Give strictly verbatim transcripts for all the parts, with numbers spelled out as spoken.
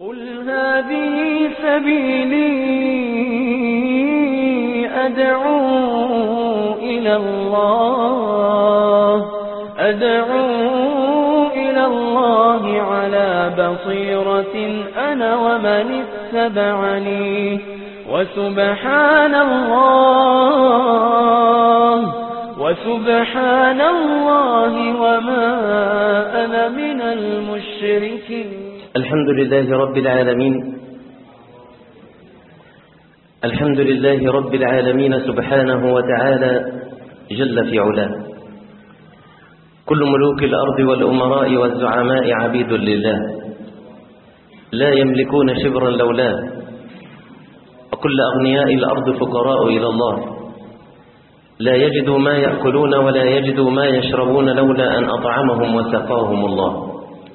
قل هذه سبيلي أدعو إلى الله أدعو إلى الله على بصيرة أنا ومن اتبعني وسبحان الله وسبحان الله وما أنا من المشركين. الحمد لله رب العالمين الحمد لله رب العالمين سبحانه وتعالى جل في علاه. كل ملوك الأرض والأمراء والزعماء عبيد لله لا يملكون شبرا لولاه، وكل أغنياء الأرض فقراء إلى الله لا يجدوا ما يأكلون ولا يجدوا ما يشربون لولا أن أطعمهم وسقاهم الله.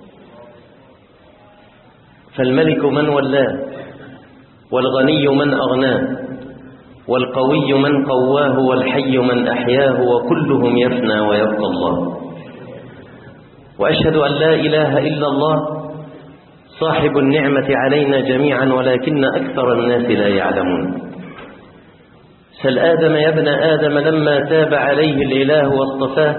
فالملك من ولاه، والغني من أغناه، والقوي من قواه، والحي من أحياه، وكلهم يفنى ويبقى الله. وأشهد أن لا إله إلا الله صاحب النعمة علينا جميعا، ولكن أكثر الناس لا يعلمون. سل آدم يا ابن آدم لما تاب عليه الإله واصطفاه،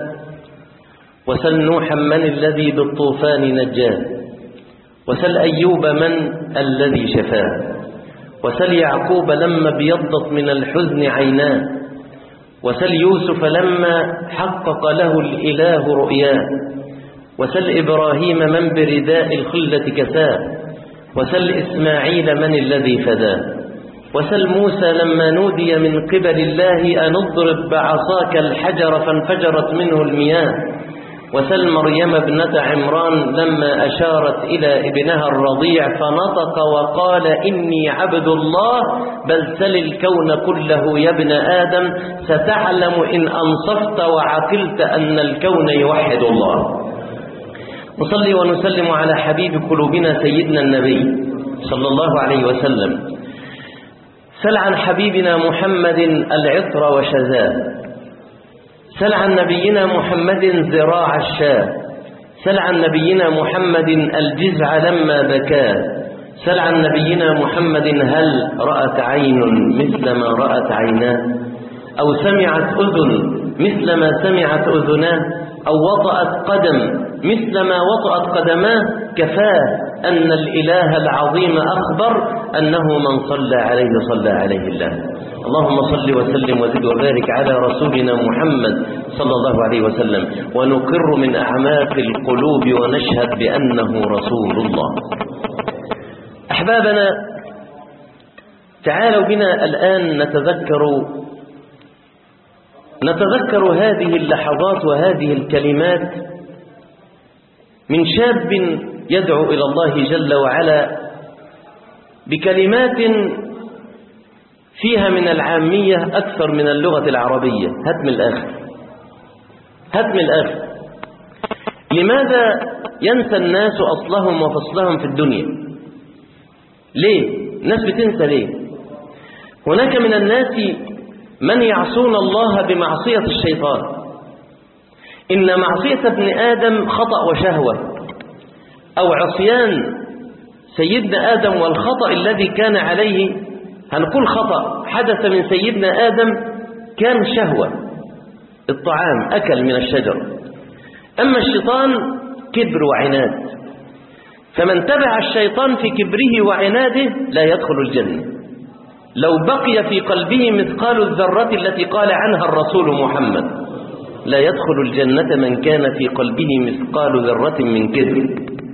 وسل نوحا من الذي بالطوفان نجاه، وسل أيوب من الذي شفاه، وسل يعقوب لما ابيضت من الحزن عيناه، وسل يوسف لما حقق له الإله رؤياه، وسل إبراهيم من برداء الخلة كساه، وسل إسماعيل من الذي فداه، وسل موسى لما نودي من قبل الله أن اضرب بعصاك الحجر فانفجرت منه المياه، وسل مريم ابنة عمران لما أشارت إلى ابنها الرضيع فنطق وقال إني عبد الله، بل سل الكون كله يا ابن آدم ستعلم إن أنصفت وعقلت أن الكون يوحد الله. نصلي ونسلم على حبيب قلوبنا سيدنا النبي صلى الله عليه وسلم. سل عن حبيبنا محمد العطر وشذاه، سل عن نبينا محمد ذراع الشاه، سل عن نبينا محمد الجزع لما بكاه، سل عن نبينا محمد هل رأت عين مثل ما رأت عيناه، أو سمعت أذن مثل ما سمعت أذناه، أو وطأت قدم مثل ما وطأت قدماه. كفاه أن الإله العظيم أخبر أنه من صلى عليه صلى عليه الله. اللهم صل وسلم وزد وبارك على رسولنا محمد صلى الله عليه وسلم، ونقر من أعماق القلوب ونشهد بأنه رسول الله. أحبابنا، تعالوا بنا الآن نتذكر نتذكر هذه اللحظات وهذه الكلمات من شاب يدعو إلى الله جل وعلا بكلمات فيها من العامية أكثر من اللغة العربية. هات من الآخر هات من الآخر لماذا ينسى الناس أصلهم وفصلهم في الدنيا؟ ليه؟ الناس بتنسى ليه؟ هناك من الناس من يعصون الله بمعصية الشيطان. إن معصية ابن آدم خطأ وشهوة، أو عصيان سيدنا آدم والخطأ الذي كان عليه، هنقول خطأ حدث من سيدنا آدم كان شهوة الطعام، أكل من الشجر. أما الشيطان كبر وعناد، فمن تبع الشيطان في كبره وعناده لا يدخل الجنة. لو بقي في قلبه مثقال الذرة التي قال عنها الرسول محمد لا يدخل الجنة من كان في قلبه مثقال ذرة من كبر.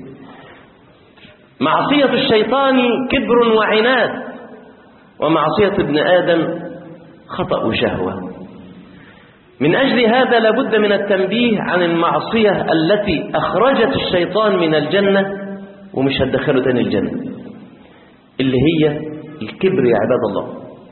معصية الشيطان كبر وعناد، ومعصية ابن آدم خطأ وشهوة. من أجل هذا لابد من التنبيه عن المعصية التي أخرجت الشيطان من الجنة ومش هتدخله تاني الجنة، اللي هي الكبر يا عباد الله.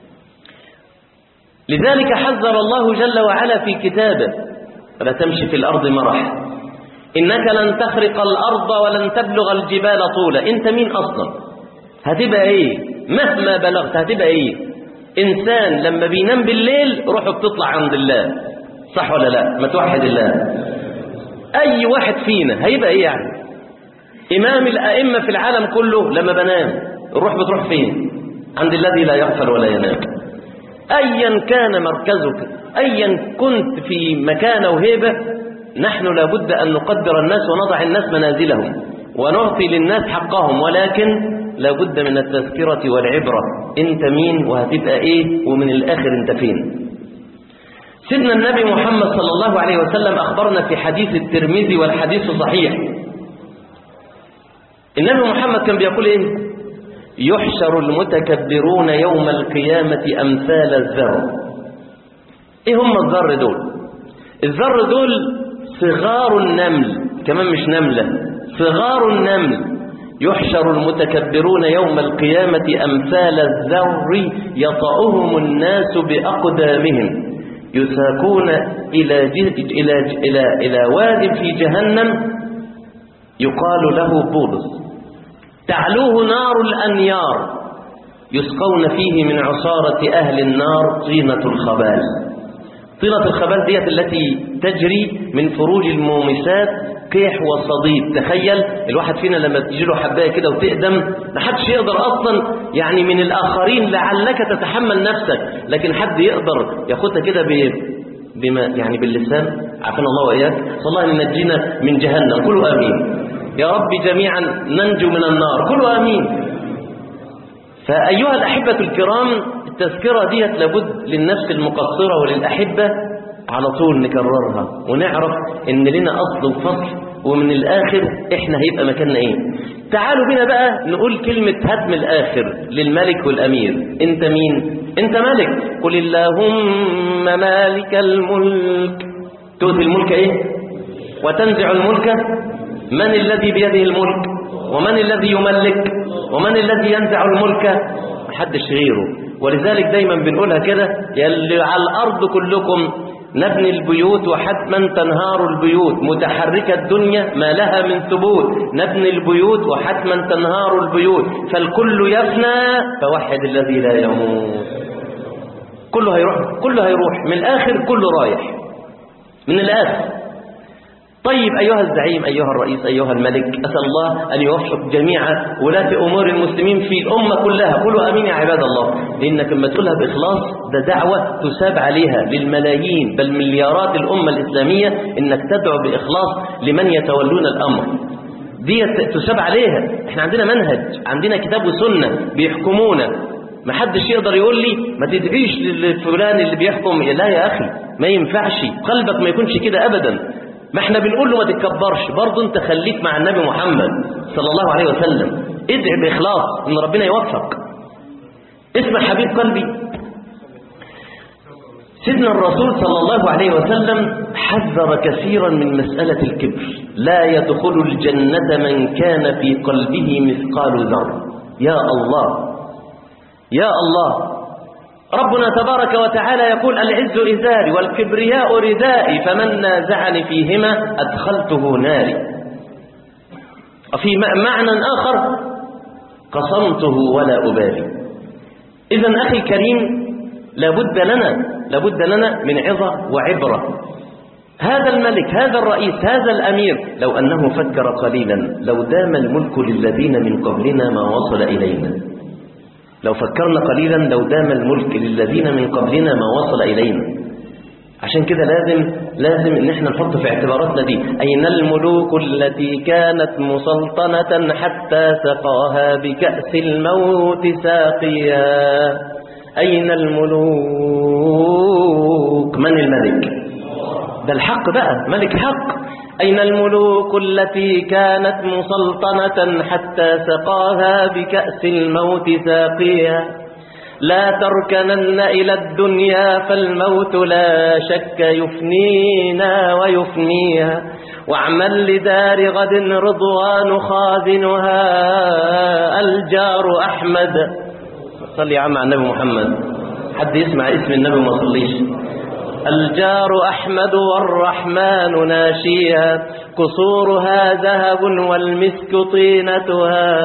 لذلك حذر الله جل وعلا في كتابه: ولا تمشي في الأرض مرح إنك لن تخرق الأرض ولن تبلغ الجبال طولا. أنت مين أصلا؟ هتبقى إيه؟ مهما بلغت هتبقى إيه؟ إنسان لما بينام بالليل روحه بتطلع عند الله، صح ولا لا؟ ما توحد الله. أي واحد فينا هيبقى إيه يعني؟ إمام الأئمة في العالم كله لما بنام الروح بتروح فين؟ عند الذي لا يغفل ولا ينام. أيا كان مركزك، أيا كنت في مكانة وهيبة، نحن لابد أن نقدر الناس ونضع الناس منازلهم ونعطي للناس حقهم، ولكن لابد من التذكرة والعبرة. انت مين وهتبقى ايه ومن الآخر انت فين. سيدنا النبي محمد صلى الله عليه وسلم أخبرنا في حديث الترمذي والحديث صحيح. النبي محمد كان بيقول ايه؟ يحشر المتكبرون يوم القيامة أمثال الذر. ايه هم الذر دول؟ الذر دول صغار النمل، كمان مش نملة، صغار النمل. يحشر المتكبرون يوم القيامة أمثال الذر يطأهم الناس بأقدامهم يساقون إلى إلى إلى إلى واد في جهنم يقال له بولس، تعلوه نار الأنيار، يسقون فيه من عصارة أهل النار طينة الخبال. طينة الخبال ديت التي تجري من فروج المومسات قيح وصديد. تخيل الواحد فينا لما تجي له حبايه كده وتقدم، ما حدش يقدر اصلا يعني من الاخرين لعلك تتحمل نفسك، لكن حد يقدر ياخدها كده بما يعني باللسان. عافانا الله واياك. صلى الله ان ينجينا من جهنم. كلوا امين يا رب. جميعا ننجو من النار. كلوا امين. فايها الاحبه الكرام، التذكره ديت لابد للنفس المقصره وللاحبه على طول نكررها ونعرف ان لنا اصل وفصل، ومن الاخر احنا هيبقى مكاننا ايه. تعالوا بينا بقى نقول كلمة هدم الاخر للملك والامير. انت مين؟ انت ملك. قل اللهم مالك الملك تؤتي الملك ايه وتنزع الملك. من الذي بيده الملك ومن الذي يملك ومن الذي ينزع الملك؟ محدش غيره. ولذلك دايما بنقولها كده، يا اللي على الارض كلكم نبني البيوت وحتما تنهار البيوت، متحركة الدنيا ما لها من ثبوت. نبني البيوت وحتما تنهار البيوت، فالكل يفنى فوحد الذي لا يموت. كله هيروح، كله هيروح من الآخر، كله رايح من الآخر. طيب أيها الزعيم، أيها الرئيس، أيها الملك، أسأل الله أن يوفق جميع ولاة أمور المسلمين في الأمة كلها. قولوا أمين يا عباد الله. لأنك لما تقولها بإخلاص ده دعوة تساب عليها للملايين بل مليارات الأمة الإسلامية، إنك تدعو بإخلاص لمن يتولون الأمر. دي تساب عليها. احنا عندنا منهج، عندنا كتاب وسنة بيحكمونا. ما حدش يقدر يقول لي ما تدعيش للفلان اللي بيحكم. لا يا أخي، ما ينفعش، قلبك ما يكونش كده أبدا. ما احنا بنقول له ما تتكبرش، برضه انت خليك مع النبي محمد صلى الله عليه وسلم. ادعي بإخلاص ان ربنا يوفق. اسمع حبيب قلبي، سيدنا الرسول صلى الله عليه وسلم حذر كثيرا من مسألة الكبر. لا يدخل الجنة من كان في قلبه مثقال ذرة. يا الله يا الله، ربنا تبارك وتعالى يقول العز إزاري والكبرياء ردائي فمن نازعني فيهما أدخلته ناري. وفي معنى آخر قصمته ولا أبالي. إذن أخي الكريم، لابد لنا لابد لنا من عظة وعبرة. هذا الملك، هذا الرئيس، هذا الأمير لو أنه فكر قليلا لو دام الملك للذين من قبلنا ما وصل إلينا. لو فكرنا قليلا لو دام الملك للذين من قبلنا ما وصل إلينا. عشان كده لازم لازم ان احنا نحط في اعتباراتنا دي. أين الملوك التي كانت مسلطنة حتى سقاها بكأس الموت ساقيا؟ أين الملوك؟ من الملك؟ ده الحق بقى، ملك حق. أين الملوك التي كانت مسلطنة حتى سقاها بكأس الموت ساقيا؟ لا تركنن إلى الدنيا فالموت لا شك يفنينا ويفنيها، واعمل لدار غد رضوان خازنها الجار أحمد. صلي يا عم على النبي محمد. حد يسمع اسم النبي وما صليش؟ الجار أحمد والرحمن ناشيها، قصورها ذهب والمسك طينتها،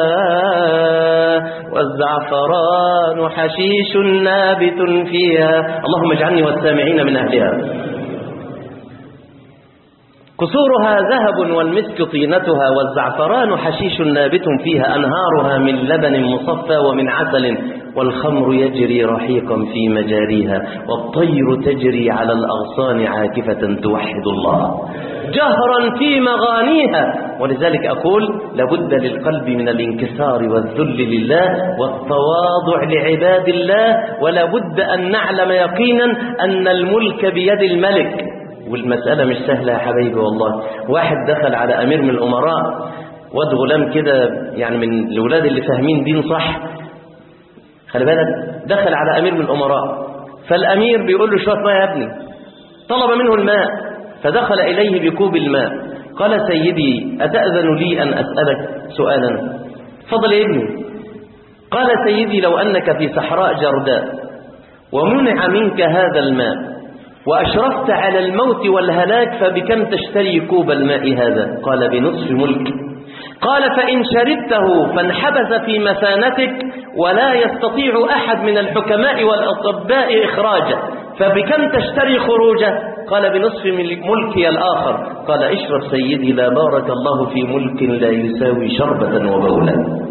والزعفران حشيش نابت فيها. اللهم اجعلني والسامعين من أهلها. قصورها ذهب والمسك طينتها والزعفران حشيش نابت فيها أنهارها من لبن مصفى ومن عسل والخمر يجري رحيقا في مجاريها والطير تجري على الأغصان عاكفة توحد الله جهرا في مغانيها. ولذلك أقول لابد للقلب من الانكسار والذل لله والتواضع لعباد الله، ولا بد أن نعلم يقينا أن الملك بيد الملك. والمسألة مش سهلة يا حبايبي والله. واحد دخل على أمير من الأمراء، واد غلام كده يعني من الأولاد اللي فاهمين دين صح، خلي بالك، دخل على أمير من الأمراء، فالأمير بيقول له شوية ماء يا ابني، طلب منه الماء، فدخل إليه بكوب الماء، قال سيدي أتأذن لي أن أسألك سؤالا؟ فضل يا ابني. قال سيدي لو أنك في صحراء جرداء ومنع منك هذا الماء وأشرفت على الموت والهلاك فبكم تشتري كوب الماء هذا؟ قال بنصف ملك. قال فإن شربته فانحبس في مثانتك ولا يستطيع أحد من الحكماء والأطباء إخراجه فبكم تشتري خروجه؟ قال بنصف ملكي الآخر. قال اشرب سيدي لا بارك الله في ملك لا يساوي شربة وبولا.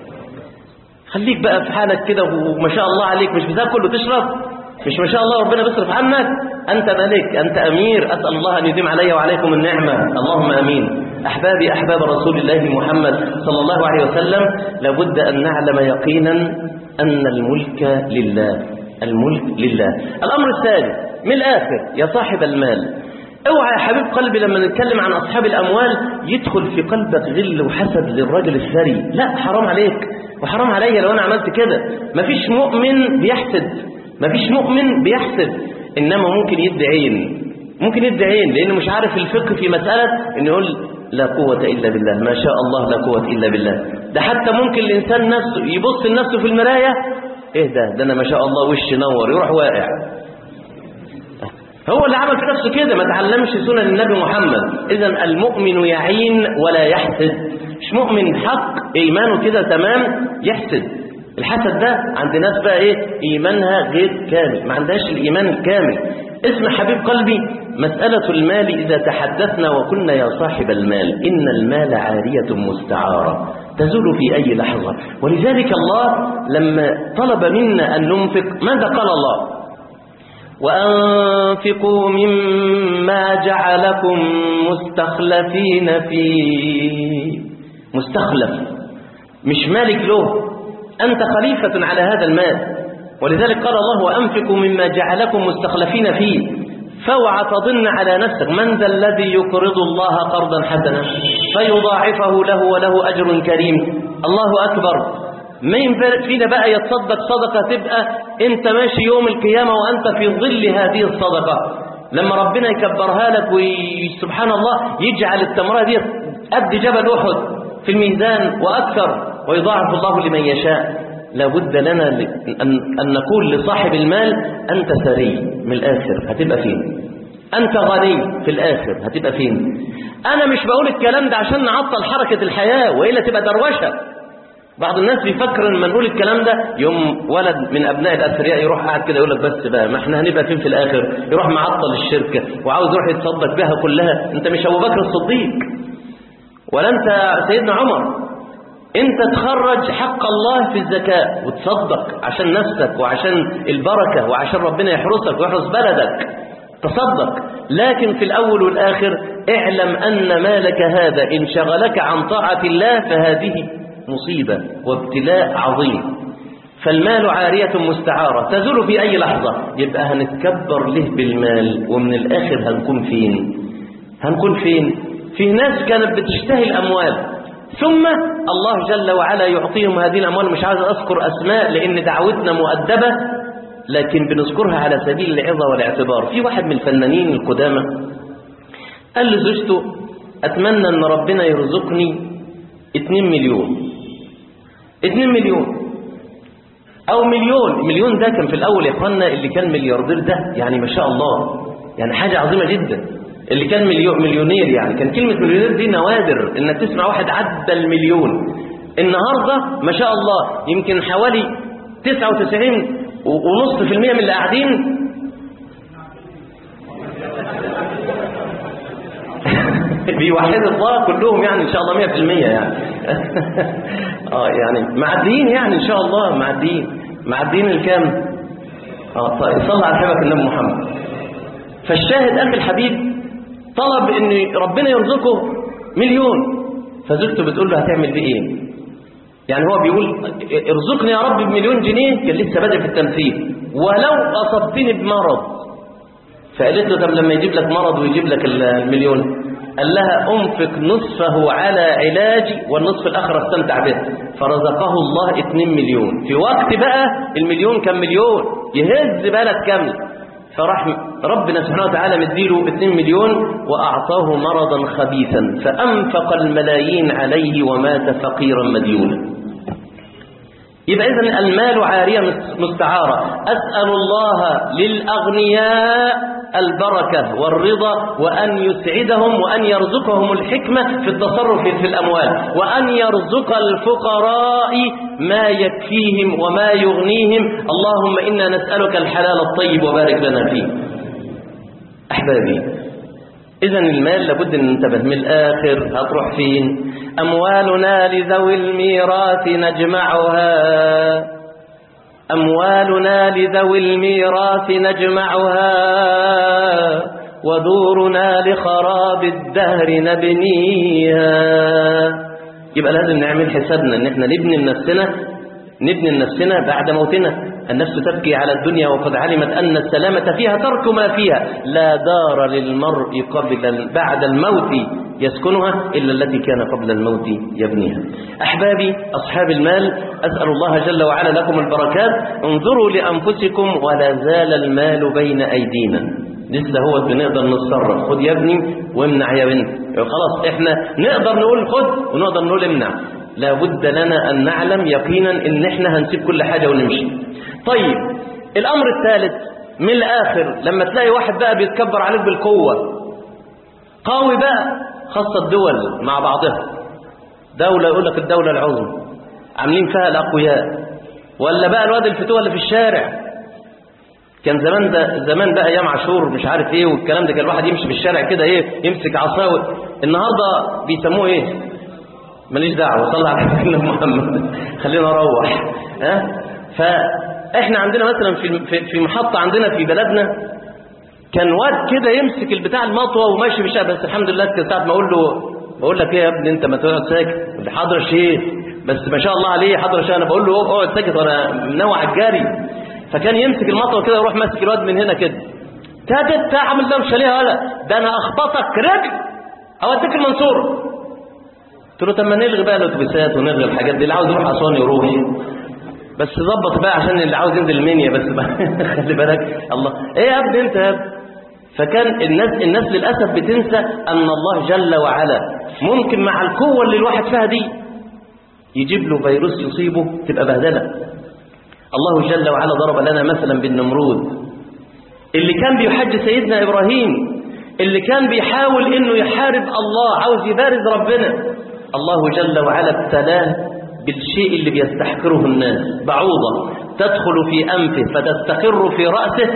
خليك بقى في حالك كده وما شاء الله عليك، مش بتاكل وتشرب، مش ما شاء الله ربنا بيصرف عنك، أنت ملك، أنت أمير. أسأل الله أن يديم علي وعليكم النعمة، اللهم أمين. أحبابي أحباب رسول الله محمد صلى الله عليه وسلم، لابد أن نعلم يقينا أن الملك لله، الملك لله. الأمر الثاني من الآخر يا صاحب المال، اوعى يا حبيب قلبي لما نتكلم عن أصحاب الأموال يدخل في قلبك غل وحسد للرجل الثري. لا، حرام عليك وحرام علي لو أنا عملت كده. مفيش مؤمن بيحسد، مفيش مؤمن بيحسد، إنما ممكن يدي عين، ممكن يدي عين لأنه مش عارف الفقه في مسألة إنه يقول لا قوة إلا بالله، ما شاء الله لا قوة إلا بالله. ده حتى ممكن الإنسان نفسه يبص لنفسه في المراية، إيه ده ده أنا ما شاء الله وشي نور، يروح واقع. هو اللي عمل في نفسه كده، ما تعلمش سنن النبي محمد. إذن المؤمن يعين ولا يحسد. مش مؤمن حق إيمانه كده تمام يحسد. الحسد ده عند ناس بقى إيه؟ إيمانها غير كامل، ما عندهاش الإيمان الكامل. اسم حبيب قلبي مسألة المال إذا تحدثنا وكنا يا صاحب المال إن المال عارية مستعارة تزول في أي لحظة. ولذلك الله لما طلب منا أن ننفق ماذا قال الله؟ وأنفقوا مما جعلكم مستخلفين فيه. مستخلف مش مالك له، أنت خليفة على هذا المال. ولذلك قال الله وأنفقوا مما جعلكم مستخلفين فيه. فاوعى تظن على نفسك من ذا الذي يقرض الله قرضا حسنا فيضاعفه له وله أجر كريم. الله أكبر. مين فينا بقى يتصدق صدقة تبقى انت ماشي يوم القيامة وانت في ظل هذه الصدقة، لما ربنا يكبرها لك وسبحان الله يجعل التمرة دي قد جبل أحد في الميزان وأكثر ويضاعف الله لمن يشاء. لابد لنا أن نقول لصاحب المال أنت ثري من الآخر هتبقى فين، أنت غني في الآخر هتبقى فين. أنا مش بقول الكلام ده عشان نعطل حركة الحياة وإلا تبقى دروشة. بعض الناس بيفكر ان ما نقول الكلام ده يوم ولد من ابناء الاثرياء يروح قاعد كده يقول لك بس بقى ما احنا هنبقى فين في الاخر، يروح معطل الشركه وعاوز يروح يتصدق بها كلها. انت مش ابو بكر الصديق ولا انت سيدنا عمر. انت تخرج حق الله في الزكاه وتصدق عشان نفسك وعشان البركه وعشان ربنا يحرسك ويحرس بلدك، تصدق. لكن في الاول والاخر اعلم ان مالك هذا ان شغلك عن طاعه الله فهذه مصيبة وابتلاء عظيم. فالمال عارية مستعارة تزول في أي لحظة. يبقى هنتكبر له بالمال ومن الآخر هنكون فين؟ هنكون فين؟ في ناس كانت بتشتهي الأموال ثم الله جل وعلا يعطيهم هذه الأموال. مش عايز أذكر أسماء لأن دعوتنا مؤدبة، لكن بنذكرها على سبيل العظة والاعتبار. في واحد من الفنانين القدامى قال لزوجته أتمنى أن ربنا يرزقني اتنين مليون اتنين مليون او مليون. مليون ده كان في الاول يا اخوانا اللي كان ملياردير ده يعني ما شاء الله يعني حاجة عظيمة جدا. اللي كان مليون مليونير يعني كان كلمة مليونير دي نوادر انك تسمع واحد عدى المليون. النهاردة ما شاء الله يمكن حوالي تسعة وتسعين ونص في المية من اللي قاعدين بيوحدوا الله كلهم يعني إن شاء الله مية في المية يعني آه يعني معديين يعني إن شاء الله معديين معديين الكام؟ آه طيب صلى على حبك النبي محمد. فالشاهد أخي الحبيب طلب إن ربنا يرزقه مليون، فزوجته بتقول له هتعمل بيه إيه؟ يعني هو بيقول ارزقني يا رب بمليون جنيه، كان لسه بادئ في التمثيل، ولو أصبتني بمرض. فقالت له طب لما يجيب لك مرض ويجيب لك المليون؟ قال لها أنفق نصفه على علاجي والنصف الآخر استمتع به. فرزقه الله اتنين مليون. في وقت بقى المليون كان مليون يهز بلد كامل، فراح ربنا سبحانه وتعالى مديله اتنين مليون وأعطاه مرضا خبيثا فأنفق الملايين عليه ومات فقيرا مديونا. يبقى إذن المال عارية مستعارة. أسأل الله للأغنياء البركة والرضا، وأن يسعدهم وأن يرزقهم الحكمة في التصرف في الأموال، وأن يرزق الفقراء ما يكفيهم وما يغنيهم. اللهم إنا نسألك الحلال الطيب وبارك لنا فيه. أحبابي، إذن المال لابد أن ننتبه. من الآخر هتروح فين؟ أموالنا لذوي الميراث نجمعها، أموالنا لذوي الميراث نجمعها، ودورنا لخراب الدهر نبنيها. يبقى لازم نعمل حسابنا ان احنا نبني لنفسنا، نبني لنفسنا بعد موتنا. النفس تبكي على الدنيا وقد علمت أن السلامة فيها ترك ما فيها. لا دار للمرء قبل بعد الموت يسكنها إلا التي كان قبل الموت يبنيها. أحبابي أصحاب المال، أسأل الله جل وعلا لكم البركات. انظروا لأنفسكم ولا زال المال بين أيدينا، لسه هو بنقدر نتصرف. خد يا ابني وامنع يا بنت. خلاص احنا نقدر نقول خد ونقدر نقول امنع. لابد لنا أن نعلم يقينا ان احنا هنسيب كل حاجة ونمشي. طيب الأمر الثالث من الآخر، لما تلاقي واحد بقى بيتكبر عليك بالقوة، قوي بقى، خاصة الدول مع بعضها، دولة يقول لك الدولة العظمى عاملين فيها الأقوياء، ولا بقى الواد الفتوة اللي في الشارع. كان زمان ده زمان بقى ايام عاشور مش عارف ايه والكلام ده، كان الواحد يمشي في الشارع كده ايه يمسك عصاوي. النهارده بيسموه ايه؟ ماليش دعوه، صلى على سيدنا محمد خلينا نروح. ها فاحنا عندنا مثلا في في محطه عندنا في بلدنا، كان واد كده يمسك البتاع المطوه وماشي في الشارع. بس الحمد لله كنت ساعه ما اقول له بقول لك ايه يا ابني انت ما تقعد ساكت، حاضر شيخ، بس ما شاء الله عليه حاضر شيخ. انا بقول له اقعد ساكت وانا منوع الجري. فكان يمسك المطوه كده ويروح ماسك الواد من هنا كده، تاجت تعمل ده مش عليها ولا ده انا اخبطك رجل اوديك المنصوره. قلت له طب ما نلغي بقى الاتوبيسات ونلغي الحاجات دي، اللي عاوز يروح اسوان يروح، بس ظبط بقى عشان اللي عاوز ينزل المنيا بس بقى خلي بالك. الله ايه يا ابني انت يا ابني. فكان الناس الناس للاسف بتنسى ان الله جل وعلا ممكن مع القوه اللي الواحد فيها دي يجيب له فيروس يصيبه تبقى بهدله. الله جل وعلا ضرب لنا مثلا بالنمرود اللي كان بيحج سيدنا إبراهيم، اللي كان بيحاول إنه يحارب الله، عاوز يبارز ربنا. الله جل وعلا ابتلاه بالشيء اللي بيستحقره الناس، بعوضة تدخل في أنفه فتستقر في رأسه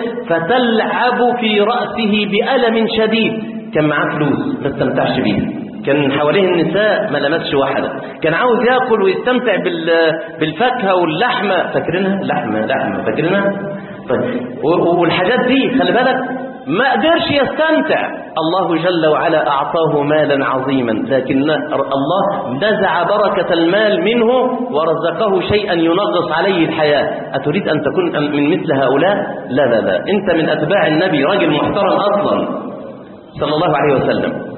فتلعب في رأسه بألم شديد. كان معاه فلوس ما استمتعش بيه، كان حواليه النساء ما لمسش واحدة، كان عاوز يأكل ويستمتع بالفاكهة واللحمة، فاكرينها لحمة لحمة فاكرينها طيب. والحاجات دي خلي بالك ما قدرش يستمتع. الله جل وعلا أعطاه مالا عظيما، لكن الله نزع بركة المال منه ورزقه شيئا ينغص عليه الحياة. أتريد أن تكون من مثل هؤلاء؟ لا لا لا، أنت من أتباع النبي، راجل محترم أصلا صلى الله عليه وسلم.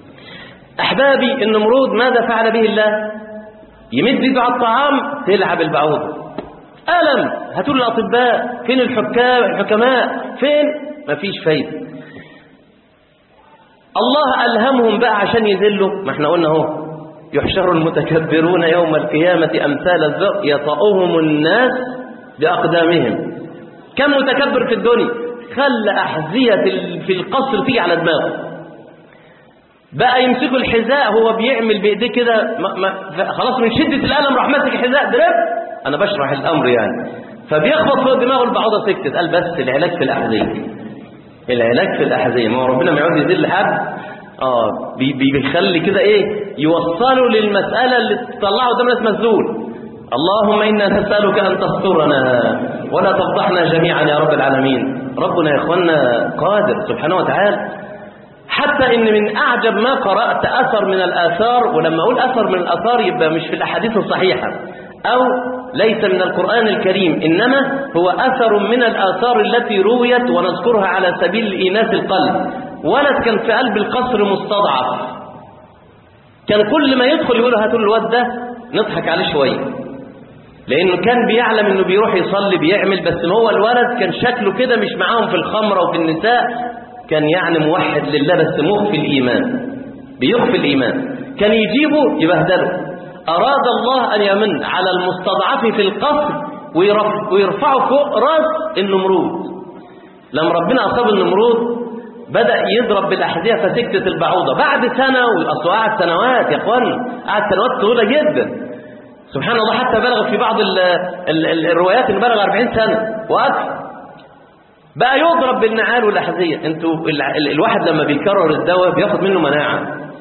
أحبابي النمرود ماذا فعل به الله؟ يمد يده على الطعام تلعب البعوضة، ألم، هاتوا الأطباء، فين الحكام الحكماء فين؟ مفيش فايدة. الله ألهمهم بقى عشان يذلوا. ما احنا قلنا اهو يحشر المتكبرون يوم القيامة أمثال الذر يطأهم الناس بأقدامهم. كم متكبر في الدنيا خلى أحذية في القصر تيجي على دماغه، بقى يمسكوا الحذاء هو بيعمل بايديه كده، خلاص من شدة الألم راح ماسك الحذاء درب. أنا بشرح الأمر يعني، فبيخبط فوق دماغه البعوضة سكتت. قال بس العلاج في الأحذية، العلاج في الأحذية. ما هو ربنا ما يعود يذل حد، اه بيخلي كده ايه يوصلوا للمسألة اللي تطلعوا قدام ناس مسؤول. اللهم إنا نسألك أن تسترنا ولا تفضحنا جميعا يا رب العالمين. ربنا يا إخوانا قادر سبحانه وتعالى. حتى إن من أعجب ما قرأت أثر من الآثار، ولما أقول أثر من الآثار يبقى مش في الأحاديث الصحيحة أو ليس من القرآن الكريم، إنما هو أثر من الآثار التي رويت ونذكرها على سبيل إيناس القلب. ولد كان في قلب القصر مستضعف، كان كل ما يدخل يقول هاتوا الواد ده نضحك عليه شوية، لأنه كان بيعلم إنه بيروح يصلي بيعمل، بس هو الولد كان شكله كده مش معاهم في الخمرة وفي النساء، كان يعني موحد لله بس مخفي الإيمان، بيخفي الإيمان. كان يجيبه يبهدله. أراد الله أن يمن على المستضعف في القصر ويرفعه فوق راس النمرود. لما ربنا أصاب النمرود بدأ يضرب بالأحذية فسكتت البعوضة. بعد سنة، وأصله قعد سنوات يا أخوان، قعد سنوات طويلة جدا سبحان الله، حتى بلغ في بعض ال ال ال الروايات إنه بلغ أربعين سنة وأكثر. بقى يضرب بالنعال والأحذية. انتوا ال ال الواحد لما بيكرر الدواء بياخد منه مناعة،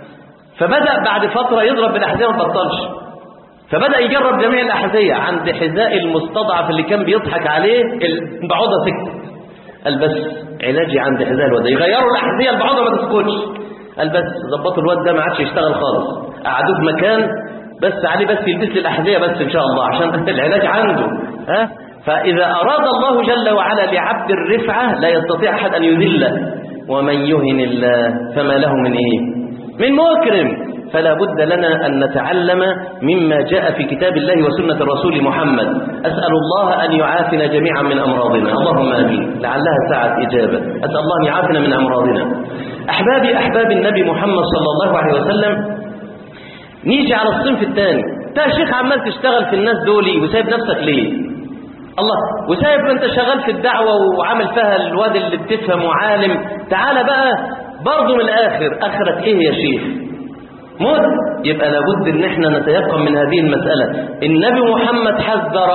فبدأ بعد فترة يضرب بالأحذية ما بطلش، فبدأ يجرب جميع الأحذية. عند حذاء المستضعف اللي كان بيضحك عليه البعوضة سكتت. قال بس علاجي عند حذاء الواد، يغيروا الأحذية البعوضة ما تسكتش. قال بس ظبطوا الواد ده ما عادش يشتغل خالص، قعدوه في مكان بس عليه بس يلبس لي الأحذية بس إن شاء الله عشان العلاج عنده. ها؟ فإذا أراد الله جل وعلا لعبد الرفعة لا يستطيع أحد أن يذله، ومن يهن الله فما له من إيه؟ من مكرم. فلا بد لنا أن نتعلم مما جاء في كتاب الله وسنة الرسول محمد. أسأل الله أن يعافنا جميعا من أمراضنا، اللهم آمين، لعلها ساعة إجابة. أسأل الله أن يعافنا من أمراضنا. أحبابي أحباب النبي محمد صلى الله عليه وسلم، نيجي على الصنف الثاني. انت يا شيخ عمال تشتغل في الناس دولي وسايب نفسك ليه؟ الله، وسايب ما انت شغال في الدعوة وعامل فيها الواد اللي بتفهم وعالم. تعال بقى برضه من الآخر، آخرك إيه يا شيخ؟ موت. يبقى لابد ان احنا نتيقن من هذه المسألة. النبي محمد حذر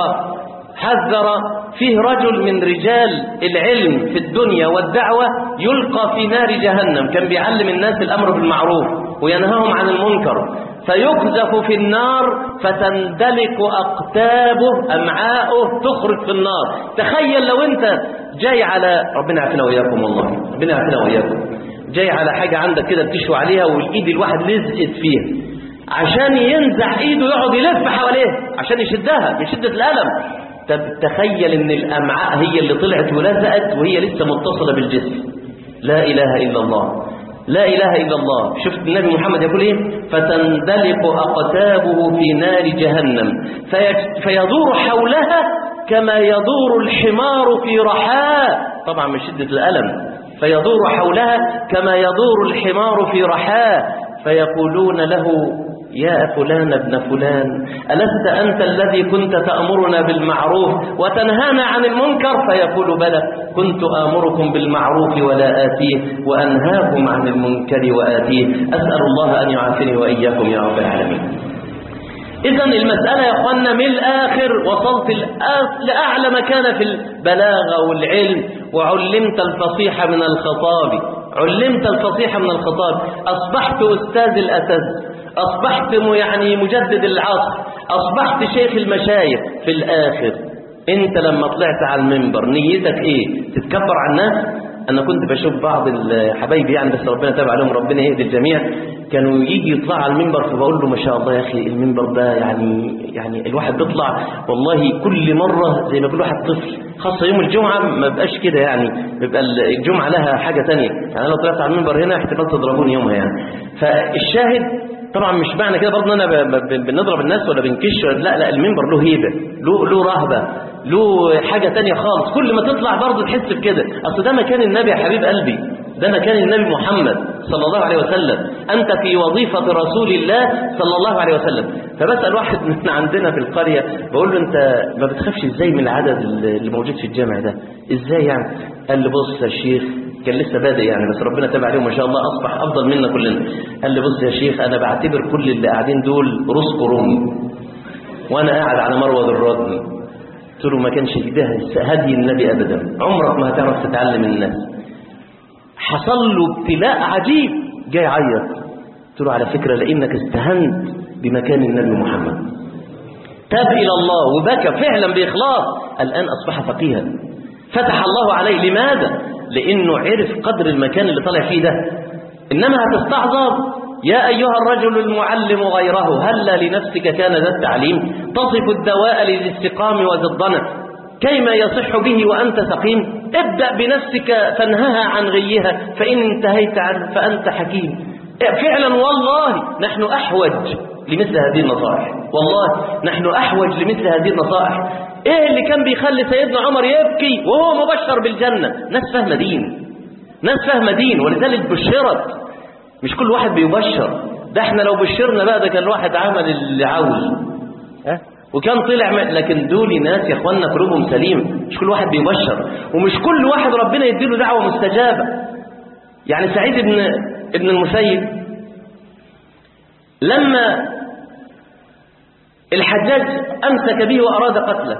حذر فيه رجل من رجال العلم في الدنيا والدعوة يلقى في نار جهنم، كان بيعلم الناس الأمر بالمعروف وينهاهم عن المنكر، فيقذف في النار فتندلق أقتابه أمعاؤه تخرج في النار. تخيل لو انت جاي على، ربنا يعافينا وإياكم والله، ربنا يعافينا وإياكم، جاي على حاجة عندك كده بتشوي عليها والإيد الواحد لزقت فيها، عشان ينزع إيده يقعد يلف حواليها عشان يشدها من شدة الألم. طب تخيل ان الأمعاء هي اللي طلعت ولزقت وهي لسه متصلة بالجسم. لا إله إلا الله، لا إله إلا الله. شفت النبي محمد يقول إيه؟ فتندلق أقتابه في نار جهنم فيدور حولها كما يدور الحمار في رحاه، طبعا من شدة الألم، فيدور حولها كما يدور الحمار في رحاه، فيقولون له يا فلان ابن فلان ألست أنت الذي كنت تأمرنا بالمعروف وتنهانا عن المنكر؟ فيقول بلى، كنت آمركم بالمعروف ولا آتيه وأنهاكم عن المنكر وآتيه. أسأل الله أن يعافني وإياكم يا رب العالمين. إذن المسألة يا أخوانا من الآخر وصلت لأعلى مكان في البلاغة والعلم، وعلمت الفصيحة من الخطاب، علمت الفصيحة من الخطاب، أصبحت أستاذ الأسد، أصبحت يعني مجدد العصر، أصبحت شيخ المشايخ. في الآخر أنت لما طلعت على المنبر نيتك إيه؟ تتكبر على الناس؟ أنا كنت بشوف بعض الحبايب يعني، بس ربنا تابع عليهم، ربنا يهدي الجميع، كانوا يجي يطلع على المنبر فبقول له ما شاء الله يا أخي المنبر ده يعني يعني الواحد بيطلع والله كل مرة زي ما بيقول واحد طفل، خاصة يوم الجمعة ما بقاش كده يعني، بيبقى الجمعة لها حاجة تانية يعني. لو طلعت على المنبر هنا احتمال تضربوني يومها يعني. فالشاهد طبعا مش معنى كده برضه ان انا بنضرب الناس ولا بنكش، لا لا، المنبر له هيبة، له له رهبة، له حاجة تانية خالص. كل ما تطلع برضه تحس بكده، اصل ده مكان النبي يا حبيب قلبي، ده مكان النبي محمد صلى الله عليه وسلم، انت في وظيفة رسول الله صلى الله عليه وسلم. فبسأل واحد من عندنا في القرية بقول له انت ما بتخافش ازاي من العدد اللي موجود في الجامع ده؟ ازاي يعني؟ قال لي بص يا شيخ، كان لسه بادئ يعني بس ربنا تابع عليهم ما شاء الله، أصبح أفضل منا كلنا. قال لي بص يا شيخ، أنا بعتبر كل اللي قاعدين دول رزق رومي وأنا قاعد على مروض الردن. قلت له ما كانش ده هدي النبي أبدا، عمرك ما هتعرف تتعلم الناس. حصل له ابتلاء عجيب جاي عيط. قلت له على فكرة لأنك استهنت بمكان النبي محمد. تاب إلى الله وبكى فعلا بإخلاص، الآن أصبح فقيها فتح الله عليه. لماذا؟ لأنه عرف قدر المكان اللي طلع فيه ده. إنما هتستعظم يا أيها الرجل المعلم غيره هلا لنفسك كان ذا التعليم تصف الدواء للاستقام وضدنا كيما يصح به وأنت سقيم. ابدأ بنفسك فانهها عن غيها فإن انتهيت عنه فأنت حكيم. فعلا والله نحن أحوج لمثل هذه النصائح، والله نحن أحوج لمثل هذه النصائح. إيه اللي كان بيخلي سيدنا عمر يبكي وهو مبشر بالجنة؟ ناس فاهمة دين، ناس فاهمة دين، ولذلك بشرت. مش كل واحد بيبشر، ده احنا لو بشرنا بقى ده كان الواحد عمل اللي عاوز ها وكان طلع. لكن دول ناس يا اخواننا قلوبهم سليمة، مش كل واحد بيبشر، ومش كل واحد ربنا يديله دعوة مستجابة. يعني سعيد ابن ابن المسيب لما الحجاج أمسك به وأراد قتله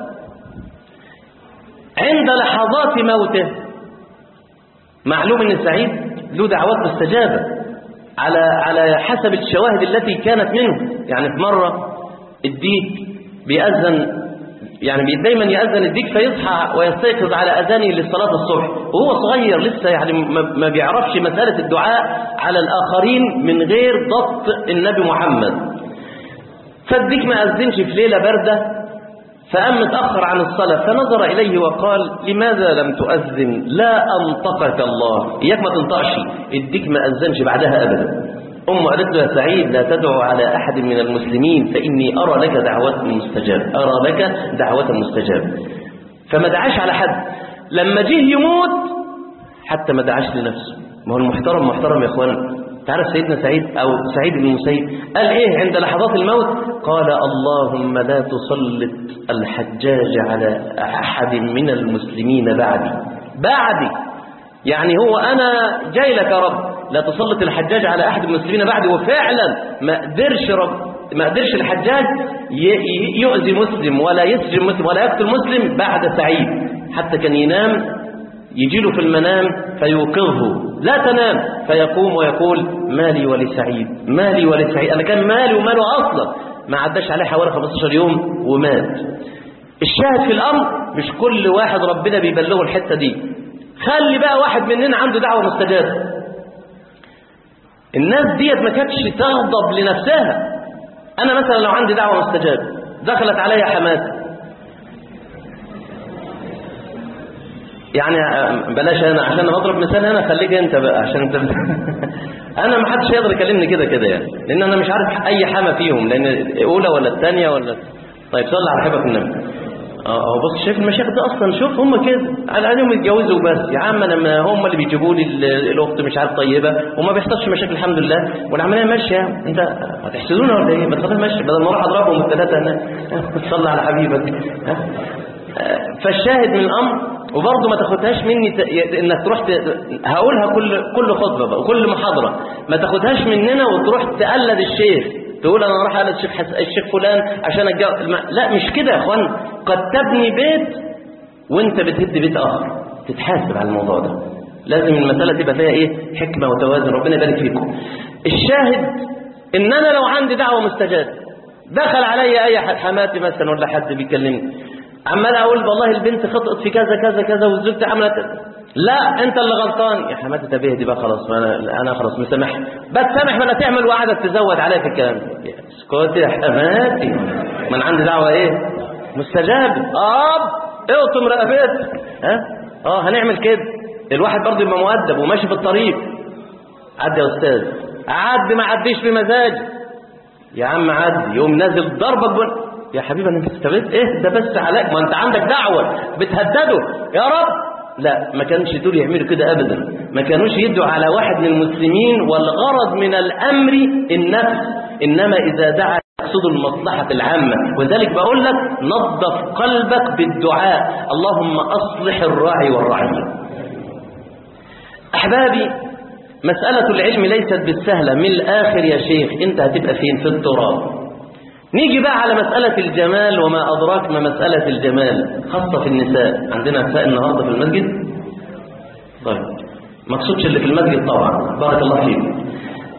عند لحظات موته، معلوم أن سعيد له دعوات مستجابة على على حسب الشواهد التي كانت منه. يعني في مرة الديك بيأذن، يعني دايما يأذن الديك فيصحى ويستيقظ على أذانه للصلاة الصبح وهو صغير لسه، يعني ما بيعرفش مسألة الدعاء على الآخرين من غير ضبط النبي محمد. فالديك ما أذنش في ليلة باردة فقام متأخر عن الصلاة، فنظر إليه وقال لماذا لم تؤذن؟ لا أنطقك الله، إياك ما تنطقش. الديك ما أذنش بعدها أبدا. أمه قالت له يا سعيد لا تدعو على أحد من المسلمين فإني أرى لك دعوة مستجاب، أرى لك دعوة مستجاب. فما دعاش على حد. لما جه يموت حتى ما دعاش لنفسه. ما هو المحترم محترم يا أخوانا. تعرف سيدنا سعيد أو سعيد بن المسيب قال إيه عند لحظات الموت؟ قال اللهم لا تسلط الحجاج على أحد من المسلمين بعدي. بعدي يعني هو أنا جاي لك يا رب، لا تسلط الحجاج على أحد المسلمين بعدي. وفعلا ما قدرش رب ما قدرش الحجاج يؤذي مسلم ولا يسجن مسلم ولا يقتل مسلم بعد سعيد. حتى كان ينام يجيله في المنام فيوقظه لا تنام، فيقوم ويقول مالي ولسعيد مالي ولسعيد، أنا كان مالي وماله أصلا. ما عداش عليه حوالي خمستاشر يوم ومات. الشاهد في الأمر مش كل واحد ربنا بيبلغه الحتة دي. خلي بقى واحد مننا عنده دعوة مستجابة. الناس ديت ما كانتش تغضب لنفسها. أنا مثلا لو عندي دعوة مستجابة دخلت عليا حماتي، يعني بلاش أنا عشان أضرب مثال، أنا خليك أنت بقى عشان أنت أنا ما حدش يقدر يكلمني كده كده يعني، لأن أنا مش عارف أي حما فيهم، لأن الأولى ولا الثانية ولا. طيب صلى على حبك النبي. اه بص شايف المشايخ ده اصلا، شوف هم كده على عليهم يتجوزوا بس يا عم. انا هم اللي بيجيبوا لي الاخت مش عارف طيبه وما بيحصلش مشاكل الحمد لله والعمليه ماشيه. انت هتحسدونا ولا ايه؟ ما تخليها ماشيه بدل ما اروح اضربهم الثلاثه هناك. صلى على حبيبك. فالشاهد من الامر، وبرضه ما تاخدهاش مني ت... انك تروح ت... هقولها كل كل خطبه بقى وكل محاضره، ما تاخدهاش مننا وتروح تقلد الشيخ تقول انا راح على الشيخ حس... الشيخ فلان عشان اتجوز. لا مش كده يا اخوان. قد تبني بيت وانت بتهد بيت اخر، تتحاسب على الموضوع ده. لازم المساله تبقى فيها ايه؟ حكمه وتوازن. ربنا يبارك فيكم. الشاهد ان انا لو عندي دعوه مستجابه دخل عليا اي حد حماتي مثلا ولا حد بيكلمني عمال اقول والله البنت خطأت في كذا كذا كذا والزوجة عملت، لا انت اللي غلطان يا حماتي. تبيه دي بقى خلاص، انا انا خلاص مسامح، بتسامح ولا تعمل وقعدت تزود عليا في الكلام. اسكت يا حماتي، ما انا عندي دعوه ايه مستجاب. اب اقطم رقبتك. ها اه هنعمل كده. الواحد برضه يبقى مؤدب وماشي في الطريق. عدي يا استاذ، عدي ما عديش بمزاج يا عم عدي. يوم نازل ضربك بن... يا حبيبي انا استفدت ايه ده بس عليك، ما انت عندك دعوه بتهدده يا رب. لا ما كانش دول يعملوا كده ابدا. ما كانوش يدعوا على واحد من المسلمين والغرض من الامر النفس، انما اذا دعا يقصد المصلحه العامه. وذلك بقول لك نظف قلبك بالدعاء، اللهم اصلح الراعي والرعيه. احبابي مساله العلم ليست بالسهله. من الاخر يا شيخ انت هتبقى فين؟ في التراب. نيجي بقى على مسألة الجمال، وما أدراك ما مسألة الجمال، خاصة في النساء. عندنا نساء النهاردة في المسجد؟ طيب ما اقصدش اللي في المسجد طبعا، بارك الله فيك.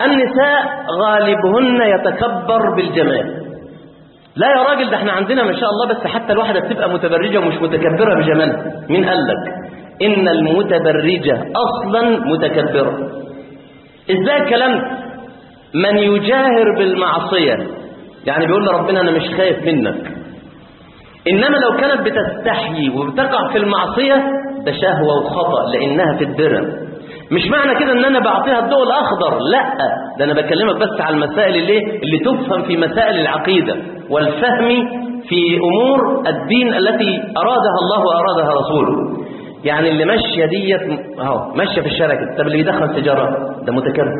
النساء غالبهن يتكبر بالجمال. لا يا راجل، ده احنا عندنا ما شاء الله بس حتى الواحدة بتبقى متبرجة ومش متكبرة بجمالها. مين قال لك إن المتبرجة أصلا متكبرة؟ إزاي الكلام؟ من يجاهر بالمعصية، يعني بيقول لربنا أنا مش خايف منك، إنما لو كانت بتستحيي وبتقع في المعصية ده شهوة وخطأ لأنها في الدرم. مش معنى كده ان انا بعطيها الضوء الاخضر، لا، ده انا بكلمك بس على المسائل اللي اللي تفهم في مسائل العقيدة والفهم في امور الدين التي ارادها الله وارادها رسوله. يعني اللي ماشيه ديت اهو ماشيه في الشارع كده، طب اللي بيدخن سيجاره ده متكبر؟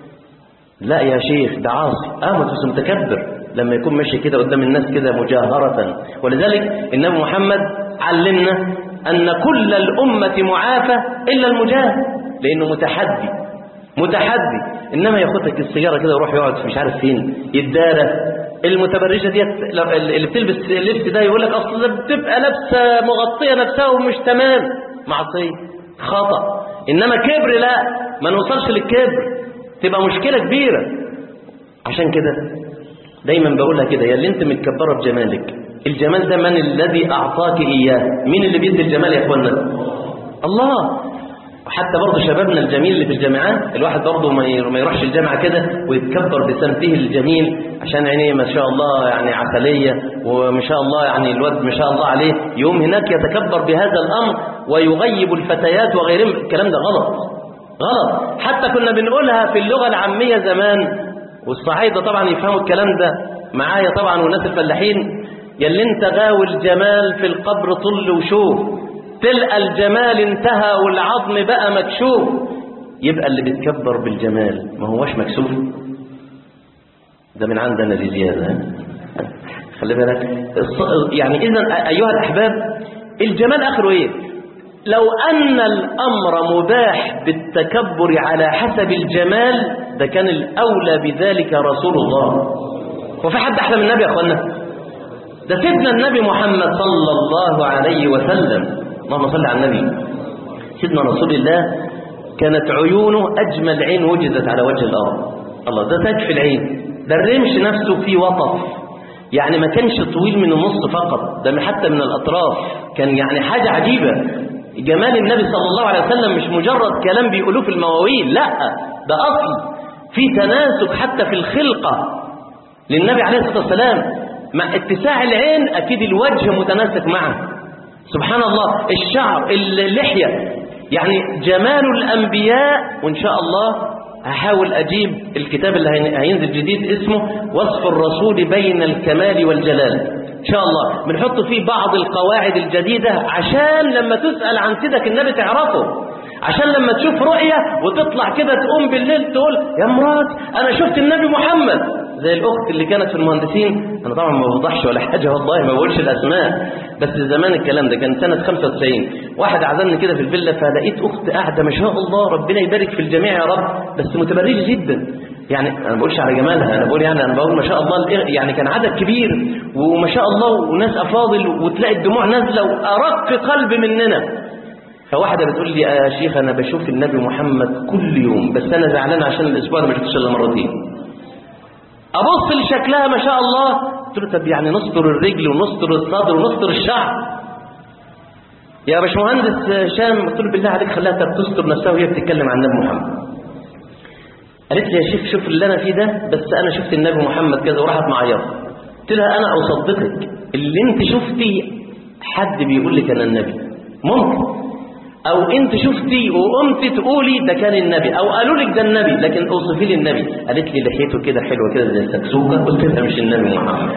لا يا شيخ ده عاصي. اه بس متكبر لما يكون ماشي كده قدام الناس كده مجاهرة. ولذلك النبي محمد علمنا ان كل الامة معافى الا المجاهر، لانه متحدي متحدي. انما ياخدك السيجاره كده ويروح يقعد في مش عارف فين يتدارى. المتبرجه ديت اللي بتلبس اللبس ده يقول لك اصل بتبقى لابسه مغطيه نفسها ومش تمام، معصيه خطا. انما كبر لا، ما نوصلش للكبر، تبقى مشكله كبيره. عشان كده دايما بقولها كده، يا اللي انت متكبره بجمالك، الجمال ده من الذي اعطاك اياه؟ مين اللي بيدي الجمال يا اخوانا؟ الله. وحتى برضه شبابنا الجميل اللي في الجامعات، الواحد برضه ما يروحش الجامعة كده ويتكبر بسمته الجميل عشان عينيه ما شاء الله يعني عسلية وما شاء الله يعني الواد ما شاء الله عليه، يوم هناك يتكبر بهذا الأمر ويغيب الفتيات وغيرهم. الكلام ده غلط غلط. حتى كنا بنقولها في اللغة العامية زمان، والصعايدة طبعا يفهموا الكلام ده معايا طبعا والناس الفلاحين، ياللي انت غاوي الجمال في القبر طل وشوف، تلقى الجمال انتهى والعظم بقى مكشوف. يبقى اللي بيتكبر بالجمال ما هوش مكسوف، ده من عندنا دي زيادة. خلي بالك يعني. إذن أيها الأحباب، الجمال آخره إيه؟ لو أن الأمر مباح بالتكبر على حسب الجمال ده كان الأولى بذلك رسول الله. وفي حد أحلى من النبي يا أخوانا؟ ده سيدنا النبي محمد صلى الله عليه وسلم. اللهم صل على النبي. سيدنا رسول الله كانت عيونه أجمل عين وجدت على وجه الأرض. الله، ده تاج في العين، ده الرمش نفسه فيه وطف، يعني ما كانش طويل من النص فقط، ده حتى من الأطراف، كان يعني حاجة عجيبة. جمال النبي صلى الله عليه وسلم مش مجرد كلام بيقولوه في المواويل، لا، ده أصل في تناسق حتى في الخلقة للنبي عليه الصلاة والسلام. مع اتساع العين أكيد الوجه متناسق معه، سبحان الله. الشعر، اللحية، يعني جمال الأنبياء. وإن شاء الله هحاول أجيب الكتاب اللي هينزل جديد اسمه وصف الرسول بين الكمال والجلال، إن شاء الله بنحط فيه بعض القواعد الجديدة عشان لما تسأل عن سيدك النبي تعرفه، عشان لما تشوف رؤية وتطلع كده تقوم بالليل تقول يا مرات أنا شفت النبي محمد. زي الأخت اللي كانت في المهندسين، أنا طبعا ما بوضحش ولا حاجة والله، ما بقولش الأسماء، بس زمان الكلام ده كان سنة خمسة وتسعين. واحد عزمني كده في الفيلا، فلقيت أخت قاعدة ما شاء الله ربنا يبارك في الجميع يا رب، بس متبرجة جدا. يعني أنا ما بقولش على جمالها، أنا بقول يعني أنا بقول ما شاء الله، يعني كان عدد كبير وما شاء الله وناس أفاضل، وتلاقي الدموع نازلة وأرق قلب مننا. فواحدة بتقول لي يا شيخ أنا بشوف النبي محمد كل يوم، بس أنا زعلان عشان الأسبوع ده ما شفتش إلا مرتين. أبص لشكلها ما شاء الله، قلت له طب يعني نستر الرجل ونستر الصدر ونستر الشعر يا باشمهندس هشام؟ قلت له بالله عليك خليها تستر نفسها وهي بتتكلم عن النبي محمد. قالت لي يا شيخ شوف اللي أنا فيه ده، بس أنا شفت النبي محمد كذا، وراحت معيطة. قلت لها أنا أصدقك، اللي أنت شفتي حد بيقول لك أنا النبي ممكن، او انت شفتي وقمت تقولي ده كان النبي، او قالوا لك ده النبي، لكن اوصفي لي النبي. قالت لي لحيته كده حلوه كده زي السكسوكه. قلت لها مش النبي محمد.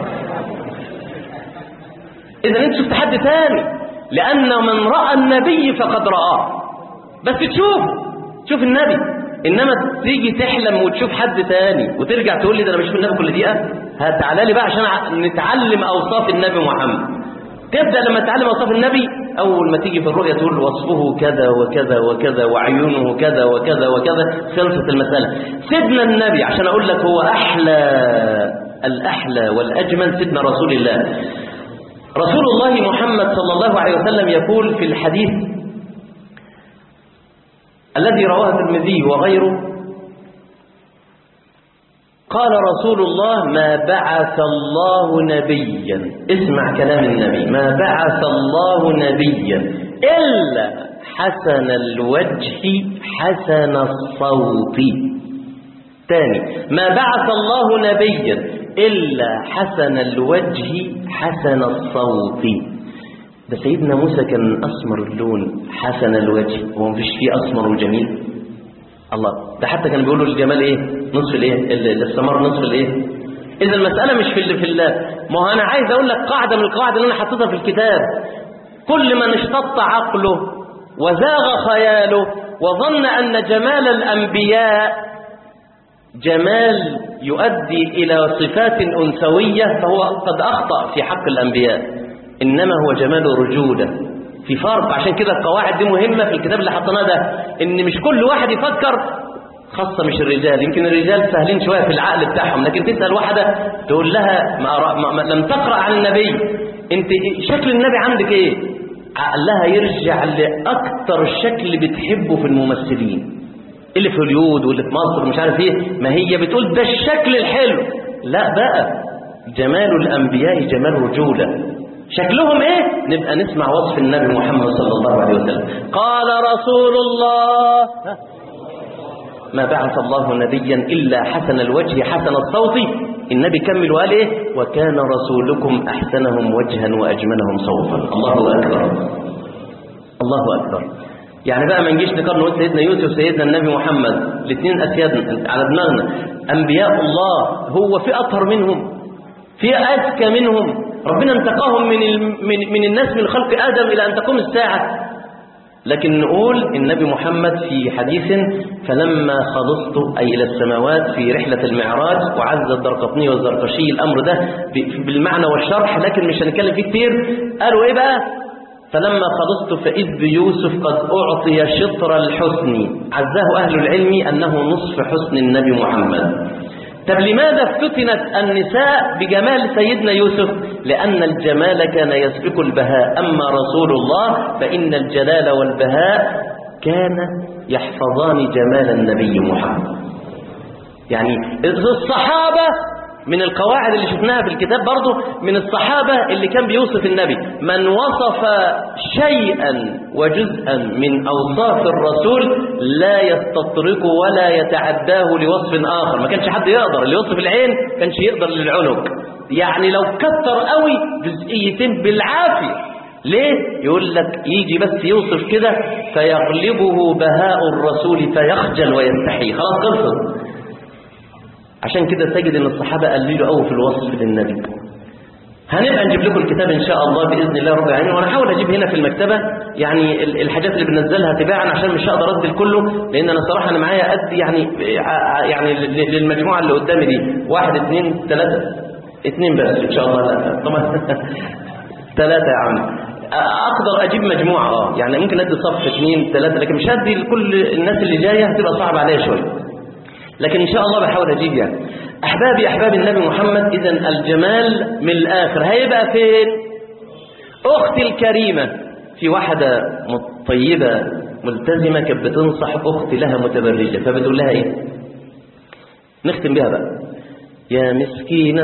اذا انت شفت حد ثاني، لان من راى النبي فقد رآه. بس تشوف تشوف النبي، انما تيجي تحلم وتشوف حد ثاني وترجع تقول لي ده انا بشوف النبي كل دقيقه. هتعالى لي بقى عشان نتعلم اوصاف النبي محمد. تبدأ لما تتعلم أوصاف النبي، أول ما تيجي في الرؤية تقول وصفه كذا وكذا وكذا وعيونه كذا وكذا وكذا، خلصت المسألة. سيدنا النبي عشان أقول لك هو أحلى الأحلى والأجمل سيدنا رسول الله. رسول الله محمد صلى الله عليه وسلم يقول في الحديث الذي رواه الترمذي وغيره قال رسول الله: ما بعث الله نبيا، اسمع كلام النبي، ما بعث الله نبيا إلا حسن الوجه حسن الصوت. تاني: ما بعث الله نبيا إلا حسن الوجه حسن الصوت. ده سيدنا موسى كان أسمر اللون حسن الوجه، هو مفيش فيه أسمر وجميل؟ الله، ده حتى كان بيقولوا الجمال ايه؟ نصف الايه؟ السمار نصف الايه؟ اذا المسألة مش في اللي في الله. ما هو انا عايز اقول لك قاعدة من القواعد اللي انا حطيتها في الكتاب: كل من اشتط عقله وزاغ خياله وظن ان جمال الانبياء جمال يؤدي الى صفات انثوية فهو قد اخطأ في حق الانبياء، انما هو جمال رجولة. في فرق، عشان كده القواعد دي مهمة في الكتاب اللي حطيناه ده، ان مش كل واحد يفكر، خاصة مش الرجال، يمكن الرجال سهلين شوية في العقل بتاعهم، لكن تسأل واحدة تقول لها ما ما ما لم تقرأ عن النبي، انت شكل النبي عندك ايه؟ عقلها يرجع لأكتر شكل بتحبه في الممثلين اللي في هوليود واللي في مصر مش عارف ايه، ما هي بتقول ده الشكل الحلو. لا بقى، جمال الأنبياء جمال رجولة. شكلهم ايه؟ نبقى نسمع وصف النبي محمد صلى الله عليه وسلم. قال رسول الله: ما بعث الله نبيا إلا حسن الوجه حسن الصوت. النبي كمل وقال ايه؟ وكان رسولكم أحسنهم وجها وأجملهم صوتا. الله أكبر، الله أكبر. يعني بقى ما نجيش نقارن سيدنا يوسف وسيدنا النبي محمد، الاثنين أسياد على دماغنا، أنبياء الله، هو في أطهر منهم؟ في أزكى منهم؟ ربنا انتقاهم من, من, من الناس من خلق آدم إلى أن تقوم الساعة. لكن نقول النبي محمد في حديث: فلما خلصت أي إلى السماوات في رحلة المعراج، وعز الدرقطني والزرقشي الأمر ده بالمعنى والشرح لكن مش هنتكلم فيه كتير، قالوا إيه بقى؟ فلما خلصت فإذ بيوسف قد أعطي شطر الحسن، عزاه أهل العلم أنه نصف حسن النبي محمد. طب لماذا افتتنت النساء بجمال سيدنا يوسف؟ لأن الجمال كان يسبق البهاء، أما رسول الله فإن الجلال والبهاء كان يحفظان جمال النبي محمد. يعني الصحابة من القواعد اللي شفناها في الكتاب برضو، من الصحابة اللي كان بيوصف النبي، من وصف شيئا وجزءا من أوصاف الرسول لا يستطرق ولا يتعداه لوصف آخر. ما كانش حد يقدر، اللي يوصف العين كانش يقدر للعنق، يعني لو كتر قوي جزئيتين بالعافية. ليه؟ يقول لك يجي بس يوصف كده فيغلبه بهاء الرسول فيخجل ويستحي، خلاص خلصت. عشان كده تجد ان الصحابة قللوا قوي في الوصف للنبي. هنبقى نجيب لكم الكتاب ان شاء الله باذن الله رب العالمين، وانا هحاول اجيب هنا في المكتبه يعني الحاجات اللي بننزلها تباعا، عشان مش هقدر ادي كله، لان انا صراحه انا معايا قد يعني يعني للمجموعه اللي قدامي دي واحد اثنين ثلاثه اثنين بس ان شاء الله. لا طبعا ثلاثه يا عم، اقدر اجيب مجموعه اه يعني ممكن ادي صف اثنين ثلاثه، لكن مش هدي لكل الناس اللي جايه، هتبقى صعب عليا شويه، لكن إن شاء الله بحاول أجيب. يعني أحبابي أحباب النبي محمد، إذن الجمال من الآخر هيبقى فين؟ أختي الكريمة، في واحدة طيبة ملتزمة كانت بتنصح أختي لها متبرجة، فبتقول لها إيه؟ نختم بها بقى: يا مسكينة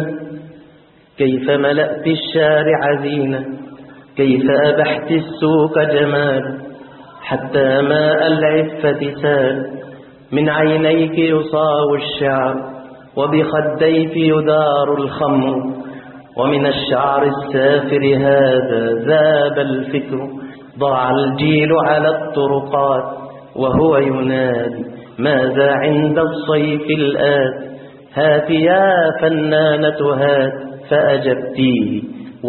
كيف ملأت الشارع زينة، كيف أبحت السوق جمال، حتى ماء العفة سال، من عينيك يصاو الشعر، وبخديك يدار الخمر، ومن الشعر السافر هذا ذاب الفكر، ضاع الجيل على الطرقات وهو ينادي ماذا عند الصيف الآت، هات يا فنانة هات، فأجبتيه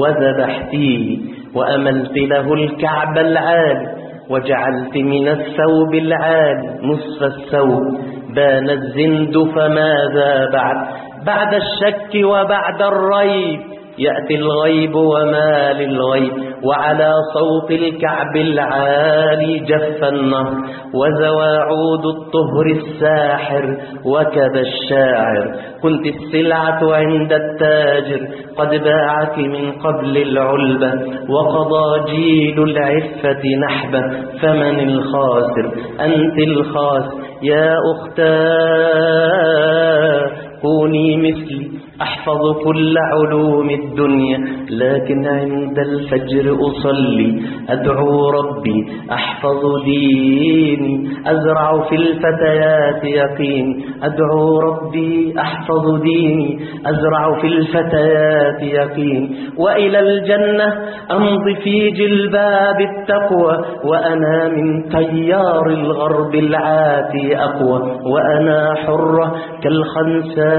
وذبحتيه وأملت له الكعب العالي، وجعلت من الثوب العالي نصف الثوب، بان الزند فماذا بعد، بعد الشك وبعد الريب يأتي الغيب وما للغيب، وعلى صوت الكعب العالي جف النهر، وزوى عود الطهر الساحر، وكذا الشاعر كنت السلعة عند التاجر، قد باعك من قبل العلبة، وقضى جيل العفة نحبة، فمن الخاسر؟ أنت الخاسر يا أختاه، كوني مثلي أحفظ كل علوم الدنيا، لكن عند الفجر أصلي أدعو ربي أحفظ ديني، أزرع في الفتيات يقين أدعو ربي أحفظ ديني، أزرع في الفتيات يقين، وإلى الجنة أمضي في جلباب التقوى، وأنا من تيار الغرب العاتي أقوى، وأنا حرة كالخنساء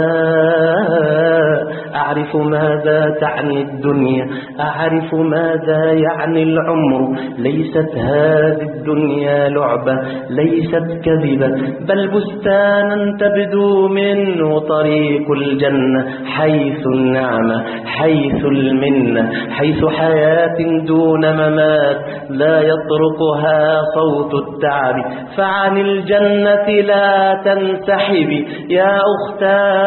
أعرف ماذا تعني الدنيا، أعرف ماذا يعني العمر، ليست هذه الدنيا لعبة، ليست كذبة، بل بستانا تبدو منه طريق الجنة، حيث النعمة حيث المنة، حيث حياة دون ممات لا يطرقها صوت التعب، فعن الجنة لا تنسحبي يا أختاه،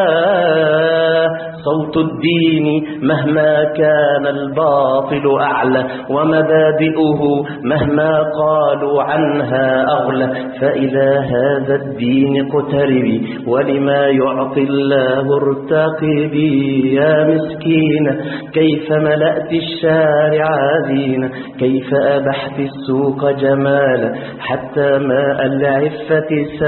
صوت الدين مهما كان الباطل أعلى، ومبادئه مهما قالوا عنها أغلى، فإلى هذا الدين اقتربي، ولما يعطي الله ارتقبي، يا مسكينة كيف ملأت الشارع زينة، كيف أبحت السوق جمالا، حتى ماء العفة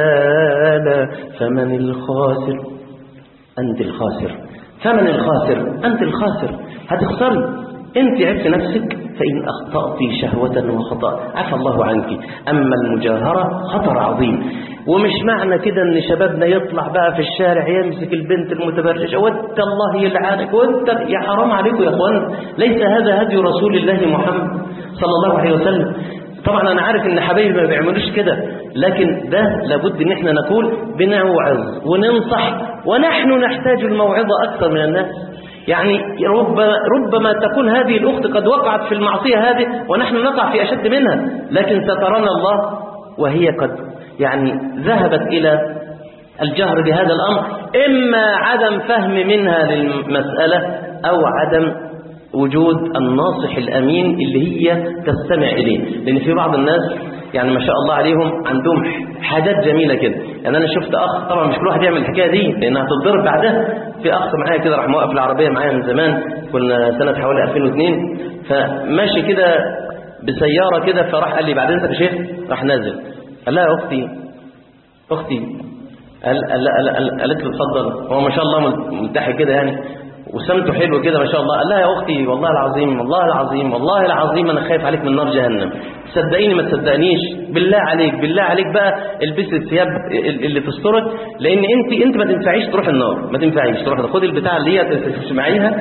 سالا، فمن الخاسر؟ أنت الخاسر. فمن الخاسر؟ أنت الخاسر. هتخسري أنت، عرفت نفسك، فإن أخطأت شهوة وخطأ عفى الله عنك، أما المجاهرة خطر عظيم. ومش معنى كده ان شبابنا يطلع بقى في الشارع يمسك البنت المتبرجة وانت الله يلعنك وانت، يا حرام عليكم يا اخوان، ليس هذا هدي رسول الله محمد صلى الله عليه وسلم. طبعا انا عارف ان حبايبي ما بيعملوش كده، لكن ده لابد ان احنا نقول بنوعظ وننصح، ونحن نحتاج الموعظة اكثر من الناس. يعني ربما, ربما تكون هذه الاخت قد وقعت في المعصية هذه ونحن نقع في اشد منها، لكن سترانا الله وهي قد يعني ذهبت إلى الجهر بهذا الأمر، إما عدم فهم منها للمسألة أو عدم وجود الناصح الأمين اللي هي تستمع إليه. لأن في بعض الناس يعني ما شاء الله عليهم عندهم حاجات جميلة كده. يعني أنا شفت أخ، طبعا مش كل واحد يعمل الحكاية دي لأنها تتضرب بعدها. في أخ معايا كده راح موقف العربية معايا من زمان، كنا سنة حوالي ألفين واثنين، فماشي كده بسيارة كده، فراح قال لي بعدين أنت يا شيخ، راح نازل قال لها أختي أختي قال قال قال قالت له اتفضل، هو ما شاء الله ملتحي كده يعني وسمته حلو كده ما شاء الله. قال لها يا أختي والله العظيم والله العظيم والله العظيم أنا خايف عليك من نار جهنم، صدقيني ما تصدقنيش، بالله عليك بالله عليك بقى البسي الثياب اللي تسترك، لأن أنت أنت ما تنفعيش تروح النار، ما تنفعيش تروح. خدي البتاع اللي هي تسمعيها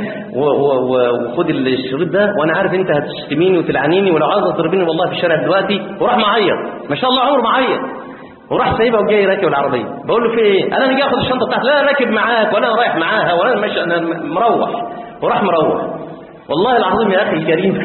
وخدي الشريط ده، وأنا عارف أنت هتشتميني وتلعنيني ولو عاوزة تضربيني والله في الشارع دلوقتي. وراح معيط ما شاء الله عمره معيط، وراح سايبها وجاي راكب العربيه. بقول له في ايه؟ انا جاي اخد الشنطه بتاعتي. لا انا راكب معاك ولا انا رايح معاها ولا انا ماشي، انا مروح. وراح مروح. والله العظيم يا اخي الكريم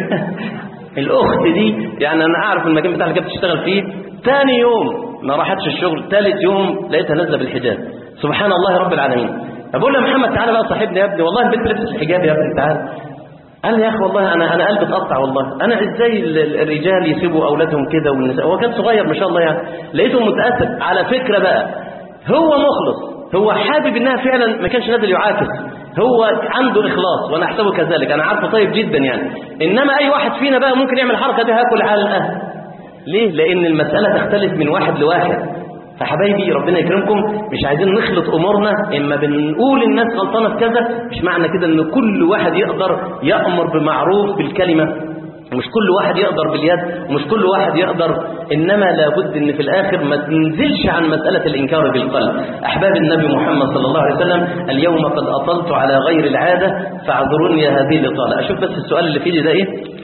الاخت دي يعني انا اعرف المكان بتاعها اللي كانت بتشتغل فيه، ثاني يوم ما راحتش الشغل، ثالث يوم لقيتها نازله بالحجاب. سبحان الله رب العالمين. بقول له يا محمد تعالى بقى صاحبني يا ابني، والله البنت لبست الحجاب يا ابني تعالى. قال لي يا اخي والله انا انا قلبي اتقطع، والله انا ازاي الرجال يسيبوا اولادهم كده والنساء، هو كان صغير ما شاء الله يعني، لقيته متاسف. على فكره بقى هو مخلص، هو حابب انها فعلا ما كانش نازل يعاكس، هو عنده اخلاص وانا احسبه كذلك، انا عارفه طيب جدا يعني. انما اي واحد فينا بقى ممكن يعمل الحركه دي هاكل علقه. ليه؟ لان المساله تختلف من واحد لواحد. فحبايبي ربنا يكرمكم، مش عايزين نخلط امورنا، اما بنقول الناس غلطانه في كذا مش معنى كده ان كل واحد يقدر يأمر بمعروف بالكلمه، مش كل واحد يقدر باليد، ومش كل واحد يقدر، انما لابد ان في الاخر ما تنزلش عن مساله الانكار بالقلب. احباب النبي محمد صلى الله عليه وسلم، اليوم قد اطلت على غير العاده فاعذروني يا هذه الاطاله. اشوف بس السؤال اللي فيه ده ايه.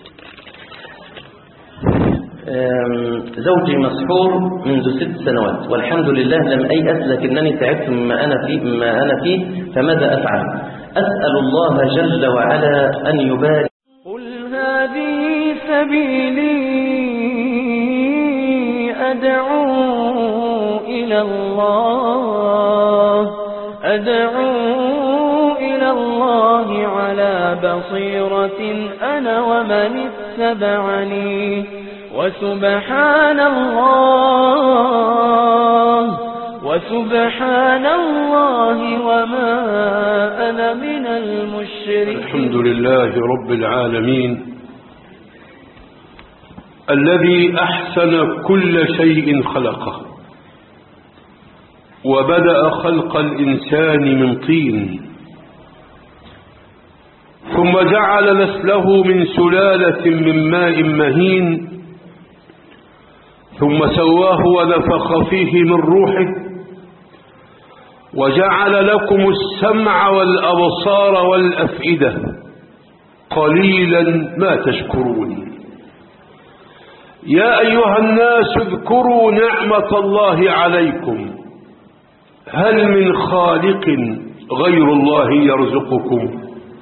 زوجي مسحور منذ ست سنوات والحمد لله لم أيأس، لكنني تعبت مما أنا فيه مما أنا فيه فماذا أفعل؟ أسأل الله جل وعلا أن يبارك. قل هذه سبيلي أدعو إلى الله أدعو إلى الله على بصيرة أنا ومن اتبعني، وسبحان الله وسبحان الله وما أنا من المشركين. الحمد لله رب العالمين الذي أحسن كل شيء خلقه وبدأ خلق الإنسان من طين ثم جعل نسله من سلالة من ماء مهين ثم سواه ونفخ فيه من روحه وجعل لكم السمع والأبصار والأفئدة قليلا ما تشكرون. يا أيها الناس اذكروا نعمة الله عليكم هل من خالق غير الله يرزقكم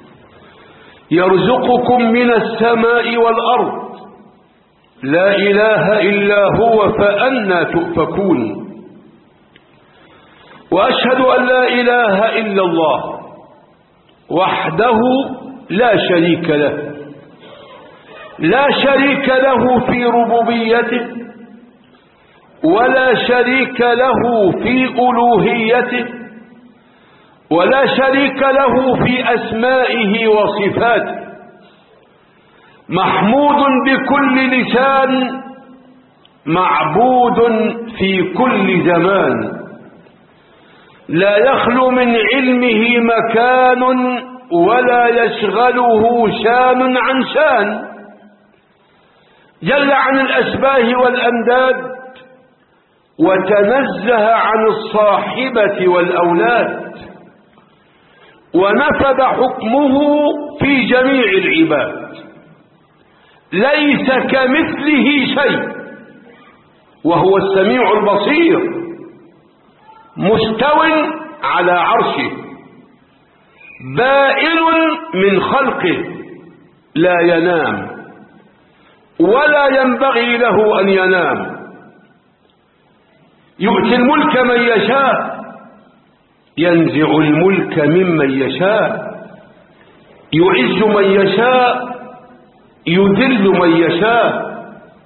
يرزقكم من السماء والأرض لا إله إلا هو فأنى تؤفكون. وأشهد أن لا إله إلا الله وحده لا شريك له لا شريك له في ربوبيته ولا شريك له في ألوهيته ولا شريك له في أسمائه وصفاته محمود بكل لسان معبود في كل زمان لا يخلو من علمه مكان ولا يشغله شان عن شان جل عن الأشباه والأنداد وتنزه عن الصاحبة والأولاد ونفذ حكمه في جميع العباد ليس كمثله شيء وهو السميع البصير مستو على عرشه بائن من خلقه لا ينام ولا ينبغي له أن ينام يؤتي الملك من يشاء ينزع الملك ممن يشاء يعز من يشاء يذل من يشاء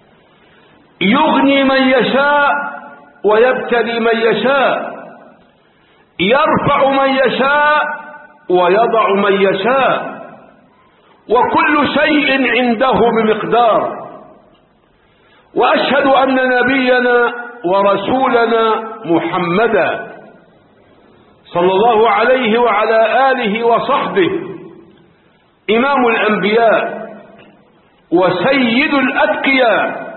يغني من يشاء ويبتلي من يشاء يرفع من يشاء ويضع من يشاء وكل شيء عنده بمقدار. وأشهد أن نبينا ورسولنا محمدا صلى الله عليه وعلى آله وصحبه إمام الأنبياء وسيد الأتقياء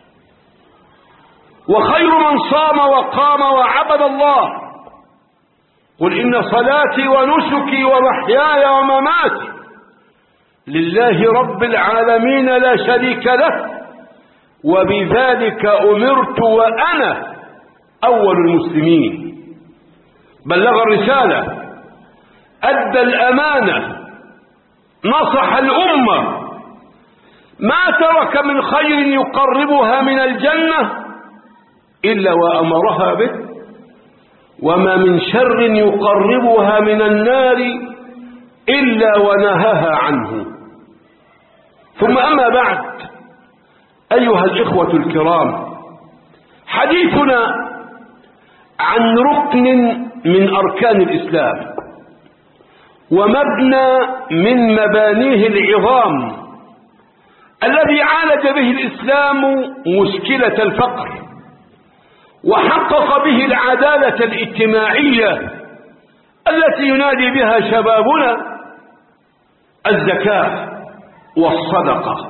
وخير من صام وقام وعبد الله. قل إن صلاتي ونسكي ومحياي ومماتي لله رب العالمين لا شريك له وبذلك أمرت وأنا أول المسلمين. بلغ الرسالة أدى الأمانة نصح الأمة ما ترك من خير يقربها من الجنة إلا وأمرها به وما من شر يقربها من النار إلا ونهاها عنه. ثم أما بعد أيها الإخوة الكرام حديثنا عن ركن من أركان الإسلام ومبنى من مبانيه العظام الذي عالج به الإسلام مشكلة الفقر وحقق به العدالة الاجتماعية التي ينادي بها شبابنا الزكاة والصدقة.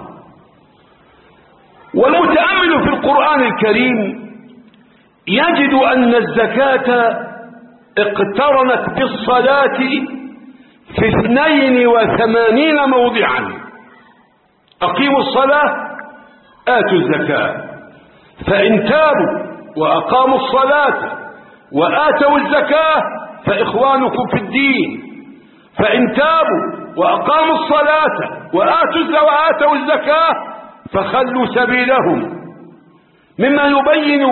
والمتأمل في القرآن الكريم يجد أن الزكاة اقترنت بالصلاة في اثنين وثمانين موضعا. أقيموا الصلاة آتوا الزكاة فإن تابوا وأقاموا الصلاة وآتوا الزكاة فإخوانكم في الدين فإن تابوا وأقاموا الصلاة وآتوا الزكاة فخلوا سبيلهم. مما يبين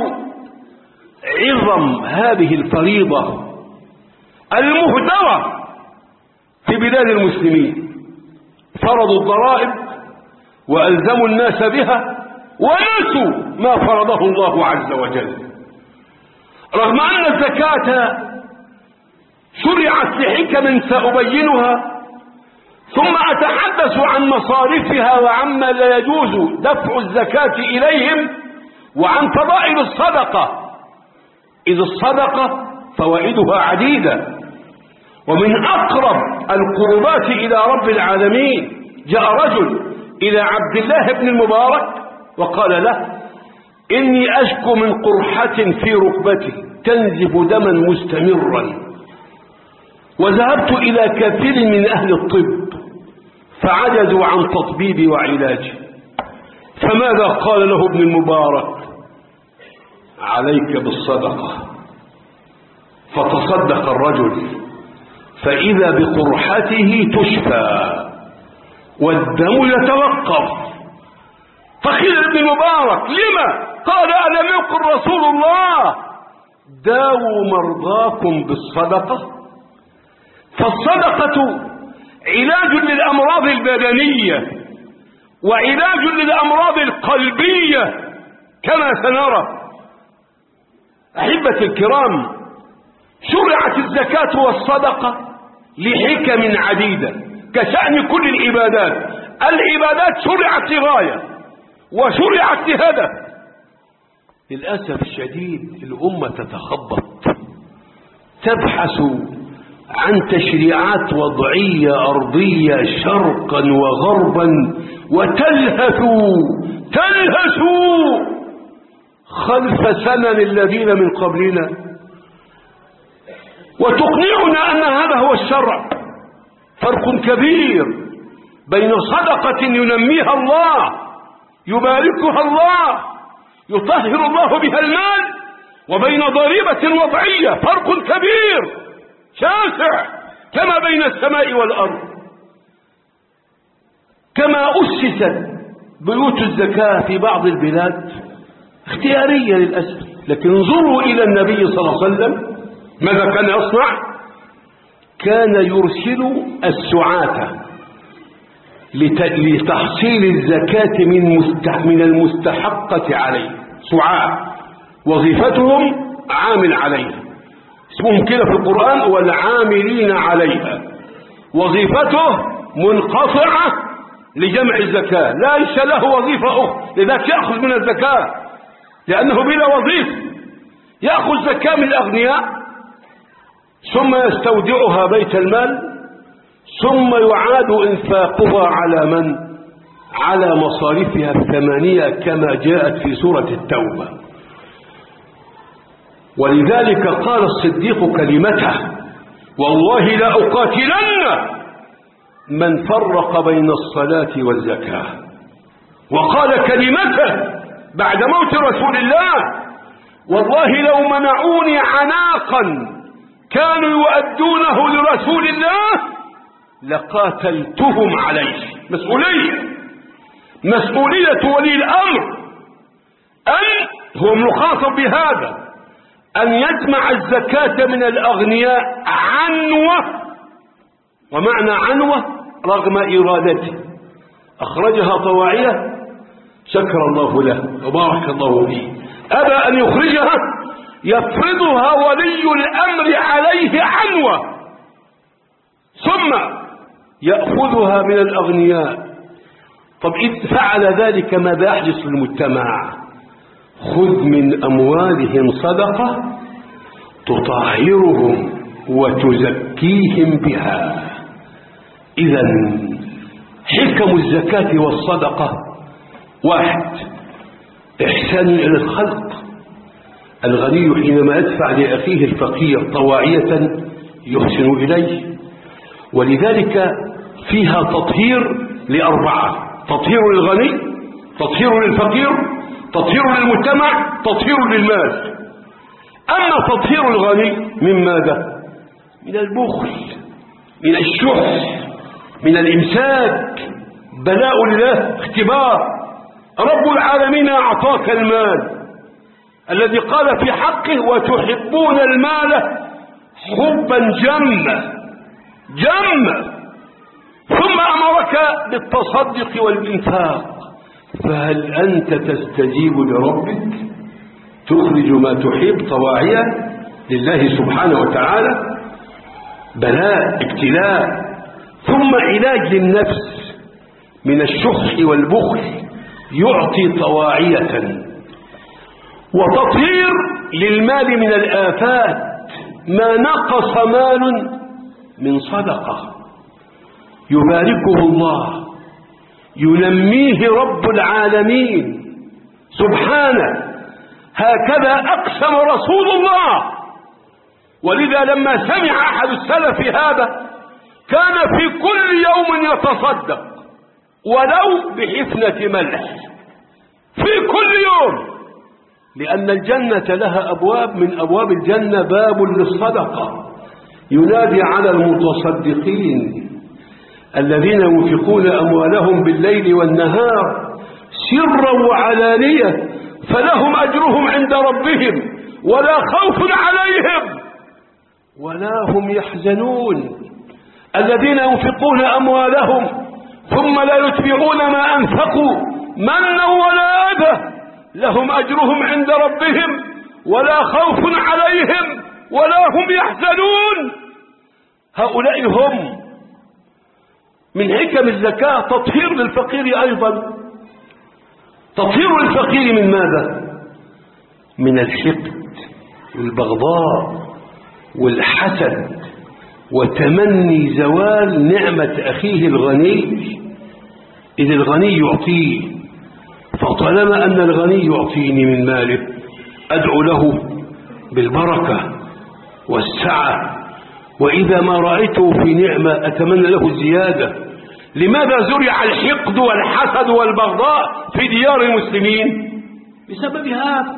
عظم هذه الفريضة المهدرة في بلاد المسلمين. فرضوا الضرائب وألزموا الناس بها ونسوا ما فرضه الله عز وجل. رغم أن الزكاة شرعت لحكم سأبينها، ثم أتحدث عن مصارفها وعما لا يجوز دفع الزكاة إليهم، وعن فضائل الصدقة، إذ الصدقة فوائدها عديدة. ومن أقرب القربات إلى رب العالمين جاء رجل إلى عبد الله بن المبارك وقال له: إني أشكو من قرحة في ركبتي تنزف دما مستمرا، وذهبت إلى كثير من أهل الطب فعجزوا عن تطبيبي وعلاجي. فماذا قال له ابن المبارك؟ عليك بالصدقة. فتصدق الرجل، فإذا بقرحته تشفى والدم يتوقف. فقيل ابن المبارك: لما؟ قال: ألم يقل رسول الله: داووا مرضاكم بالصدقة؟ فالصدقة علاج للأمراض البدنية وعلاج للأمراض القلبية كما سنرى. أحبة الكرام، شرعت الزكاة والصدقة لحكم عديدة كشأن كل العبادات. العبادات شرعت لغاية وشرعت لهدف. للأسف الشديد الأمة تتخبط، تبحث عن تشريعات وضعية أرضية شرقا وغربا، وتلهث تلهث خلف سنن الذين من قبلنا، وتقنعنا أن هذا هو الشرع. فرق كبير بين صدقة ينميها الله يباركها الله يطهر الله بها المال، وبين ضريبة وضعية. فرق كبير شاسع كما بين السماء والأرض. كما أسست بيوت الزكاة في بعض البلاد اختيارية للأسف، لكن انظروا إلى النبي صلى الله عليه وسلم ماذا كان يصنع؟ كان يرسل السعاة لتحصيل الزكاة من المستحقة عليه. سعاة وظيفتهم عامل عليها، اسمهم كده في القرآن: والعاملين عليها. وظيفته منقطعة لجمع الزكاة، ليس له وظيفة أخرى، لذلك يأخذ من الزكاة لأنه بلا وظيفة. يأخذ زكاة من الأغنياء ثم يستودعها بيت المال، ثم يعاد إنفاقها على من؟ على مصاريفها الثمانية كما جاءت في سورة التوبة. ولذلك قال الصديق كلمته: والله لا أقاتلن من فرق بين الصلاة والزكاة. وقال كلمته بعد موت رسول الله: والله لو منعوني عناقا كانوا يؤدونه لرسول الله لقاتلتهم عليه. مسؤولية مسؤولية ولي الأمر أن هو مخاطب بهذا، أن يجمع الزكاة من الأغنياء عنوة. ومعنى عنوة رغم إرادته، أخرجها طواعية شكر الله له وبارك الله فيه، أبى أن يخرجها يفرضها ولي الأمر عليه عنوة، ثم يأخذها من الأغنياء. طب إذ فعل ذلك ماذا يحدث للمجتمع؟ خذ من أموالهم صدقة تطهرهم وتزكيهم بها. إذن حكم الزكاة والصدقة: واحد، إحسان إلى الخلق. الغني حينما يدفع لأخيه الفقير طواعية يحسن إليه، ولذلك فيها تطهير لأربعة: تطهير للغني، تطهير للفقير، تطهير للمجتمع، تطهير للمال. أما تطهير الغني من ماذا؟ من البخل، من الشح، من الإمساك. بلاء الله، اختبار. رب العالمين أعطاك المال الذي قال في حقه: وتحبون المال حبا جما جما، ثم أمرك بالتصدق والإنفاق. فهل أنت تستجيب لربك؟ تخرج ما تحب طواعية لله سبحانه وتعالى، بلاء ابتلاء، ثم علاج للنفس من الشح والبخل يعطي طواعية، وتطهير للمال من الآفات، ما نقص مال من صدقة يباركه الله ينميه رب العالمين سبحانه، هكذا أقسم رسول الله. ولذا لما سمع أحد السلف هذا كان في كل يوم يتصدق ولو بحفنة ملح، في كل يوم، لأن الجنة لها أبواب، من أبواب الجنة باب للصدقة ينادي على المتصدقين الذين ينفقون أموالهم بالليل والنهار سرا وعلانية فلهم أجرهم عند ربهم ولا خوف عليهم ولا هم يحزنون. الذين ينفقون أموالهم ثم لا يتبعون ما أنفقوا منا ولا أذى لهم أجرهم عند ربهم ولا خوف عليهم ولا هم يحزنون. هؤلاء هم. من حكم الزكاة تطهير للفقير أيضا. تطهير الفقير من ماذا؟ من الحقد والبغضاء والحسد وتمني زوال نعمة أخيه الغني. إذ الغني يعطيه، فطالما أن الغني يعطيني من ماله أدعو له بالبركة والسعة، وإذا ما رأيته في نعمة أتمنى له الزيادة. لماذا زرع الحقد والحسد والبغضاء في ديار المسلمين؟ بسبب هذا.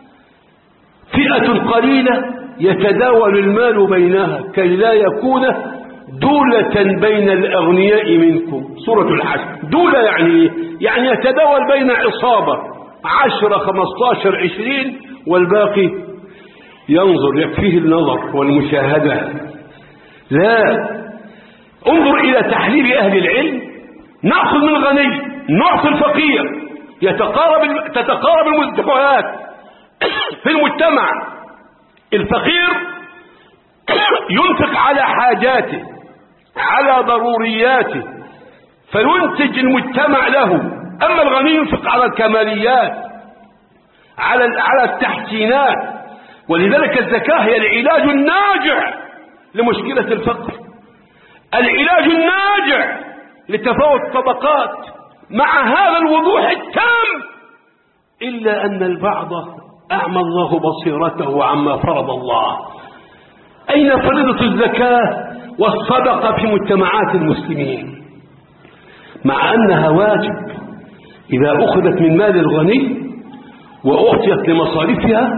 فئة قليلة يتداول المال بينها كي لا يكون دولة بين الأغنياء منكم. سورة الحشر. دولة يعني يعني يتداول بين عصابة عشرة خمستاشر عشرين والباقي ينظر، يكفيه النظر والمشاهدة. لا، انظر إلى تحليل أهل العلم. نأخذ من الغني نعطي الفقير، يتقارب تتقارب المستويات في المجتمع. الفقير ينفق على حاجاته على ضرورياته فينتج المجتمع له، أما الغني ينفق على الكماليات على على التحسينات. ولذلك الزكاة هي العلاج الناجع لمشكلة الفقر، العلاج الناجع لتفاوت الطبقات مع هذا الوضوح التام، إلا أن البعض أعمى الله بصيرته عما فرض الله. أين فريضة الزكاة والصدقة في مجتمعات المسلمين؟ مع أنها واجب إذا أخذت من مال الغني وأعطيت لمصاريفها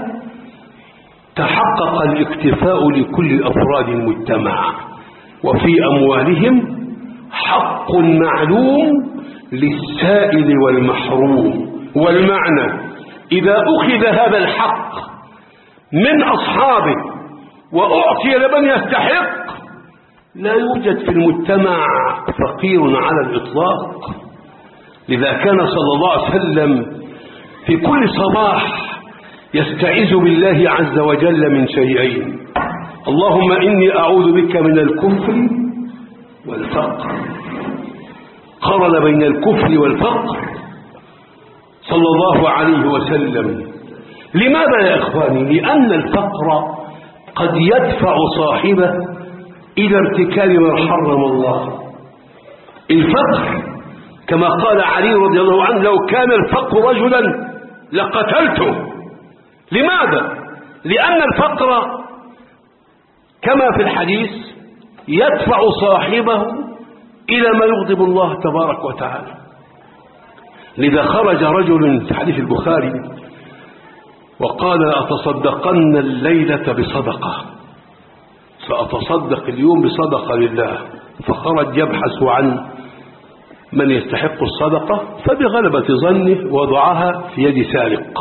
تحقق الاكتفاء لكل أفراد المجتمع، وفي أموالهم حق معلوم للسائل والمحروم. والمعنى إذا أخذ هذا الحق من أصحابه وأعطي لمن يستحق لا يوجد في المجتمع فقير على الإطلاق. لذا كان صلى الله عليه وسلم في كل صباح يستعيذ بالله عز وجل من شيئين: اللهم إني أعوذ بك من الكفر والفقر. قرن بين الكفر والفقر صلى الله عليه وسلم. لماذا يا إخواني؟ لأن الفقر قد يدفع صاحبه إلى ارتكاب ما حرم الله. الفقر كما قال علي رضي الله عنه: لو كان الفقر رجلا لقتلته. لماذا؟ لأن الفقر كما في الحديث يدفع صاحبه إلى ما يغضب الله تبارك وتعالى. لذا خرج رجل في حديث البخاري وقال: أتصدقن الليلة بصدقة، سأتصدق اليوم بصدقة لله. فخرج يبحث عن من يستحق الصدقة، فبغلبة ظنه وضعها في يد سارق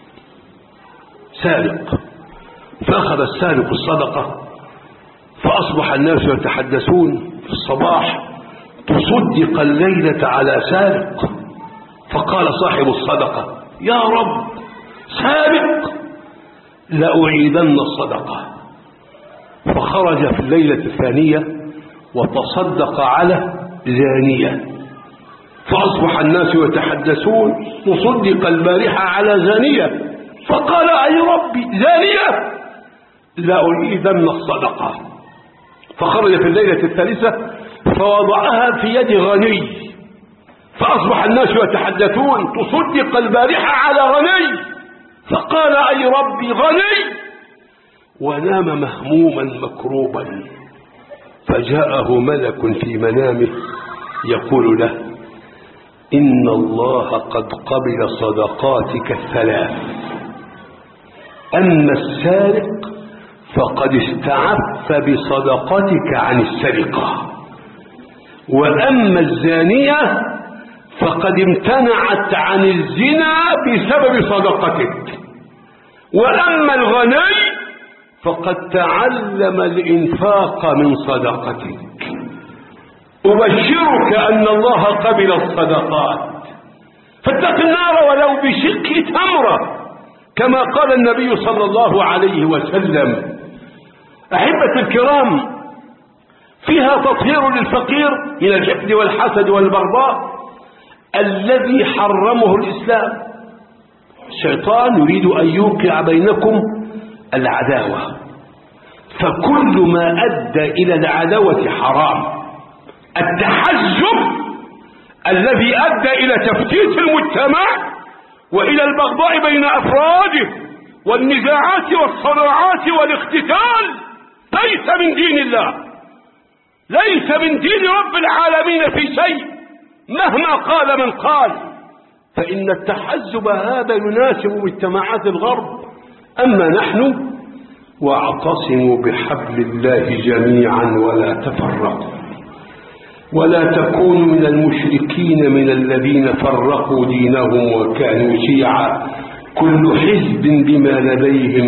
سارق فأخذ السارق الصدقة. فأصبح الناس يتحدثون في الصباح: تصدق الليلة على سارق. فقال صاحب الصدقة: يا رب، سارق لأعيدن الصدقة. فخرج في الليلة الثانية وتصدق على زانية، فأصبح الناس يتحدثون مصدق البارحة على زانية، فقال أي ربي زانية لأعيدن الصدقة. فخرج في الليلة الثالثة فوضعها في يد غني، فأصبح الناس يتحدثون تصدق البارحة على غني، فقال أي ربي غني، ونام مهموما مكروبا. فجاءه ملك في منامه يقول له إن الله قد قبل صدقاتك الثلاث، أما السارق فقد استعف بصدقتك عن السرقة، وأما الزانية فقد امتنعت عن الزنا بسبب صدقتك، وأما الغني فقد تعلم الإنفاق من صدقتك. أبشرك أن الله قبل الصدقات، فاتق النار ولو بشق تمرة، كما قال النبي صلى الله عليه وسلم. أحبة الكرام، فيها تطهير للفقير من الحقد والحسد والبغضاء الذي حرمه الإسلام. الشيطان يريد أن يوقع بينكم العداوة، فكل ما أدى إلى العداوة حرام. التحزب الذي أدى إلى تفتيت المجتمع وإلى البغضاء بين أفراده والنزاعات والصراعات والاقتتال ليس من دين الله، ليس من دين رب العالمين في شيء مهما قال من قال، فإن التحزب هذا يناسب مجتمعات الغرب. أما نحن واعتصموا بحبل الله جميعا ولا تفرقوا، ولا تكونوا من المشركين من الذين فرقوا دينهم وكانوا شيعا كل حزب بما لديهم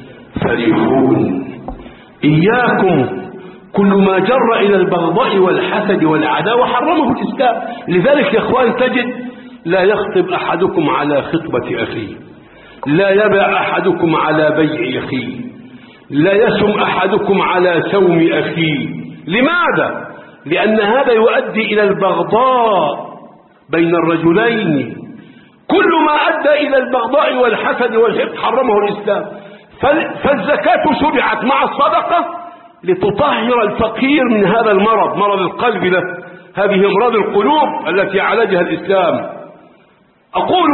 فرحون. إياكم كل ما جر إلى البغضاء والحسد والعداوة حرمه الإسلام. لذلك يا إخوان تجد لا يخطب أحدكم على خطبة أخيه، لا يبع أحدكم على بيع أخيه، لا يسم أحدكم على سوم أخيه. لماذا؟ لأن هذا يؤدي إلى البغضاء بين الرجلين. كل ما أدى إلى البغضاء والحسد والحقد حرمه الإسلام. فالزكاة شرعت مع الصدقة لتطهر الفقير من هذا المرض، مرض القلب له، هذه أمراض القلوب التي عالجها الإسلام. أقول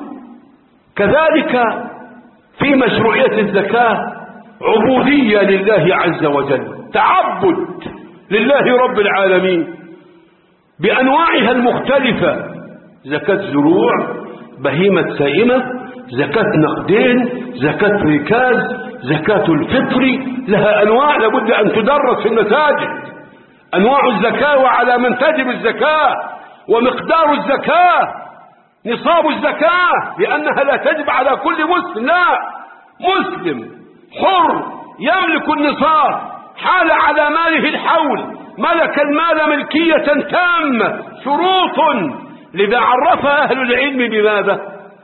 كذلك في مشروعية الزكاة عبودية لله عز وجل، تعبد لله رب العالمين بأنواعها المختلفة: زكاة زروع، بهيمة سائمة، زكاة نقدين، زكاة ركاز، زكاة الفطر، لها أنواع لابد أن تدرس في المساجد. أنواع الزكاة وعلى من تجب الزكاة ومقدار الزكاة، نصاب الزكاة، لأنها لا تجب على كل مسلم، لا، مسلم حر يملك النصاب حال على ماله الحول، ملك المال ملكية تامة، شروط لذا عرفها أهل العلم بماذا؟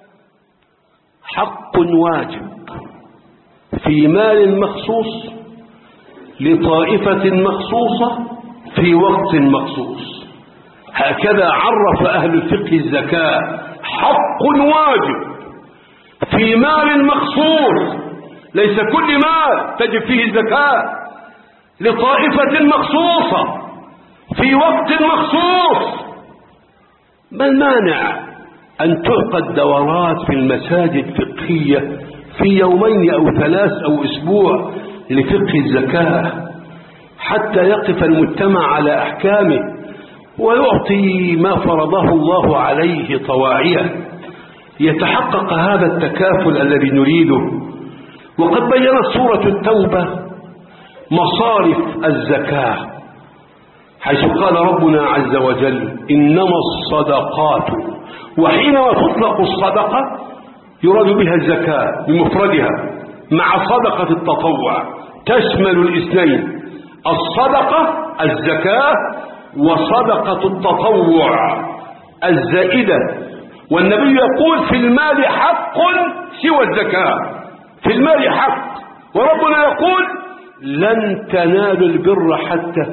حق واجب في مال مخصوص لطائفة مخصوصة في وقت مخصوص. هكذا عرف أهل الفقه الزكاة: حق واجب في مال مخصوص، ليس كل مال تجب فيه الزكاة، لطائفة مخصوصة في وقت مخصوص. ما المانع أن تعقد دورات في المساجد فقهية في يومين أو ثلاث أو أسبوع لفقه الزكاة، حتى يقف المجتمع على أحكامه ويعطي ما فرضه الله عليه طواعية، يتحقق هذا التكافل الذي نريده. وقد بينت سورة التوبة مصارف الزكاة، حيث قال ربنا عز وجل: إنما الصدقات. وحينما تطلق الصدقة يراد بها الزكاة بمفردها مع صدقة التطوع، تشمل الاثنين: الصدقة الزكاة وصدقة التطوع الزائدة. والنبي يقول: في المال حق سوى الزكاة، في المال حق، وربنا يقول لن تنالوا البر حتى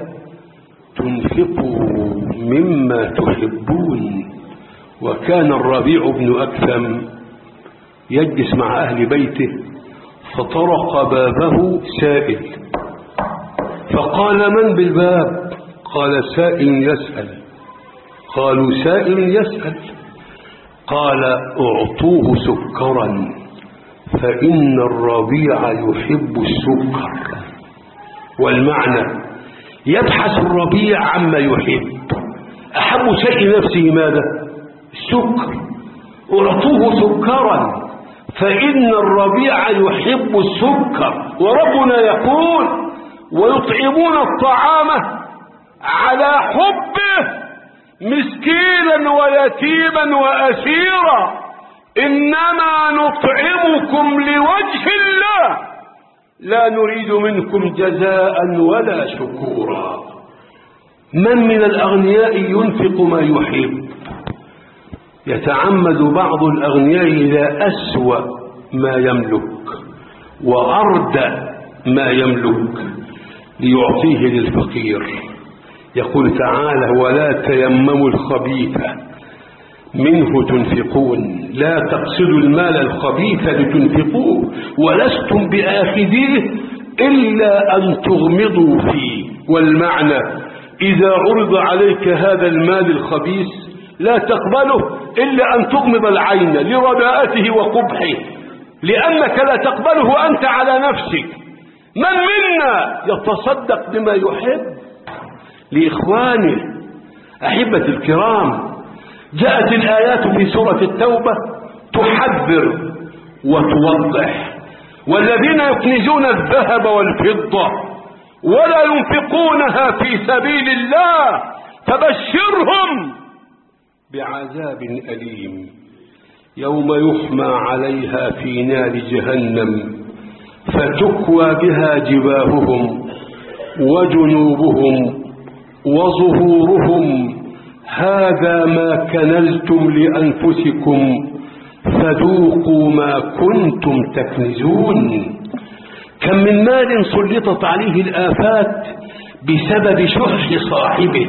تنفقوا مما تحبون. وكان الربيع بن أكثم يجلس مع أهل بيته فطرق بابه سائل، فقال من بالباب؟ قال سائل يسأل. قالوا سائل يسأل. قال اعطوه سكرا فإن الربيع يحب السكر. والمعنى يبحث الربيع عما يحب، أحب شيء نفسه ماذا؟ السكر. اعطوه سكرا فإن الربيع يحب السكر. وربنا يقول ويطعمون الطعام على حبه مسكينا ويتيما وأسيرا إنما نطعمكم لوجه الله لا نريد منكم جزاء ولا شكورا. من من الأغنياء ينفق ما يحب؟ يتعمد بعض الأغنياء إلى أسوأ ما يملك وأردى ما يملك ليعطيه للفقير. يقول تعالى ولا تيمموا الخبيث منه تنفقون، لا تقصدوا المال الخبيث لتنفقوه ولستم بآخذيه إلا أن تغمضوا فيه. والمعنى إذا عرض عليك هذا المال الخبيث لا تقبله إلا أن تغمض العين لرداءته وقبحه، لأنك لا تقبله أنت على نفسك. من منا يتصدق بما يحب لإخوانه؟ أحبة الكرام، جاءت الآيات في سورة التوبة تحذر وتوضح. والذين يكنزون الذهب والفضة ولا ينفقونها في سبيل الله فبشرهم بعذاب أليم يوم يحمى عليها في نار جهنم فتكوى بها جباههم وجنوبهم وظهورهم هذا ما كنزتم لأنفسكم فذوقوا ما كنتم تكنزون. كم من مال سلطت عليه الآفات بسبب شح صاحبه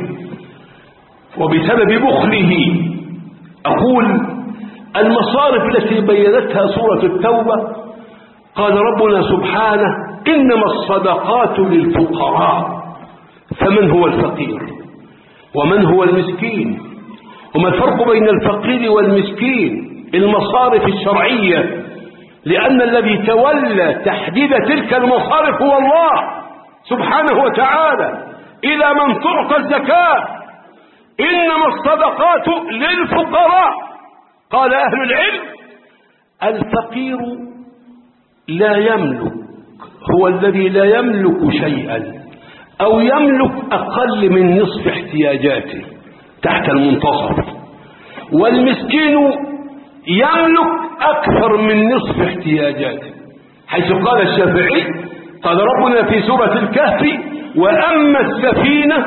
وبسبب بخله. أقول المصارف التي بينتها سورة التوبة قال ربنا سبحانه إنما الصدقات للفقراء. فمن هو الفقير ومن هو المسكين؟ وما الفرق بين الفقير والمسكين؟ المصارف الشرعية، لأن الذي تولى تحديد تلك المصارف هو الله سبحانه وتعالى. إلى من تعطى الزكاة إنما الصدقات للفقراء. قال أهل العلم الفقير لا يملك، هو الذي لا يملك شيئا أو يملك أقل من نصف احتياجاته تحت المنتصف، والمسكين يملك أكثر من نصف احتياجاته، حيث قال الشافعي قال ربنا في سورة الكهف وأما السفينة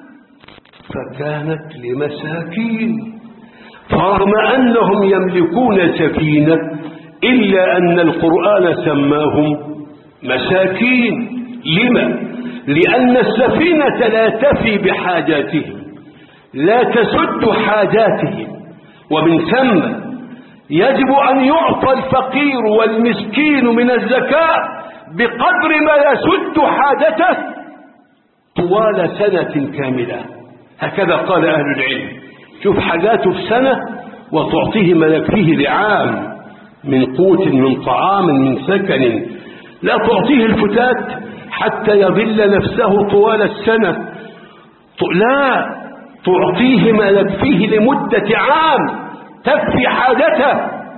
فكانت لمساكين. فرغم أنهم يملكون سفينة إلا أن القرآن سماهم مساكين. لما؟ لأن السفينة لا تفي بحاجاتهم، لا تسد حاجاتهم، ومن ثم يجب أن يعطى الفقير والمسكين من الزكاة بقدر ما يسد حاجته طوال سنة كاملة. هكذا قال أهل العلم. شوف حاجاته في سنة وتعطيه ما يكفيه لعام من قوت من طعام من سكن، لا تعطيه الفتات حتى يظل نفسه طوال السنة، لا تعطيه ما يكفيه لمدة عام تكفي حاجته.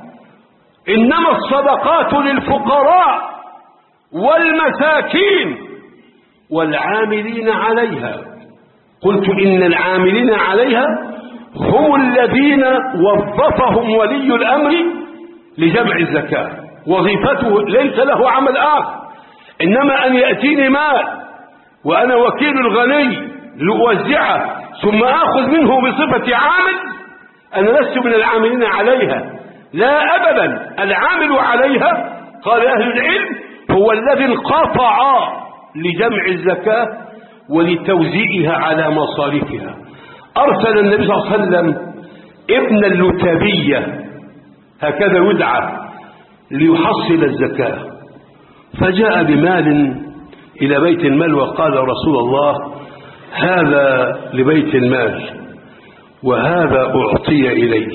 إنما الصدقات للفقراء والمساكين والعاملين عليها. قلت إن العاملين عليها هم الذين وظفهم ولي الأمر لجمع الزكاة، وظيفته ليس له عمل آخر إنما أن يأتيني مال وأنا وكيل الغني لأوزعه ثم آخذ منه بصفة عامل. أنا لست من العاملين عليها، لا أبدا. العامل عليها قال أهل العلم هو الذي انقطع لجمع الزكاة ولتوزيعها على مصارفها. أرسل النبي صلى الله عليه وسلم ابن اللتبية هكذا يدعى ليحصل الزكاة، فجاء بمال إلى بيت المال وقال رسول الله هذا لبيت المال وهذا أعطي إلي،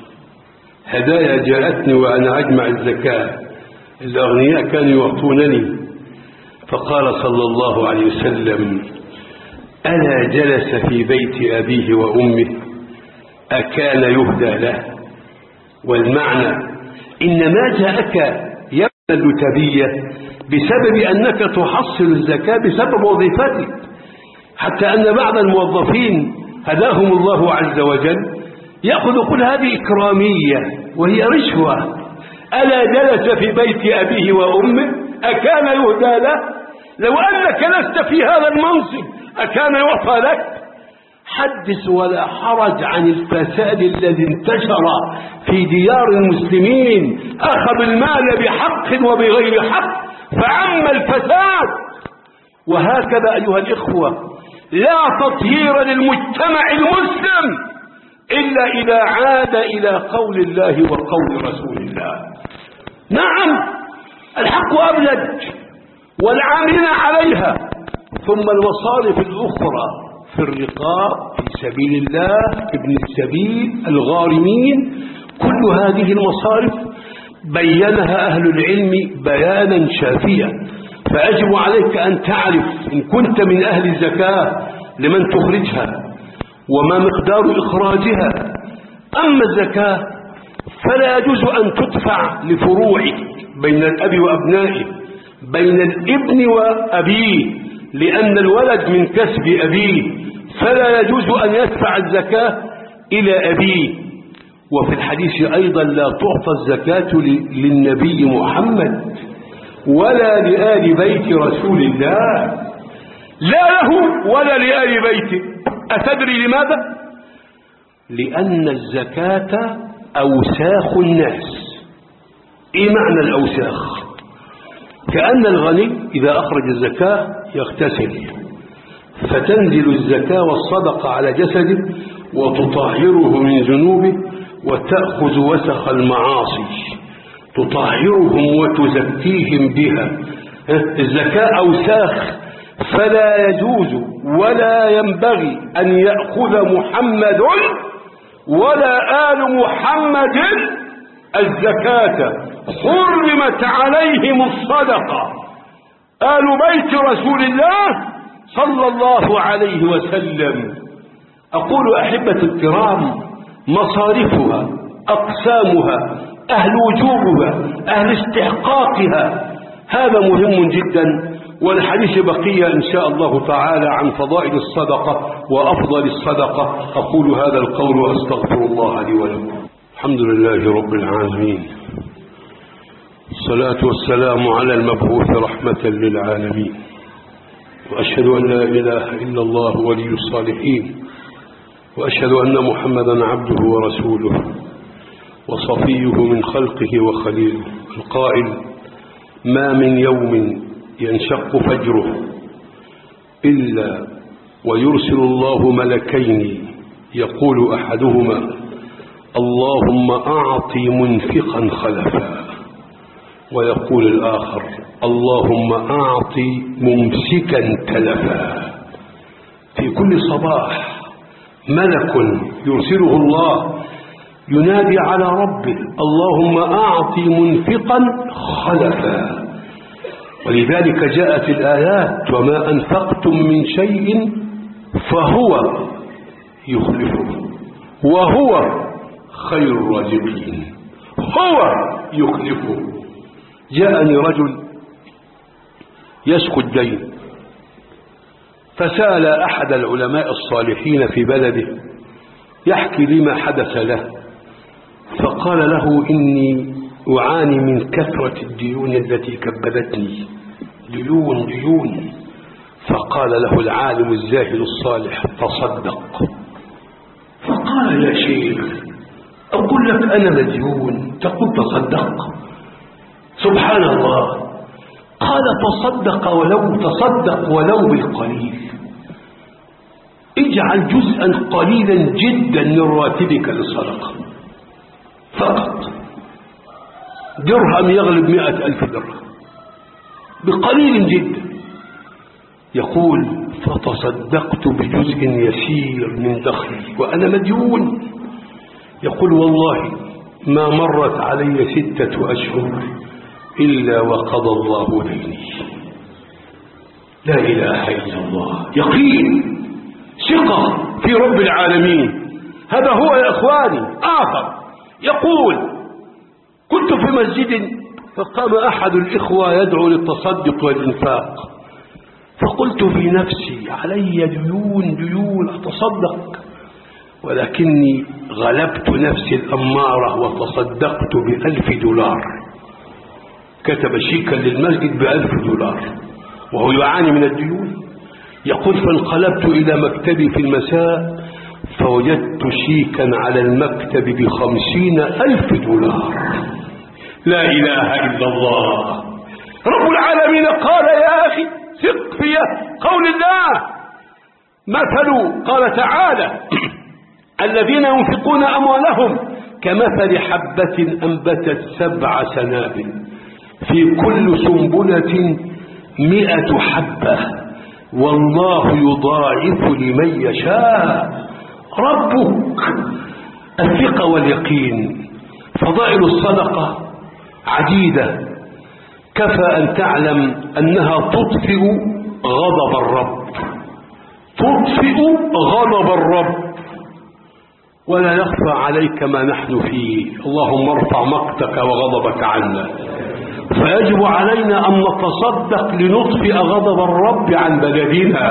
هدايا جاءتني وأنا أجمع الزكاة، الأغنياء كانوا يعطونني. فقال صلى الله عليه وسلم ألا جلس في بيت أبيه وأمه أكان يهدى له؟ والمعنى إنما جاءك يا ابن اللتبية بسبب أنك تحصل الزكاة بسبب وظيفتك، حتى أن بعض الموظفين هداهم الله عز وجل يأخذ كل هذه إكرامية وهي رشوة. ألا جلس في بيت أبيه وأمه أكان يهدى له؟ لو أنك لست في هذا المنصب أكان يعطى لك؟ حدث ولا حرج عن الفساد الذي انتشر في ديار المسلمين، أخذ المال بحق وبغير حق فعم الفساد. وهكذا أيها الإخوة لا تطهير للمجتمع المسلم إلا إذا عاد إلى قول الله وقول رسول الله. نعم الحق أبلج والعاملين عليها، ثم المصارف الأخرى في الرقاب في سبيل الله، ابن السبيل، الغارمين، كل هذه المصارف بينها أهل العلم بيانا شافيا. فيجب عليك أن تعرف إن كنت من أهل الزكاة لمن تخرجها وما مقدار إخراجها. أما الزكاة فلا يجوز أن تدفع لفروعه بين الأب وأبنائه، بين الابن وأبيه، لأن الولد من كسب أبيه، فلا يجوز أن يدفع الزكاة إلى أبيه. وفي الحديث أيضا لا تعطى الزكاة للنبي محمد ولا لآل بيت رسول الله، لا له ولا لآل بيته. أتدري لماذا؟ لأن الزكاة أوساخ الناس. إيه معنى الأوساخ؟ كأن الغني إذا أخرج الزكاة يغتسل، فتنزل الزكاة والصدقة على جسده وتطهره من ذنوبه وتأخذ وسخ المعاصي تطهرهم وتزكيهم بها. الزكاة أوساخ، فلا يجوز ولا ينبغي أن يأخذ محمد ولا آل محمد الزكاة. حرمت عليهم الصدقة آل بيت رسول الله صلى الله عليه وسلم. أقول أحبة الكرام مصارفها، أقسامها، أهل وجوبها، أهل استحقاقها، هذا مهم جدا. والحديث بقية إن شاء الله تعالى عن فضائل الصدقة وأفضل الصدقة. أقول هذا القول وأستغفر الله لي ولكم. الحمد لله رب العالمين، الصلاة والسلام على المبعوث رحمة للعالمين، وأشهد أن لا إله إلا الله ولي الصالحين، وأشهد أن محمدا عبده ورسوله وصفيه من خلقه وخليله، القائل ما من يوم ينشق فجره إلا ويرسل الله ملكين يقول أحدهما اللهم أعطي منفقا خلفا، ويقول الآخر اللهم أعطي ممسكا تلفا. في كل صباح ملك يرسله الله ينادي على ربه اللهم أعطي منفقا خلفا. ولذلك جاءت الآيات وما أنفقتم من شيء فهو يخلفه وهو خير الرازقين، هو يخلفه. جاءني رجل يشكو الدين، فسأل أحد العلماء الصالحين في بلده يحكي لي ما حدث له، فقال له إني أعاني من كثرة الديون التي كبدتني، ديون ديون. فقال له العالم الزاهد الصالح تصدق. فقال يا شيخ أقول لك أنا مديون تقول تصدق؟ سبحان الله. قال تصدق ولو تصدق ولو بالقليل، اجعل جزءا قليلا جدا من راتبك للصدقة فقط، درهم يغلب مئة ألف درهم بقليل جدا. يقول فتصدقت بجزء يسير من دخلي وأنا مديون. يقول والله ما مرت علي ستة أشهر إلا وقضى الله ديني. لا إله إلا الله. يقين، ثقة في رب العالمين. هذا هو يا إخواني. آخر يقول كنت في مسجد فقام أحد الإخوة يدعو للتصدق والإنفاق، فقلت في نفسي علي ديون ديون أتصدق، ولكني غلبت نفسي الأمارة وتصدقت بألف دولار. كتب شيكا للمسجد بألف دولار وهو يعاني من الديون. يقول فانقلبت إلى مكتبي في المساء فوجدت شيكا على المكتب بخمسين ألف دولار. لا إله إلا الله. رب العالمين قال يا أخي ثق في قول الله. مثل قال تعالى الذين ينفقون أموالهم كمثل حبة أنبتت سبع سنابل في كل سنبلة مئة حبة والله يضاعف لمن يشاء. ربك. الثقة واليقين. فضائل الصدقة عديدة، كفى أن تعلم أنها تطفئ غضب الرب، تطفئ غضب الرب، ولا يخفى عليك ما نحن فيه. اللهم ارفع مقتك وغضبك عنا. فيجب علينا أن نتصدق لنطفئ غضب الرب عن بلدنا.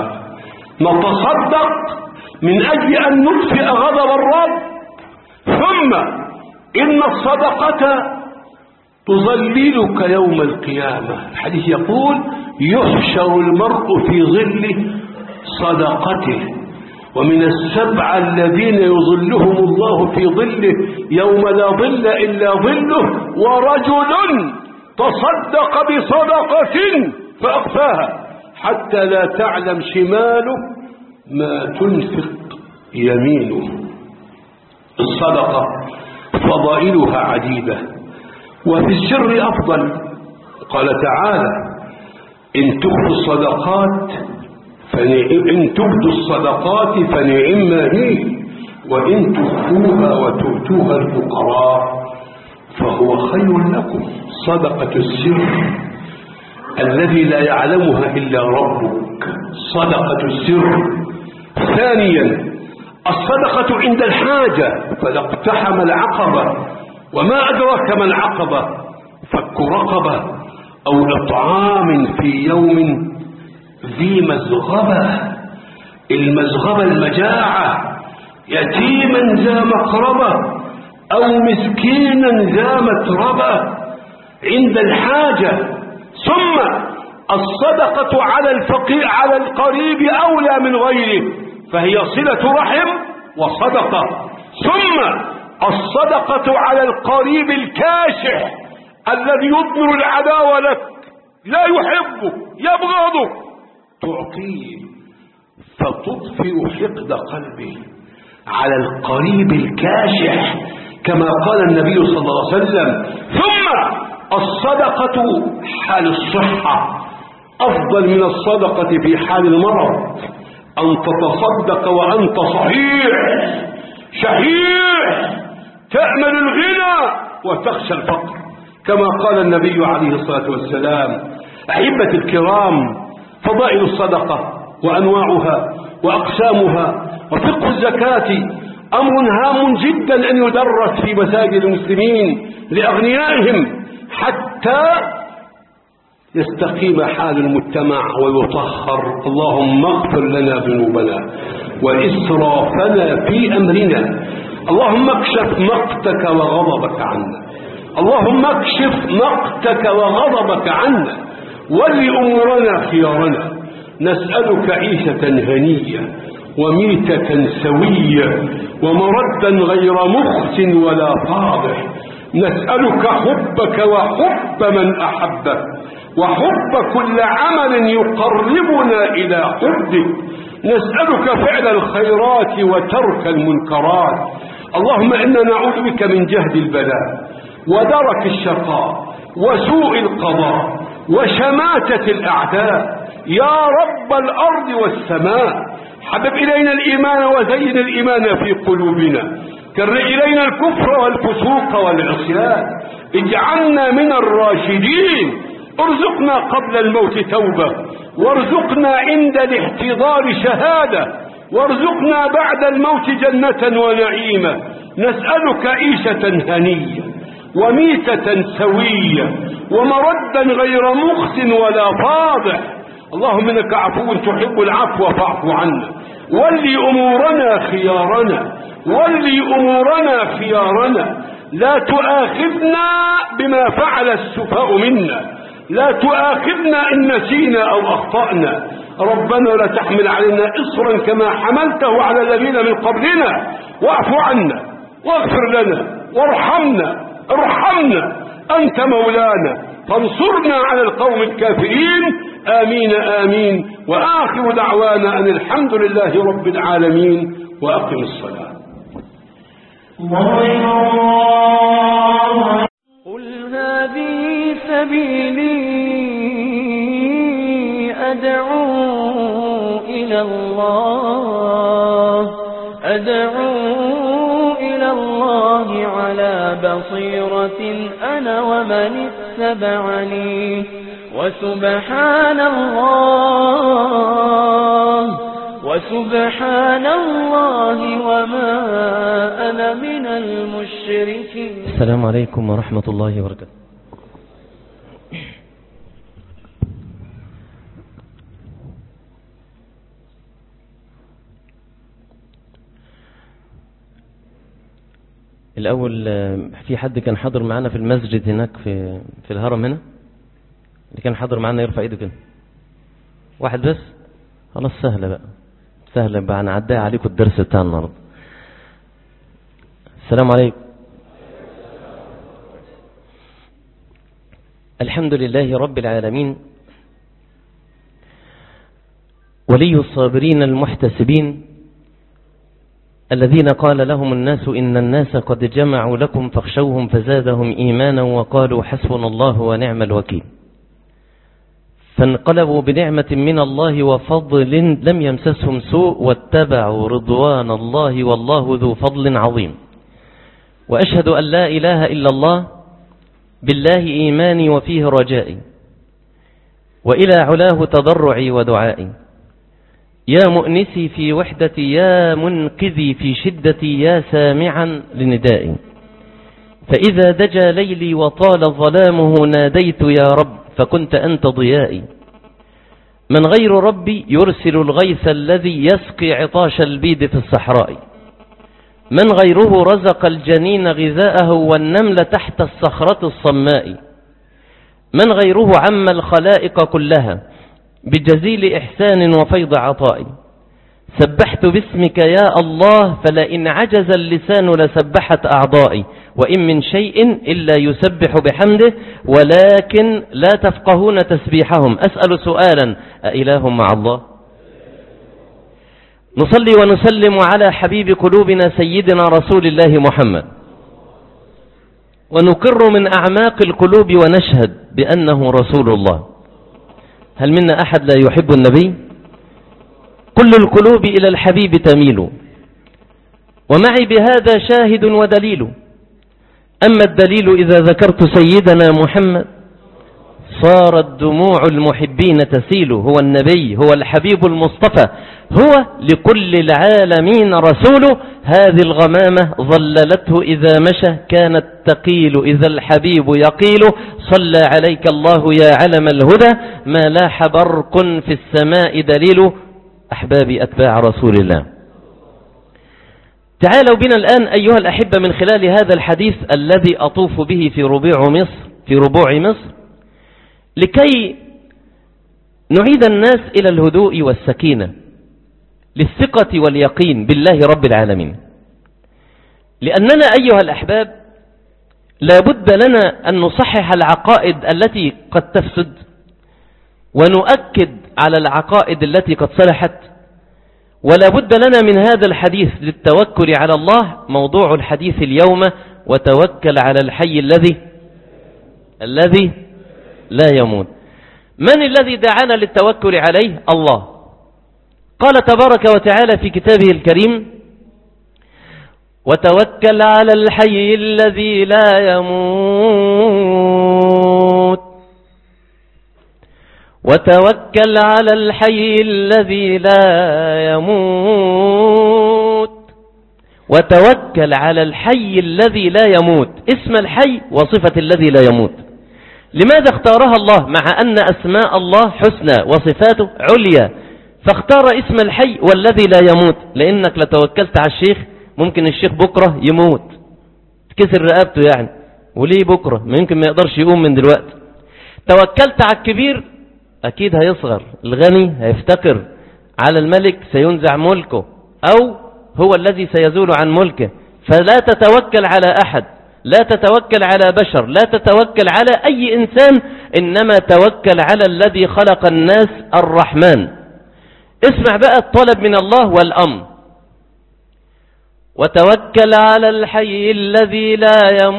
نتصدق من أجل أن نطفئ غضب الرب. ثم إن الصدقة تظللك يوم القيامة. الحديث يقول يحشر المرء في ظل صدقته، ومن السبعة الذين يظلهم الله في ظله يوم لا ظل إلا ظله ورجل تصدق بصدقة فأخفاها حتى لا تعلم شماله ما تنفق يمينه. الصدقة فضائلها عديدة وفي السر أفضل. قال تعالى إن تبدوا الصدقات إن تبدوا الصدقات فنعما هي وإن تخفوها وتؤتوها الفقراء فهو خير لكم. صدقة السر الذي لا يعلمها إلا ربك، صدقة السر. ثانيا الصدقة عند الحاجة، فلا اقتحم العقبة. وما أدرك ما العقبة؟ فك رقبة أو إطعام في يوم ذي مزغبة. المزغبة المجاعة، يتيما ذا مقربة أو مسكينا ذا متربة عند الحاجة. ثم الصدقة على الفقير على القريب أولى من غيره، فهي صلة رحم وصدقة. ثم الصدقة على القريب الكاشح الذي يضمر العداوة لك، لا يحبه يبغضه، تعطيه فتطفئ حقد قلبه. على القريب الكاشح كما قال النبي صلى الله عليه وسلم. ثم الصدقة حال الصحة أفضل من الصدقة في حال المرض. أن تتصدق وأنت صحيح شحيح تأمل الغنى وتخشى الفقر كما قال النبي عليه الصلاة والسلام. أحبة الكرام، فضائل الصدقة وأنواعها وأقسامها وفقه الزكاة أمر هام جدا أن يدرس في مساجد المسلمين لأغنيائهم حتى يستقيم حال المجتمع ويطهر. اللهم اغفر لنا ذنوبنا وإسرافنا في أمرنا. اللهم اكشف مقتك وغضبك عنا. اللهم اكشف مقتك وغضبك عنا ولي أمورنا خيارنا. نسألك عيشة هنية وميتة سوية ومردا غير مخس ولا فاضح نسألك حبك وحب من أحبك، وحب كل عمل يقربنا إلى حبك. نسألك فعل الخيرات وترك المنكرات. اللهم إنا نعوذ بك من جهد البلاء ودرك الشقاء وسوء القضاء وشماتة الأعداء يا رب الأرض والسماء. حبب إلينا الإيمان وزين الإيمان في قلوبنا، كر إلينا الكفر والفسوق والعصيان، اجعلنا من الراشدين. ارزقنا قبل الموت توبة، وارزقنا عند الاحتضار شهادة، وارزقنا بعد الموت جنة ونعيمة. نسألك عيشة هنية وميتة سوية ومردا غير مخز ولا فاضح. اللهم إنك عفو تحب العفو فاعف عنا. ولي أمورنا خيارنا، ولي أمورنا خيارنا. لا تؤاخذنا بما فعل السفهاء منا، لا تؤاخذنا إن نسينا أو أخطأنا. ربنا لا تحمل علينا إصرا كما حملته على الذين من قبلنا. واعف عنا واغفر لنا وارحمنا، ارحمنا أنت مولانا فانصرنا على القوم الكافرين. آمين آمين. وآخر دعوانا أن الحمد لله رب العالمين. وأقم الصلاة. قل هذه سبيلي أدعو إلى الله أدعو إلى الله على بصيرة أنا ومن اتبعني وسبحان الله وسبحان الله وما أنا من المشركين. السلام عليكم ورحمة الله وبركاته. الأول في حد كان حاضر معنا في المسجد هناك في في الهرم هنا؟ اللي كان حاضر معنا يرفع ايده كده. واحد بس؟ خلاص سهلة بقى، سهلة بقى، نعديها عليكم الدرس بتاع النهارده. السلام عليكم. الحمد لله رب العالمين، ولي الصابرين المحتسبين الذين قال لهم الناس إن الناس قد جمعوا لكم فاخشوهم فزادهم إيمانا وقالوا حسبنا الله ونعم الوكيل، فانقلبوا بنعمة من الله وفضل لم يمسسهم سوء واتبعوا رضوان الله والله ذو فضل عظيم. وأشهد أن لا إله إلا الله بالله إيماني وفيه رجائي، وإلى علاه تضرعي ودعائي. يا مؤنسي في وحدتي، يا منقذي في شدتي، يا سامعا لندائي. فإذا دجى ليلي وطال ظلامه ناديت يا رب فكنت أنت ضيائي. من غير ربي يرسل الغيث الذي يسقي عطاش البيد في الصحراء. من غيره رزق الجنين غذاءه والنمل تحت الصخرة الصماء. من غيره عم الخلائق كلها بجزيل إحسان وفيض عطاء. سبحت باسمك يا الله فلئن عجز اللسان لسبحت أعضائي. وإن من شيء إلا يسبح بحمده ولكن لا تفقهون تسبيحهم. أسأل سؤالا: أإله مع الله؟ نصلي ونسلم على حبيب قلوبنا سيدنا رسول الله محمد، ونقر من أعماق القلوب ونشهد بأنه رسول الله. هل منا أحد لا يحب النبي؟ كل القلوب إلى الحبيب تميل، ومعي بهذا شاهد ودليل. أما الدليل إذا ذكرت سيدنا محمد صارت دموع المحبين تسيل. هو النبي، هو الحبيب المصطفى، هو لكل العالمين رسول. هذه الغمامة ظللته إذا مشى كانت تقيل إذا الحبيب يقيل. صلى عليك الله يا علم الهدى ما لاح برق في السماء دليل. أحبابي أتباع رسول الله، تعالوا بنا الآن أيها الأحبة من خلال هذا الحديث الذي أطوف به في ربوع مصر في ربوع مصر لكي نعيد الناس إلى الهدوء والسكينة للثقة واليقين بالله رب العالمين. لأننا أيها الأحباب لا بد لنا أن نصحح العقائد التي قد تفسد ونؤكد على العقائد التي قد صلحت. ولا بد لنا من هذا الحديث للتوكل على الله. موضوع الحديث اليوم: وتوكل على الحي الذي الذي لا يموت. من الذي دعانا للتوكل عليه؟ الله. قال تبارك وتعالى في كتابه الكريم: وتوكل على الحي الذي لا يموت وتوكل على الحي الذي لا يموت وتوكل على الحي الذي لا يموت. اسم الحي وصفة الذي لا يموت. لماذا اختارها الله مع أن أسماء الله حسنى وصفاته عليا؟ فاختار اسم الحي والذي لا يموت لأنك لتوكلت على الشيخ ممكن الشيخ بكرة يموت، تكسر رقبته يعني، وليه بكرة؟ ما يمكن ما يقدرش يقوم من دلوقتي. توكلت على الكبير أكيد هيصغر، الغني هيفتقر، على الملك سينزع ملكه أو هو الذي سيزول عن ملكه. فلا تتوكل على أحد، لا تتوكل على بشر، لا تتوكل على أي إنسان، إنما توكل على الذي خلق الناس الرحمن. اسمع بقى الطلب من الله والأمر: وتوكل على الحي الذي لا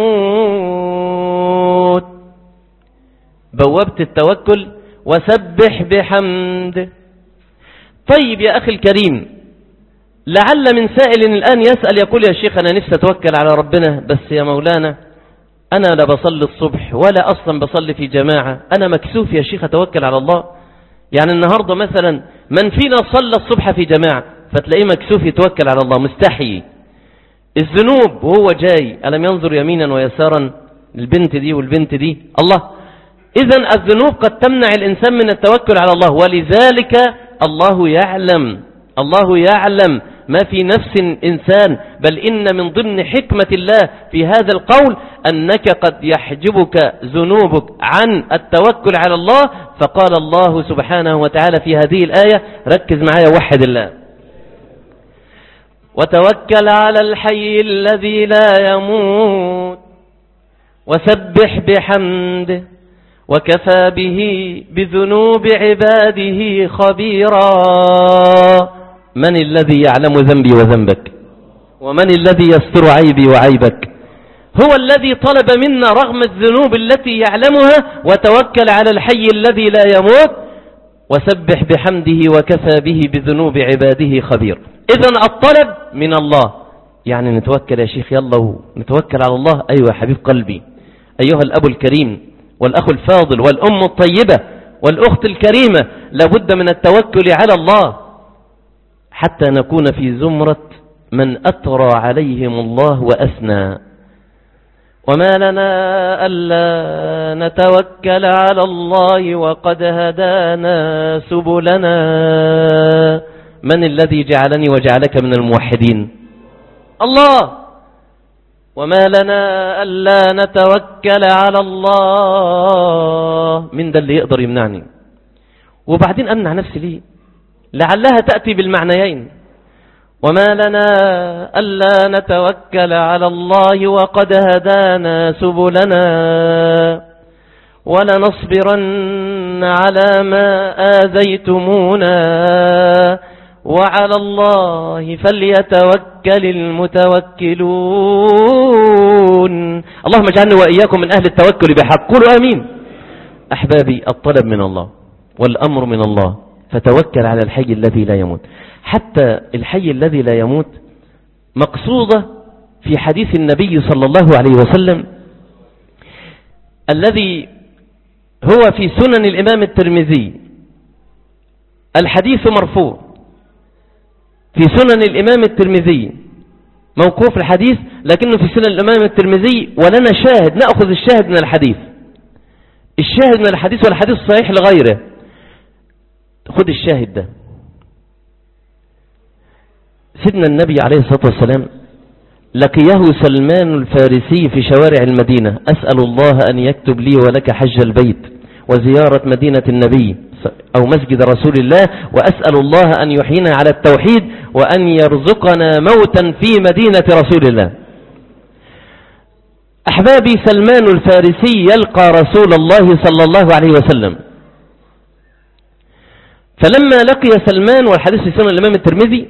يموت. بوابة التوكل: وسبح بحمده. طيب يا أخي الكريم، لعل من سائل الآن يسأل يقول: يا شيخ أنا نفسي أتوكل على ربنا، بس يا مولانا أنا لا بصلي الصبح ولا أصلا بصلي في جماعة، أنا مكسوف يا شيخ أتوكل على الله. يعني النهاردة مثلا من فينا صلى الصبح في جماعة فتلاقيه مكسوف يتوكل على الله، مستحي. الذنوب وهو جاي ألم ينظر يمينا ويسارا البنت دي والبنت دي، الله. إذن الذنوب قد تمنع الإنسان من التوكل على الله، ولذلك الله يعلم الله يعلم ما في نفس إنسان. بل إن من ضمن حكمة الله في هذا القول أنك قد يحجبك ذنوبك عن التوكل على الله. فقال الله سبحانه وتعالى في هذه الآية، ركز معايا وحد الله: وتوكل على الحي الذي لا يموت وسبح بحمده وكفى به بذنوب عباده خبيرا. من الذي يعلم ذنبي وذنبك؟ ومن الذي يستر عيبي وعيبك؟ هو الذي طلب منا رغم الذنوب التي يعلمها: وتوكل على الحي الذي لا يموت وسبح بحمده وكفى به بذنوب عباده خبير. إذن الطلب من الله. يعني نتوكل يا شيخ، يلا نتوكل على الله. أيوة يا حبيب قلبي، أيها الأب الكريم والأخ الفاضل والأم الطيبة والأخت الكريمة، لابد من التوكل على الله حتى نكون في زمرة من أترى عليهم الله وأثنى. وما لنا ألا نتوكل على الله وقد هدانا سبلنا. من الذي جعلني وجعلك من الموحدين؟ الله. وما لنا ألا نتوكل على الله. من ده اللي يقدر يمنعني؟ وبعدين أمنع نفسي ليه؟ لعلها تأتي بالمعنيين. وما لنا ألا نتوكل على الله وقد هدانا سبلنا ولنصبرن على ما آذيتمونا وعلى الله فليتوكل المتوكلون. اللهم اجعلنا وإياكم من أهل التوكل بحق. قولوا آمين. أحبابي، الطلب من الله والأمر من الله، فتوكل على الحي الذي لا يموت. حتى الحي الذي لا يموت مقصودة في حديث النبي صلى الله عليه وسلم الذي هو في سنن الإمام الترمذي. الحديث مرفوع في سنن الإمام الترمذي، موقوف الحديث لكنه في سنن الإمام الترمذي، ولنا شاهد نأخذ الشاهد من الحديث. الشاهد من الحديث والحديث صحيح لغيره. خذ الشاهد ده. سيدنا النبي عليه الصلاة والسلام لقيه سلمان الفارسي في شوارع المدينة: أسأل الله أن يكتب لي ولك حج البيت وزيارة مدينة النبي أو مسجد رسول الله، وأسأل الله أن يحيينا على التوحيد وأن يرزقنا موتا في مدينة رسول الله. أحبابي، سلمان الفارسي يلقى رسول الله صلى الله عليه وسلم، فلما لقي سلمان، والحديث في سنن الإمام الترمذي،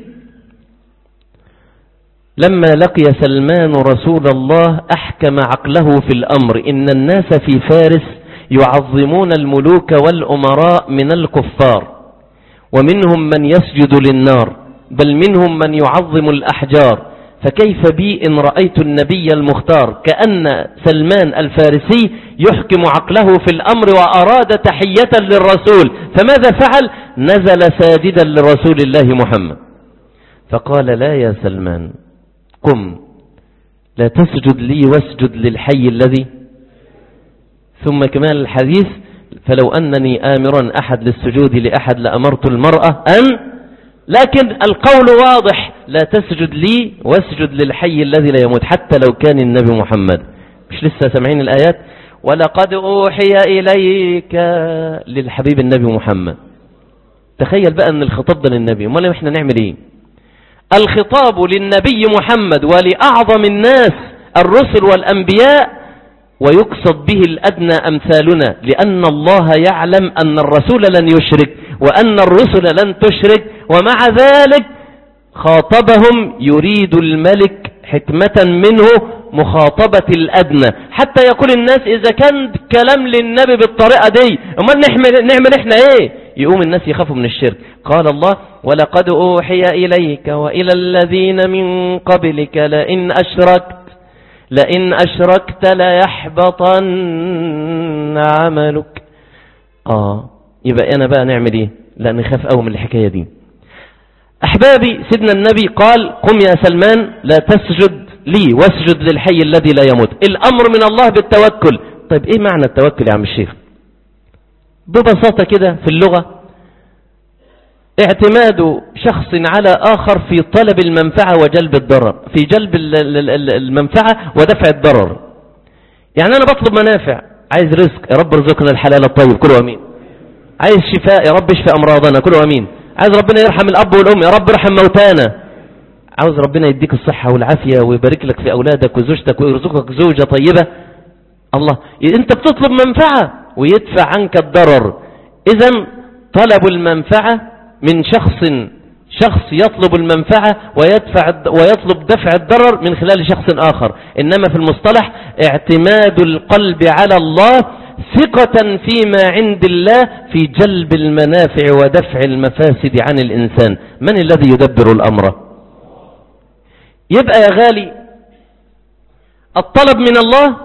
لما لقي سلمان رسول الله أحكم عقله في الأمر. إن الناس في فارس يعظمون الملوك والأمراء من الكفار، ومنهم من يسجد للنار، بل منهم من يعظم الأحجار، فكيف بي إن رأيت النبي المختار. كأن سلمان الفارسي يحكم عقله في الأمر وأراد تحية للرسول، فماذا فعل؟ نزل ساجدا لرسول الله محمد، فقال: لا يا سلمان، قم، لا تسجد لي واسجد للحي الذي. ثم كمال الحديث: فلو أنني آمرا أحد للسجود لأحد لأمرت المرأة أن، لكن القول واضح: لا تسجد لي واسجد للحي الذي لا يموت، حتى لو كان النبي محمد. مش لسه سامعين الآيات؟ ولقد أوحي إليك، للحبيب النبي محمد. تخيل بقى أن الخطاب ده للنبي، امال احنا نعمل ايه؟ الخطاب للنبي محمد ولأعظم الناس الرسل والأنبياء، ويقصد به الأدنى أمثالنا، لأن الله يعلم أن الرسول لن يشرك وأن الرسل لن تشرك، ومع ذلك خاطبهم يريد الملك حكمة منه مخاطبة الأدنى، حتى يقول الناس إذا كان كلام للنبي بالطريقة دي امال نعمل, نعمل إحنا إيه؟ يقوم الناس يخافوا من الشرك. قال الله: ولقد أوحي إليك وإلى الذين من قبلك لئن أشركت لئن أشركت ليحبطن عملك. آه يبقى أنا بقى نعمل إيه؟ لا نخاف أوي من الحكاية دي. أحبابي، سيدنا النبي قال: قم يا سلمان، لا تسجد لي واسجد للحي الذي لا يموت. الأمر من الله بالتوكل. طيب إيه معنى التوكل يا عم الشيخ؟ ببساطة كده في اللغة: اعتماد شخص على آخر في طلب المنفعة وجلب الضرر، في جلب المنفعة ودفع الضرر. يعني أنا بطلب منافع، عايز رزق، يا رب ارزقنا الحلال الطيب، كله أمين. عايز شفاء، يا رب اشفي أمراضنا، كله أمين. عايز ربنا يرحم الأب والأم، يا رب ارحم موتانا. عاوز ربنا يديك الصحة والعافية ويبارك لك في أولادك وزوجتك ويرزقك زوجة طيبة. الله، أنت بتطلب منفعة ويدفع عنك الضرر. إذن طلب المنفعة من شخص شخص يطلب المنفعة ويدفع ويطلب دفع الضرر من خلال شخص آخر. إنما في المصطلح اعتماد القلب على الله ثقة فيما عند الله في جلب المنافع ودفع المفاسد عن الإنسان. من الذي يدبر الأمر؟ يبقى يا غالي الطلب من الله،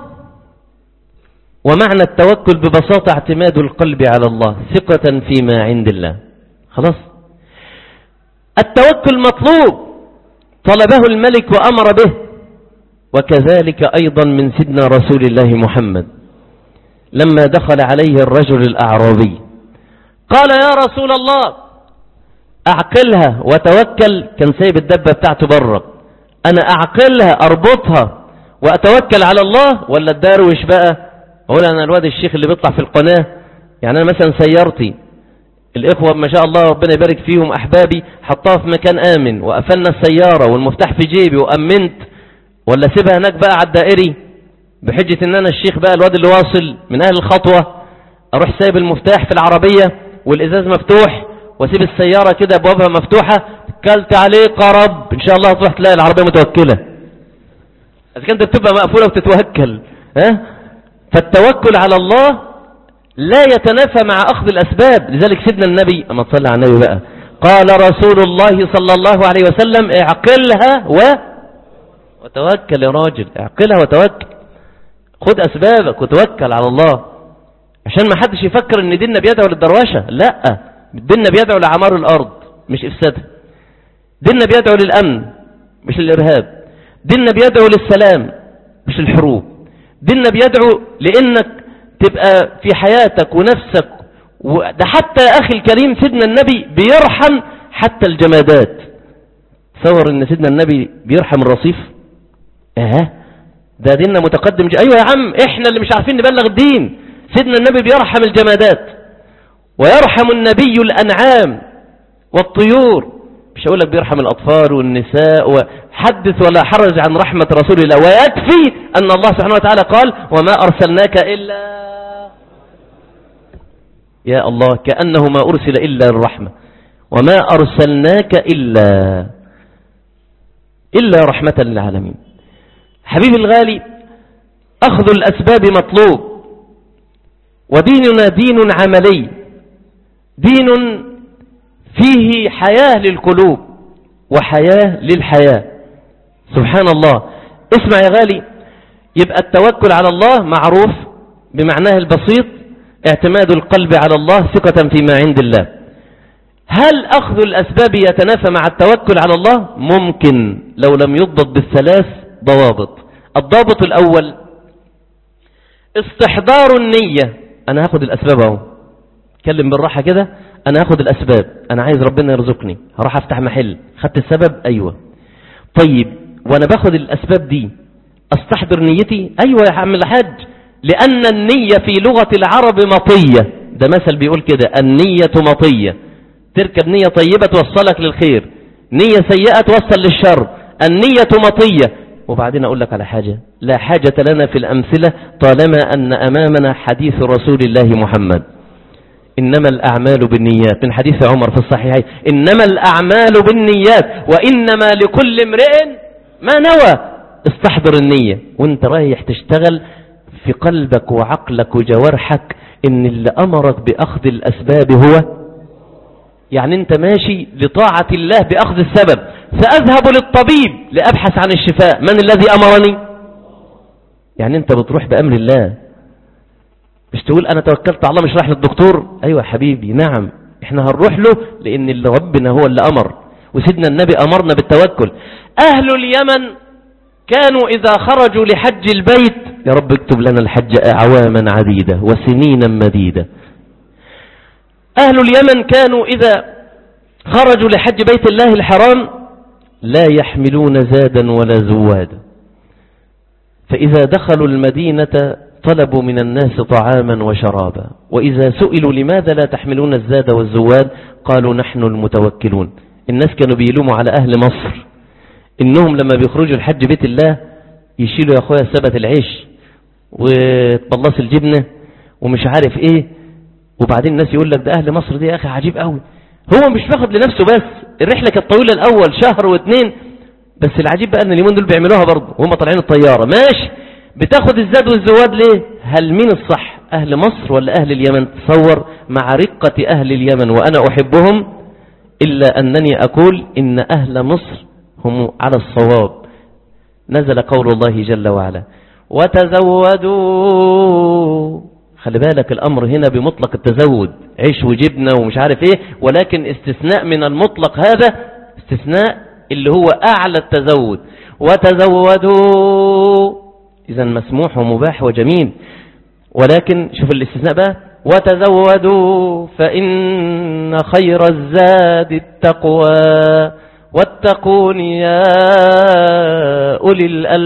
ومعنى التوكل ببساطة اعتماد القلب على الله ثقة فيما عند الله. خلاص، التوكل مطلوب، طلبه الملك وأمر به، وكذلك أيضا من سيدنا رسول الله محمد لما دخل عليه الرجل الأعرابي قال: يا رسول الله أعقلها وتوكل. كان سايب الدبة بتاعته بره، أنا أعقلها أربطها وأتوكل على الله ولا الداروش بقى؟ أقول أنا الواد الشيخ اللي بيطلع في القناة، يعني أنا مثلا سيارتي الإخوة ما شاء الله ربنا يبارك فيهم أحبابي حطها في مكان آمن وقفلنا السيارة والمفتاح في جيبي وأمنت، ولا سيبها هناك بقى على الدائري بحجة إن أنا الشيخ بقى الواد اللي واصل من أهل الخطوة، أروح سايب المفتاح في العربية والإزاز مفتوح واسيب السيارة كده أبوابها مفتوحة، كلت عليك يا رب إن شاء الله تروح تلاقي العربية متوكلة. إذا كانت بتبقى مقفولة وتتوكل ها؟ فالتوكل على الله لا يتنافى مع أخذ الأسباب. لذلك سيدنا النبي أما تصلى على النبي بقى قال رسول الله صلى الله عليه وسلم: اعقلها و... وتوكل يا راجل، اعقلها وتوكل، خد أسبابك وتوكل على الله، عشان ما حدش يفكر ان ديننا بيدعو للدروشة. لا، ديننا بيدعو لعمار الأرض مش إفسادها، ديننا بيدعو للأمن مش الإرهاب، ديننا بيدعو للسلام مش الحروب، ديننا بيدعو لأنك تبقى في حياتك ونفسك. وده حتى يا أخي الكريم سيدنا النبي بيرحم حتى الجمادات. تصور ان سيدنا النبي بيرحم الرصيف؟ اه ده ديننا متقدم. ايوه يا عم، احنا اللي مش عارفين نبلغ الدين. سيدنا النبي بيرحم الجمادات، ويرحم النبي الأنعام والطيور. مش هقول لك بيرحم الأطفال والنساء، وحدث ولا حرج عن رحمة رسول الله. ويكفي أن الله سبحانه وتعالى قال وما أرسلناك إلا، يا الله كأنه ما أرسل إلا الرحمة، وما أرسلناك إلا إلا رحمة للعالمين. حبيبي الغالي، أخذ الأسباب مطلوب، وديننا دين عملي، دين فيه حياة للقلوب وحياة للحياة. سبحان الله. اسمع يا غالي، يبقى التوكل على الله معروف بمعناه البسيط، اعتماد القلب على الله ثقة فيما عند الله. هل أخذ الأسباب يتنافى مع التوكل على الله؟ ممكن لو لم يضبط بالثلاث ضوابط. الضابط الأول استحضار النية. أنا هاخد الأسباب اهو، اتكلم بالراحة كده، أنا هاخد الأسباب، أنا عايز ربنا يرزقني، هروح أفتح محل، خدت السبب؟ أيوة. طيب وأنا باخد الأسباب دي أستحضر نيتي؟ أيوة يا عم الحاج، لأن النية في لغة العرب مطية. ده مثل بيقول كده، النية مطية. تركب نية طيبة توصلك للخير، نية سيئة توصل للشر. النية مطية. وبعدين أقول لك على حاجة، لا حاجة لنا في الأمثلة طالما أن أمامنا حديث رسول الله محمد، إنما الأعمال بالنيات، من حديث عمر في الصحيحين، إنما الأعمال بالنيات وإنما لكل امرئ ما نوى. استحضر النية وانت رايح تشتغل، في قلبك وعقلك وجوارحك إن اللي أمرك بأخذ الأسباب هو، يعني انت ماشي لطاعة الله بأخذ السبب. سأذهب للطبيب لأبحث عن الشفاء، من الذي أمرني؟ يعني انت بتروح بأمر الله، مش تقول أنا توكلت على الله مش رايح للدكتور. أيوة حبيبي، نعم احنا هنروح له لأن اللي ربنا هو اللي أمر، وسيدنا النبي أمرنا بالتوكل. أهل اليمن كانوا إذا خرجوا لحج البيت، يا رب اكتب لنا الحج أعواما عديدة وسنينا مديدة. أهل اليمن كانوا إذا خرجوا لحج بيت الله الحرام لا يحملون زادا ولا زوادا، فإذا دخلوا المدينة طلبوا من الناس طعاما وشرابا، وإذا سئلوا لماذا لا تحملون الزاد والزواد قالوا نحن المتوكلون. الناس كانوا بيلوموا على أهل مصر إنهم لما بيخرجوا الحج بيت الله يشيلوا يا أخويا سبت العيش وتبلص الجبنة ومش عارف إيه، وبعدين الناس يقول لك ده أهل مصر دي يا أخي عجيب قوي. هو مش باخد لنفسه بس، الرحلة كانت طويلة الأول شهر واثنين، بس العجيب بقى أن اليومين دول بيعملوها برضه وهم طالعين الطيارة. ماشي، بتاخد الزاد والزواد ليه؟ هل مين الصح، أهل مصر ولا أهل اليمن؟ تصور مع رقة أهل اليمن وأنا أحبهم، إلا أنني أقول إن أهل مصر هم على الصواب. نزل قول الله جل وعلا وتزودوا. خلي بالك الأمر هنا بمطلق التزود، عيش وجبنة ومش عارف إيه، ولكن استثناء من المطلق هذا، استثناء اللي هو أعلى التزود. وتزودوا إذا مسموح ومباح وجميل، ولكن شوف الاستثناء بقى، وتزودوا فإن خير الزاد التقوى واتقون يا أولي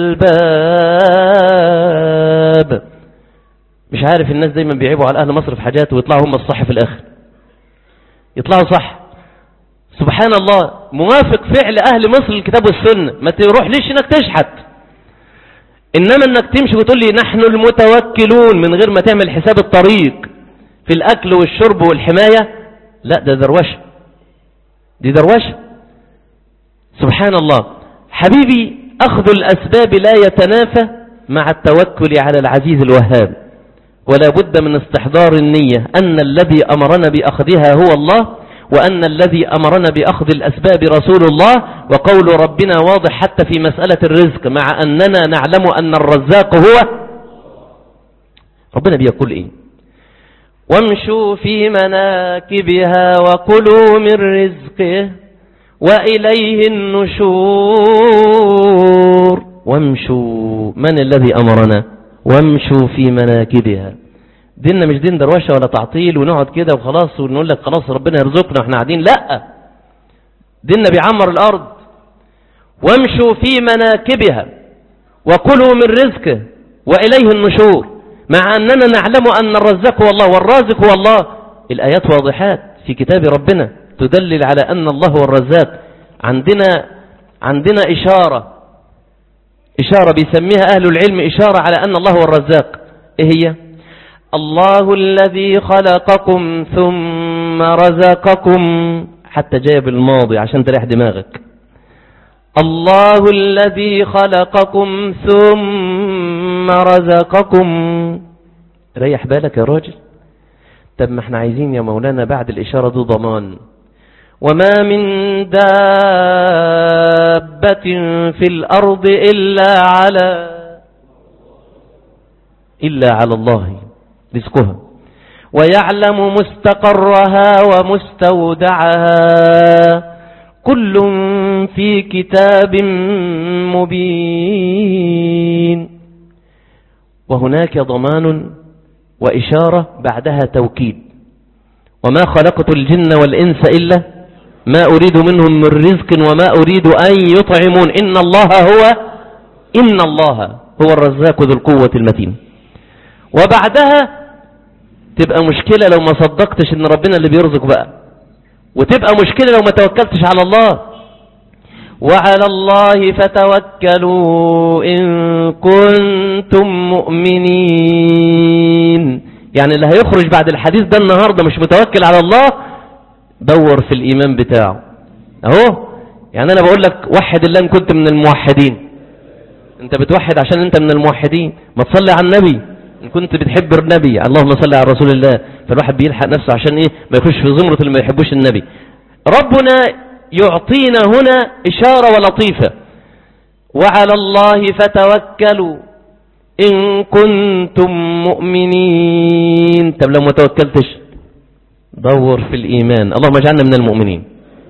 الألباب. مش عارف الناس دايما بيعيبوا على أهل مصر في حاجات ويطلعوا هم الصح في الآخر، يطلعوا صح. سبحان الله، موافق فعل أهل مصر الكتاب والسنة، ما تروح ليش انك تشحت، إنما انك تمشي وتقول لي نحن المتوكلون من غير ما تعمل حساب الطريق في الأكل والشرب والحماية، لا ده دروشة، دي دروشة. سبحان الله. حبيبي، أخذ الأسباب لا يتنافى مع التوكل على العزيز الوهاب، ولا بد من استحضار النية أن الذي أمرنا بأخذها هو الله، وأن الذي أمرنا بأخذ الأسباب رسول الله. وقول ربنا واضح حتى في مسألة الرزق، مع أننا نعلم أن الرزاق هو ربنا. بيقول إيه؟ وامشوا في مناكبها وكلوا من رزقه وإليه النشور. وامشوا، من الذي أمرنا؟ وامشوا في مناكبها. ديننا مش دين دروشة ولا تعطيل ونقعد كده وخلاص ونقول لك خلاص ربنا يرزقنا واحنا قاعدين، لا، ديننا بيعمر الأرض. وامشوا في مناكبها وكلوا من رزقه وإليه النشور، مع أننا نعلم أن الرزاق هو الله والرازق هو الله. الآيات واضحات في كتاب ربنا تدلل على أن الله هو الرزاق، عندنا عندنا إشارة إشارة بيسميها أهل العلم إشارة على أن الله هو الرزاق. إيه هي؟ الله الذي خلقكم ثم رزقكم، حتى جاية بالماضي عشان تريح دماغك. الله الذي خلقكم ثم رزقكم، ريح بالك يا راجل. طب ما احنا عايزين يا مولانا بعد الإشارة دي ضمان. وما من دابة في الأرض إلا على إلا على الله رزقها ويعلم مستقرها ومستودعها كل في كتاب مبين. وهناك ضمان وإشارة بعدها توكيد. وما خلقت الجن والإنس إلا ما أريد منهم من رزق وما أريد أن يطعمون إن الله هو إن الله هو الرزاق ذو القوة المتين. وبعدها تبقى مشكلة لو ما صدقتش إن ربنا اللي بيرزق بقى، وتبقى مشكلة لو ما توكلتش على الله. وعلى الله فتوكلوا إن كنتم مؤمنين. يعني اللي هيخرج بعد الحديث ده النهاردة مش متوكل على الله، دور في الإيمان بتاعه اهو. يعني أنا بقول لك وحد الله إن كنت من الموحدين. أنت بتوحد عشان أنت من الموحدين. ما تصلي على النبي إن كنت بتحب النبي، اللهم صل على رسول الله. فالواحد بيلحق نفسه عشان إيه؟ ما يخش في زمرة اللي ما يحبوش النبي. ربنا يعطينا هنا إشارة ولطيفة. وعلى الله فتوكلوا إن كنتم مؤمنين. طب لو ما توكلتش دور في الإيمان. اللهم اجعلنا من المؤمنين.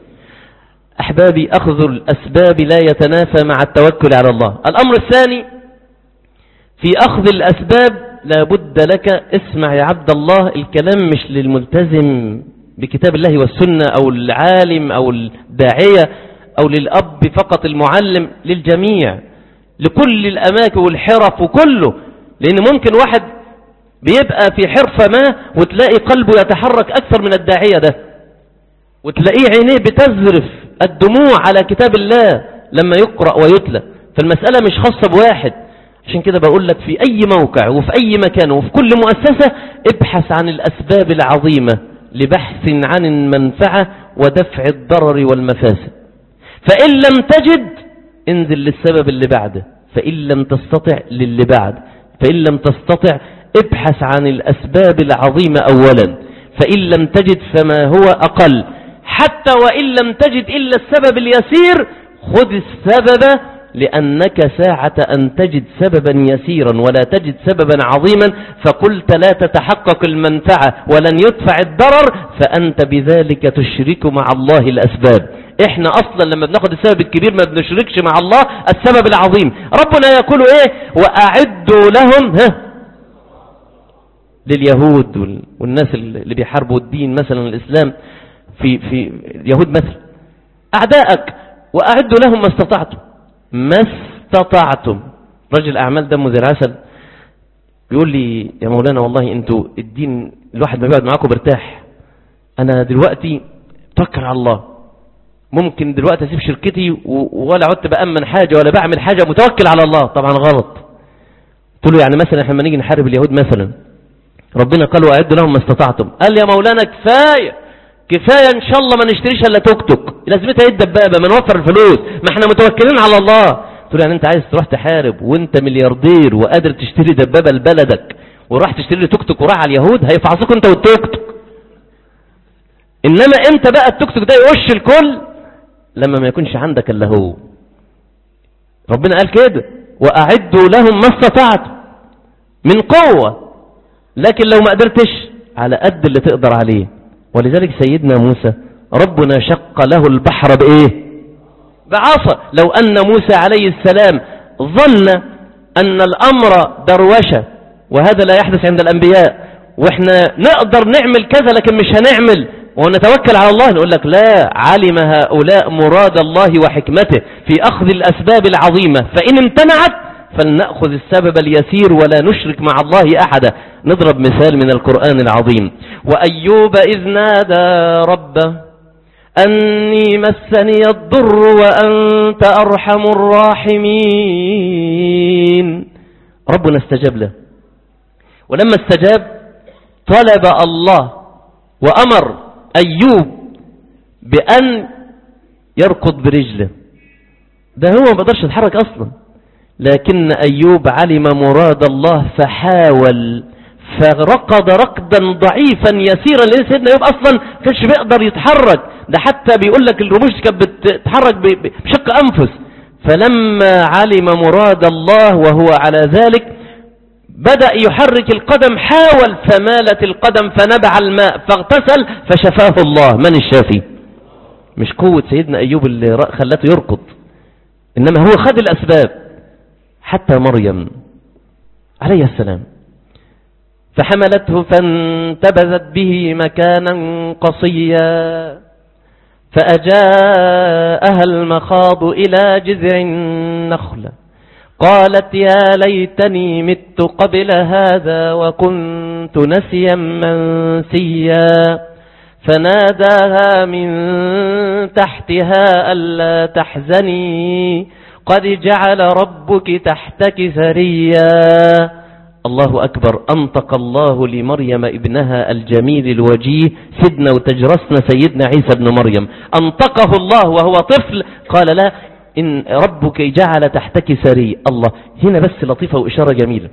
أحبابي، أخذ الأسباب لا يتنافى مع التوكل على الله. الأمر الثاني في أخذ الأسباب لابد لك، اسمع يا عبد الله، الكلام مش للملتزم بكتاب الله والسنة أو العالم أو الداعية أو للأب فقط المعلم، للجميع، لكل الأماكن والحرف وكله. لأن ممكن واحد بيبقى في حرفة ما وتلاقي قلبه يتحرك أكثر من الداعية ده، وتلاقيه عينيه بتزرف الدموع على كتاب الله لما يقرأ ويتلى. فالمسألة مش خاصة بواحد. عشان كده بقول لك في أي موقع وفي أي مكان وفي كل مؤسسة ابحث عن الأسباب العظيمة لبحث عن المنفعة ودفع الضرر والمفاسد. فإن لم تجد انزل للسبب اللي بعده، فإن لم تستطع للي بعد، فإن لم تستطع ابحث عن الأسباب العظيمة أولا، فإن لم تجد فما هو أقل. حتى وإن لم تجد إلا السبب اليسير خذ السبب، لأنك ساعة أن تجد سببا يسيرا ولا تجد سببا عظيما فقلت لا تتحقق المنفعة ولن يدفع الضرر، فأنت بذلك تشرك مع الله الأسباب. احنا أصلا لما بناخد السبب الكبير ما بنشركش مع الله السبب العظيم. ربنا يقول ايه؟ وأعدوا لهم ها لليهود والناس اللي بيحاربوا الدين مثلا الإسلام في في اليهود مثلا، أعداءك وأعدوا لهم ما استطعتم ما استطعتم. رجل أعمال دمه زي العسل بيقول لي يا مولانا والله انتوا الدين الواحد ما بيقعد معاكم برتاح. أنا دلوقتي توكل على الله، ممكن دلوقتي أسيب شركتي ولا عدت بأمن حاجة ولا بعمل حاجة، متوكل على الله. طبعا غلط. قلت له يعني مثلا احنا لما نيجي نحارب اليهود مثلا ربنا قال وأعدوا لهم ما استطعتم، قال يا مولانا كفاية كفاية ان شاء الله ما نشتريش الا توك توك، لازمتها ايه الدبابة؟ ما نوفر الفلوس، ما احنا متوكلين على الله. قلت له يعني انت عايز تروح تحارب وانت ملياردير وقادر تشتري دبابة لبلدك وراح تشتري لي توك توك وراح على اليهود؟ هيفعصوك انت والتوك توك. انما امتى بقى التوك توك ده يوش الكل؟ لما ما يكونش عندك الا هو. ربنا قال كده واعدوا لهم ما استطعتم من قوة، لكن لو ما قدرتش على قد اللي تقدر عليه. ولذلك سيدنا موسى ربنا شق له البحر بإيه؟ بعصا. لو أن موسى عليه السلام ظن أن الأمر دروشة وهذا لا يحدث عند الأنبياء وإحنا نقدر نعمل كذا لكن مش هنعمل ونتوكل على الله، نقول لك لا، علم هؤلاء مراد الله وحكمته في أخذ الأسباب العظيمة، فإن امتنعت فلنأخذ السبب اليسير ولا نشرك مع الله أحدا. نضرب مثال من القرآن العظيم. وأيوب إذ نادى ربه أني مسني الضر وأنت أرحم الراحمين. ربنا استجاب له، ولما استجاب طلب الله وأمر أيوب بأن يركض برجله. ده هو ما بقدرش يتحرك أصلا، لكن أيوب علم مراد الله فحاول فرقض رقدا ضعيفا يسيرا، لأن سيدنا أيوب أصلا كانش بيقدر يتحرك. ده حتى بيقول لك الرموش كانت بتتحرك بشق أنفس. فلما علم مراد الله وهو على ذلك بدأ يحرك القدم، حاول فمالت القدم فنبع الماء فاغتسل فشفاه الله. من الشافي؟ مش قوة سيدنا أيوب اللي خلته يركض، إنما هو خد الأسباب. حتى مريم عليه السلام فحملته فانتبذت به مكانا قصيا فأجاءها المخاض إلى جذع النخلة قالت يا ليتني مت قبل هذا وكنت نسيا منسيا فناداها من تحتها ألا تحزني قد جعل ربك تحتك ثريا. الله أكبر. أنطق الله لمريم ابنها الجميل الوجيه سيدنا وتجرسنا سيدنا عيسى بن مريم، أنطقه الله وهو طفل. قال لا إن ربك جعل تحتك ثريا. الله هنا بس لطيفة وإشارة جميلة.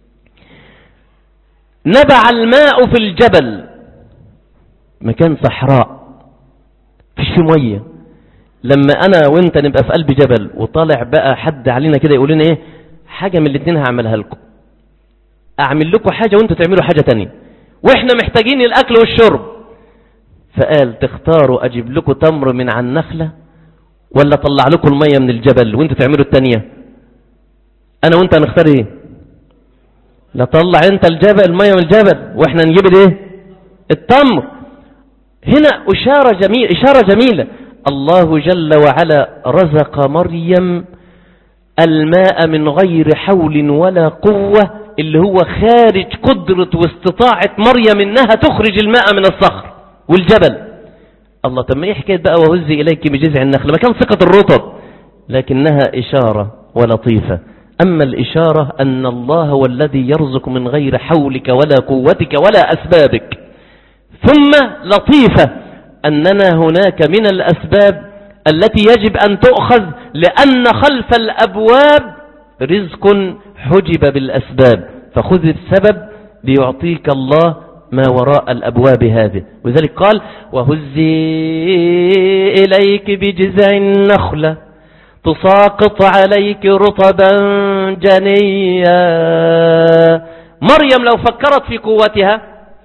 نبع الماء في الجبل، مكان صحراء فيش فيه مية. لما أنا وإنت نبقى في قلب جبل وطالع بقى حد علينا كده يقول لنا إيه حاجة من الاثنين هعملها لكم، أعمل لكم حاجة وإنتوا تعملوا حاجة تانية وإحنا محتاجين الأكل والشرب. فقال تختاروا أجيب لكم تمر من عن النخلة ولا طلع لكم المية من الجبل وإنتوا تعملوا التانية؟ أنا وإنت هنختار إيه؟ لا طلع أنت الجبل المية من الجبل وإحنا نجيب الإيه؟ التمر. هنا إشارة جميلة، إشارة جميلة. الله جل وعلا رزق مريم الماء من غير حول ولا قوة، اللي هو خارج قدرة واستطاعة مريم إنها تخرج الماء من الصخر والجبل. الله طب ما ايه حكاية بقى وهزي إليك بجذع النخل؟ ما كان ثقة الرطب، لكنها إشارة ولطيفة. أما الإشارة أن الله هو الذي يرزق من غير حولك ولا قوتك ولا أسبابك. ثم لطيفة أننا هناك من الأسباب التي يجب أن تؤخذ، لأن خلف الأبواب رزق حجب بالأسباب، فخذ السبب ليعطيك الله ما وراء الأبواب هذه. وذلك قال وهزي إليك بجذع النخلة تساقط عليك رطبا جنيا. مريم لو فكرت في قوتها،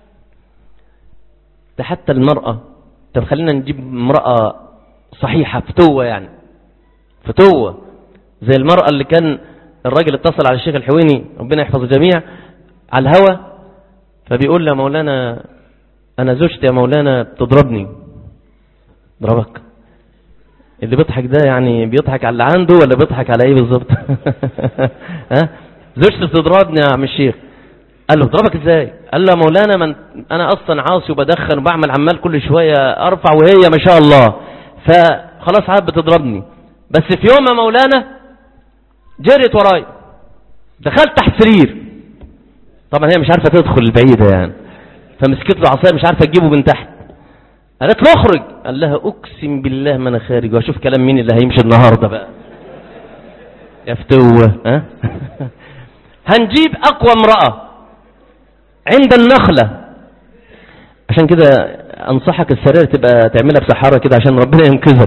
ده حتى المرأة، طب خلينا نجيب امرأة صحيحة فتوة، يعني فتوة زي المرأة اللي كان الراجل اتصل على الشيخ الحويني ربنا يحفظ الجميع على الهوى، فبيقول له مولانا أنا زوجتي يا مولانا بتضربني. ضربك؟ اللي بيضحك ده يعني بيضحك على اللي عنده ولا بيضحك على ايه بالظبط؟ ها زوجتي بتضربني يا عم الشيخ. قال له ضربك ازاي؟ قال له مولانا من انا اصلا عاصي وبدخن وبعمل عمال كل شويه ارفع وهي ما شاء الله، فخلاص عاد بتضربني. بس في يوم يا مولانا جريت وراي دخلت تحت سرير، طبعا هي مش عارفه تدخل البعيده يعني، فمسكت له عصايه مش عارفه تجيبه من تحت. قالت له اخرج. قال لها اقسم بالله ما انا خارج، واشوف كلام مين اللي هيمشي النهارده بقى يا فتوه. ها هنجيب اقوى امراه عند النخله. عشان كده انصحك السرير تبقى تعملها بسحاره كده عشان ربنا ينقذك.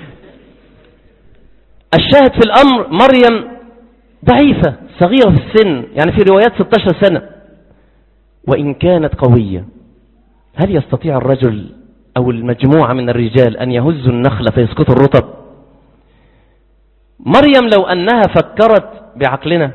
الشاهد في الامر مريم ضعيفه صغيره في السن، يعني في روايات ستة عشر سنه، وان كانت قويه. هل يستطيع الرجل أو المجموعة من الرجال أن يهزوا النخلة فيسقطوا الرطب؟ مريم لو أنها فكرت بعقلنا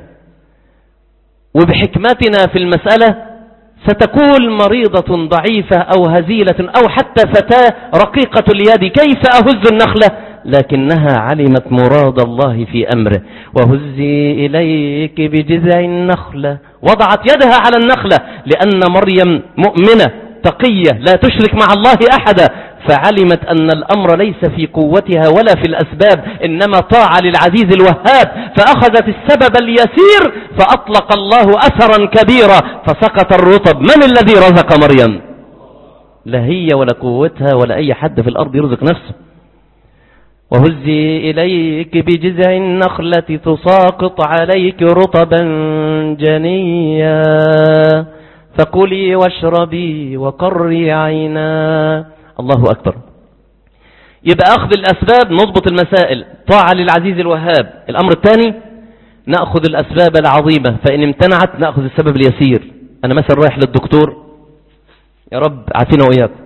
وبحكمتنا في المسألة ستكون مريضة ضعيفة أو هزيلة أو حتى فتاة رقيقة اليد، كيف أهز النخلة؟ لكنها علمت مراد الله في أمره. وهزي إليك بجذع النخلة، وضعت يدها على النخلة لأن مريم مؤمنة تقية لا تشرك مع الله أحدا، فعلمت أن الأمر ليس في قوتها ولا في الأسباب، إنما طاعة للعزيز الوهاب، فأخذت السبب اليسير فأطلق الله أثرا كبيرا فسقط الرطب. من الذي رزق مريم؟ لا هي ولا قوتها ولا أي حد في الأرض يرزق نفسه. وهزي إليك بجذع النخلة تساقط عليك رطبا جنيا فكلي واشربي وقري عينا. الله أكبر. يبقى أخذ الأسباب نضبط المسائل، طاعة للعزيز الوهاب. الأمر الثاني نأخذ الأسباب العظيمة، فإن امتنعت نأخذ السبب اليسير. أنا مثلا رايح للدكتور، يا رب عافينا وإياكم،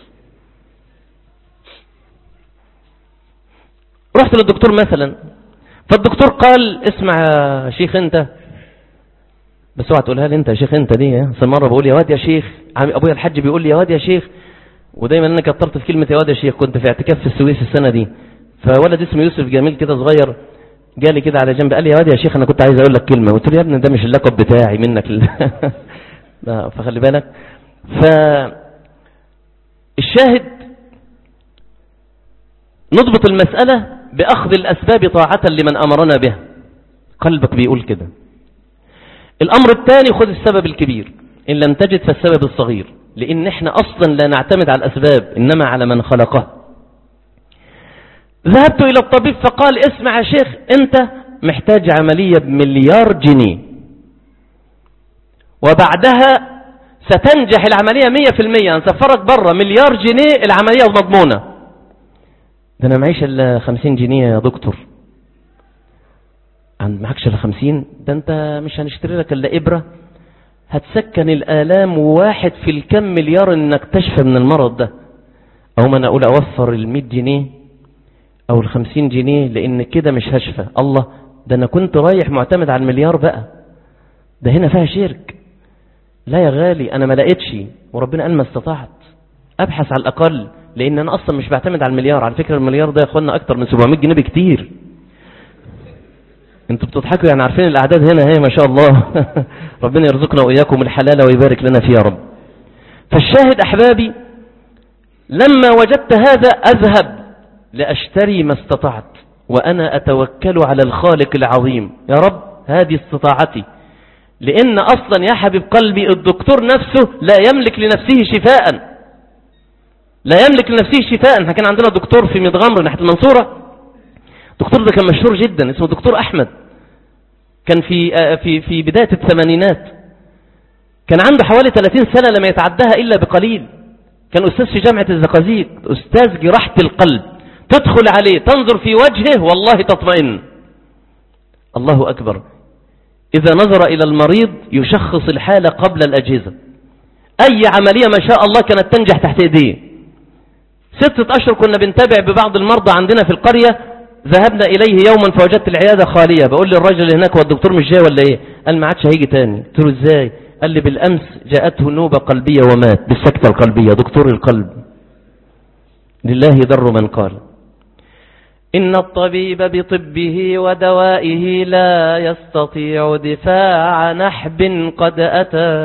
رحت للدكتور مثلا، فالدكتور قال اسمع يا شيخ انت، بس اوعى تقولها لي انت يا شيخ انت دي، اصل مره بقول يا واد يا شيخ، ابويا الحاج بيقول لي يا واد يا شيخ، ودايما انا كترت في كلمه يا واد يا شيخ. كنت في اعتكاف في السويس السنه دي، فولد اسمه يوسف جميل كده صغير جالي كده على جنب قال لي يا واد يا شيخ انا كنت عايز اقول لك كلمه. قلت له يا ابني ده مش اللقب بتاعي منك لا فخلي بالك. فالشاهد نضبط المسألة بأخذ الأسباب طاعة لمن أمرنا بها. قلبك بيقول كده. الأمر الثاني خذ السبب الكبير، إن لم تجد فالسبب الصغير، لأن احنا أصلا لا نعتمد على الأسباب إنما على من خلقه. ذهبت إلى الطبيب فقال اسمع يا شيخ أنت محتاج عملية بمليار جنيه، وبعدها ستنجح العملية مية في المية، هنسفرك برا مليار جنيه العملية مضمونة. ده انا معيش الا خمسين جنيه يا دكتور. عند معكش الا خمسين؟ ده انت مش هنشتري لك الا ابره هتسكن الالام، وواحد في الكم مليار انك تشفى من المرض ده. او ما انا اقول اوفر المية جنيه او الخمسين جنيه لان كده مش هشفى. الله، ده انا كنت رايح معتمد على المليار بقى، ده هنا فيها شرك. لا يا غالي انا ما لقيتش، وربنا قال ما استطعت، ابحث على الاقل، لان انا اصلا مش بعتمد على المليار. على فكرة المليار ده يا اخوانا اكتر من سبعمية جنيه بكتير. انتوا بتضحكوا يعني، عارفين الاعداد هنا هي ما شاء الله ربنا يرزقنا واياكم الحلال ويبارك لنا فيه يا رب. فالشاهد احبابي، لما وجدت هذا اذهب لاشتري ما استطعت، وانا اتوكل على الخالق العظيم. يا رب هذه استطاعتي، لان اصلا يا حبيب قلبي الدكتور نفسه لا يملك لنفسه شفاء، لا يملك لنفسه شفاء. احنا كان عندنا دكتور في ميدغمر ناحية المنصورة، الدكتور ده كان مشهور جدا، اسمه دكتور احمد، كان في في في بداية الثمانينات، كان عنده حوالي ثلاثين سنة لما يتعداها الا بقليل. كان استاذ في جامعة الزقازيق، استاذ جراحة القلب، تدخل عليه تنظر في وجهه والله تطمئن. الله اكبر. اذا نظر الى المريض يشخص الحالة قبل الاجهزة. اي عملية ما شاء الله كانت تنجح تحت ايديه. ستة أشهر كنا بنتابع ببعض المرضى عندنا في القرية، ذهبنا إليه يوما فوجدت العيادة خالية. بقول للراجل هناك والدكتور مش جاي ولا إيه؟ قال ما عادش هيجي تاني. قلت له إزاي؟ قال لي بالأمس جاءته نوبة قلبية ومات بالسكتة القلبية. دكتور القلب لله در من قال إن الطبيب بطبه ودوائه لا يستطيع دفاع نحب قد أتى.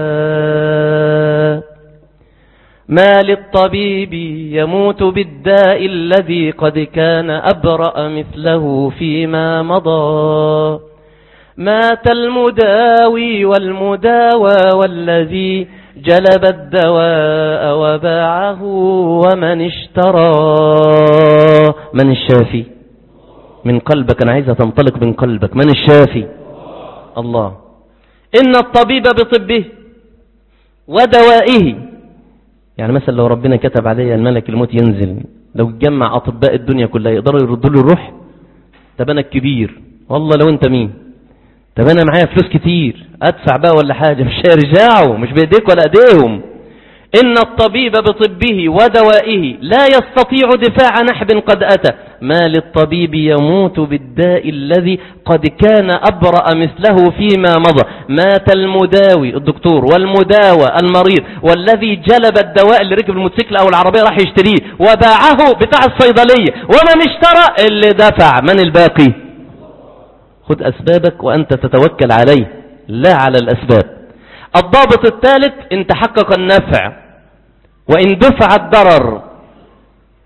ما للطبيب يموت بالداء الذي قد كان أبرأ مثله فيما مضى. مات المداوي والمداوى والذي جلب الدواء وباعه ومن اشترى. من الشافي؟ من قلبك، أنا عايزها تنطلق من قلبك. من الشافي؟ الله. إن الطبيب بطبه ودوائه، يعني مثلا لو ربنا كتب عليا الملك الموت ينزل، لو جمع أطباء الدنيا كلها يقدروا يردوا له الروح؟ طب أنا الكبير والله لو أنت مين؟ طب أنا معايا فلوس كتير أدفع بقى ولا حاجة؟ مش هيرجعوا، مش بيديك ولا أيديهم. إن الطبيب بطبه ودوائه لا يستطيع دفاع نحب قد أتى. ما للطبيب يموت بالداء الذي قد كان أبرأ مثله فيما مضى. مات المداوي الدكتور والمداوى المريض والذي جلب الدواء اللي ركب الموتوسيكل أو العربية راح يشتريه وباعه بتاع الصيدلية ومن اشترى اللي دفع. من الباقي؟ خذ أسبابك وأنت تتوكل عليه لا على الأسباب. الضابط الثالث إن تحقق النفع وإن دفع الضرر.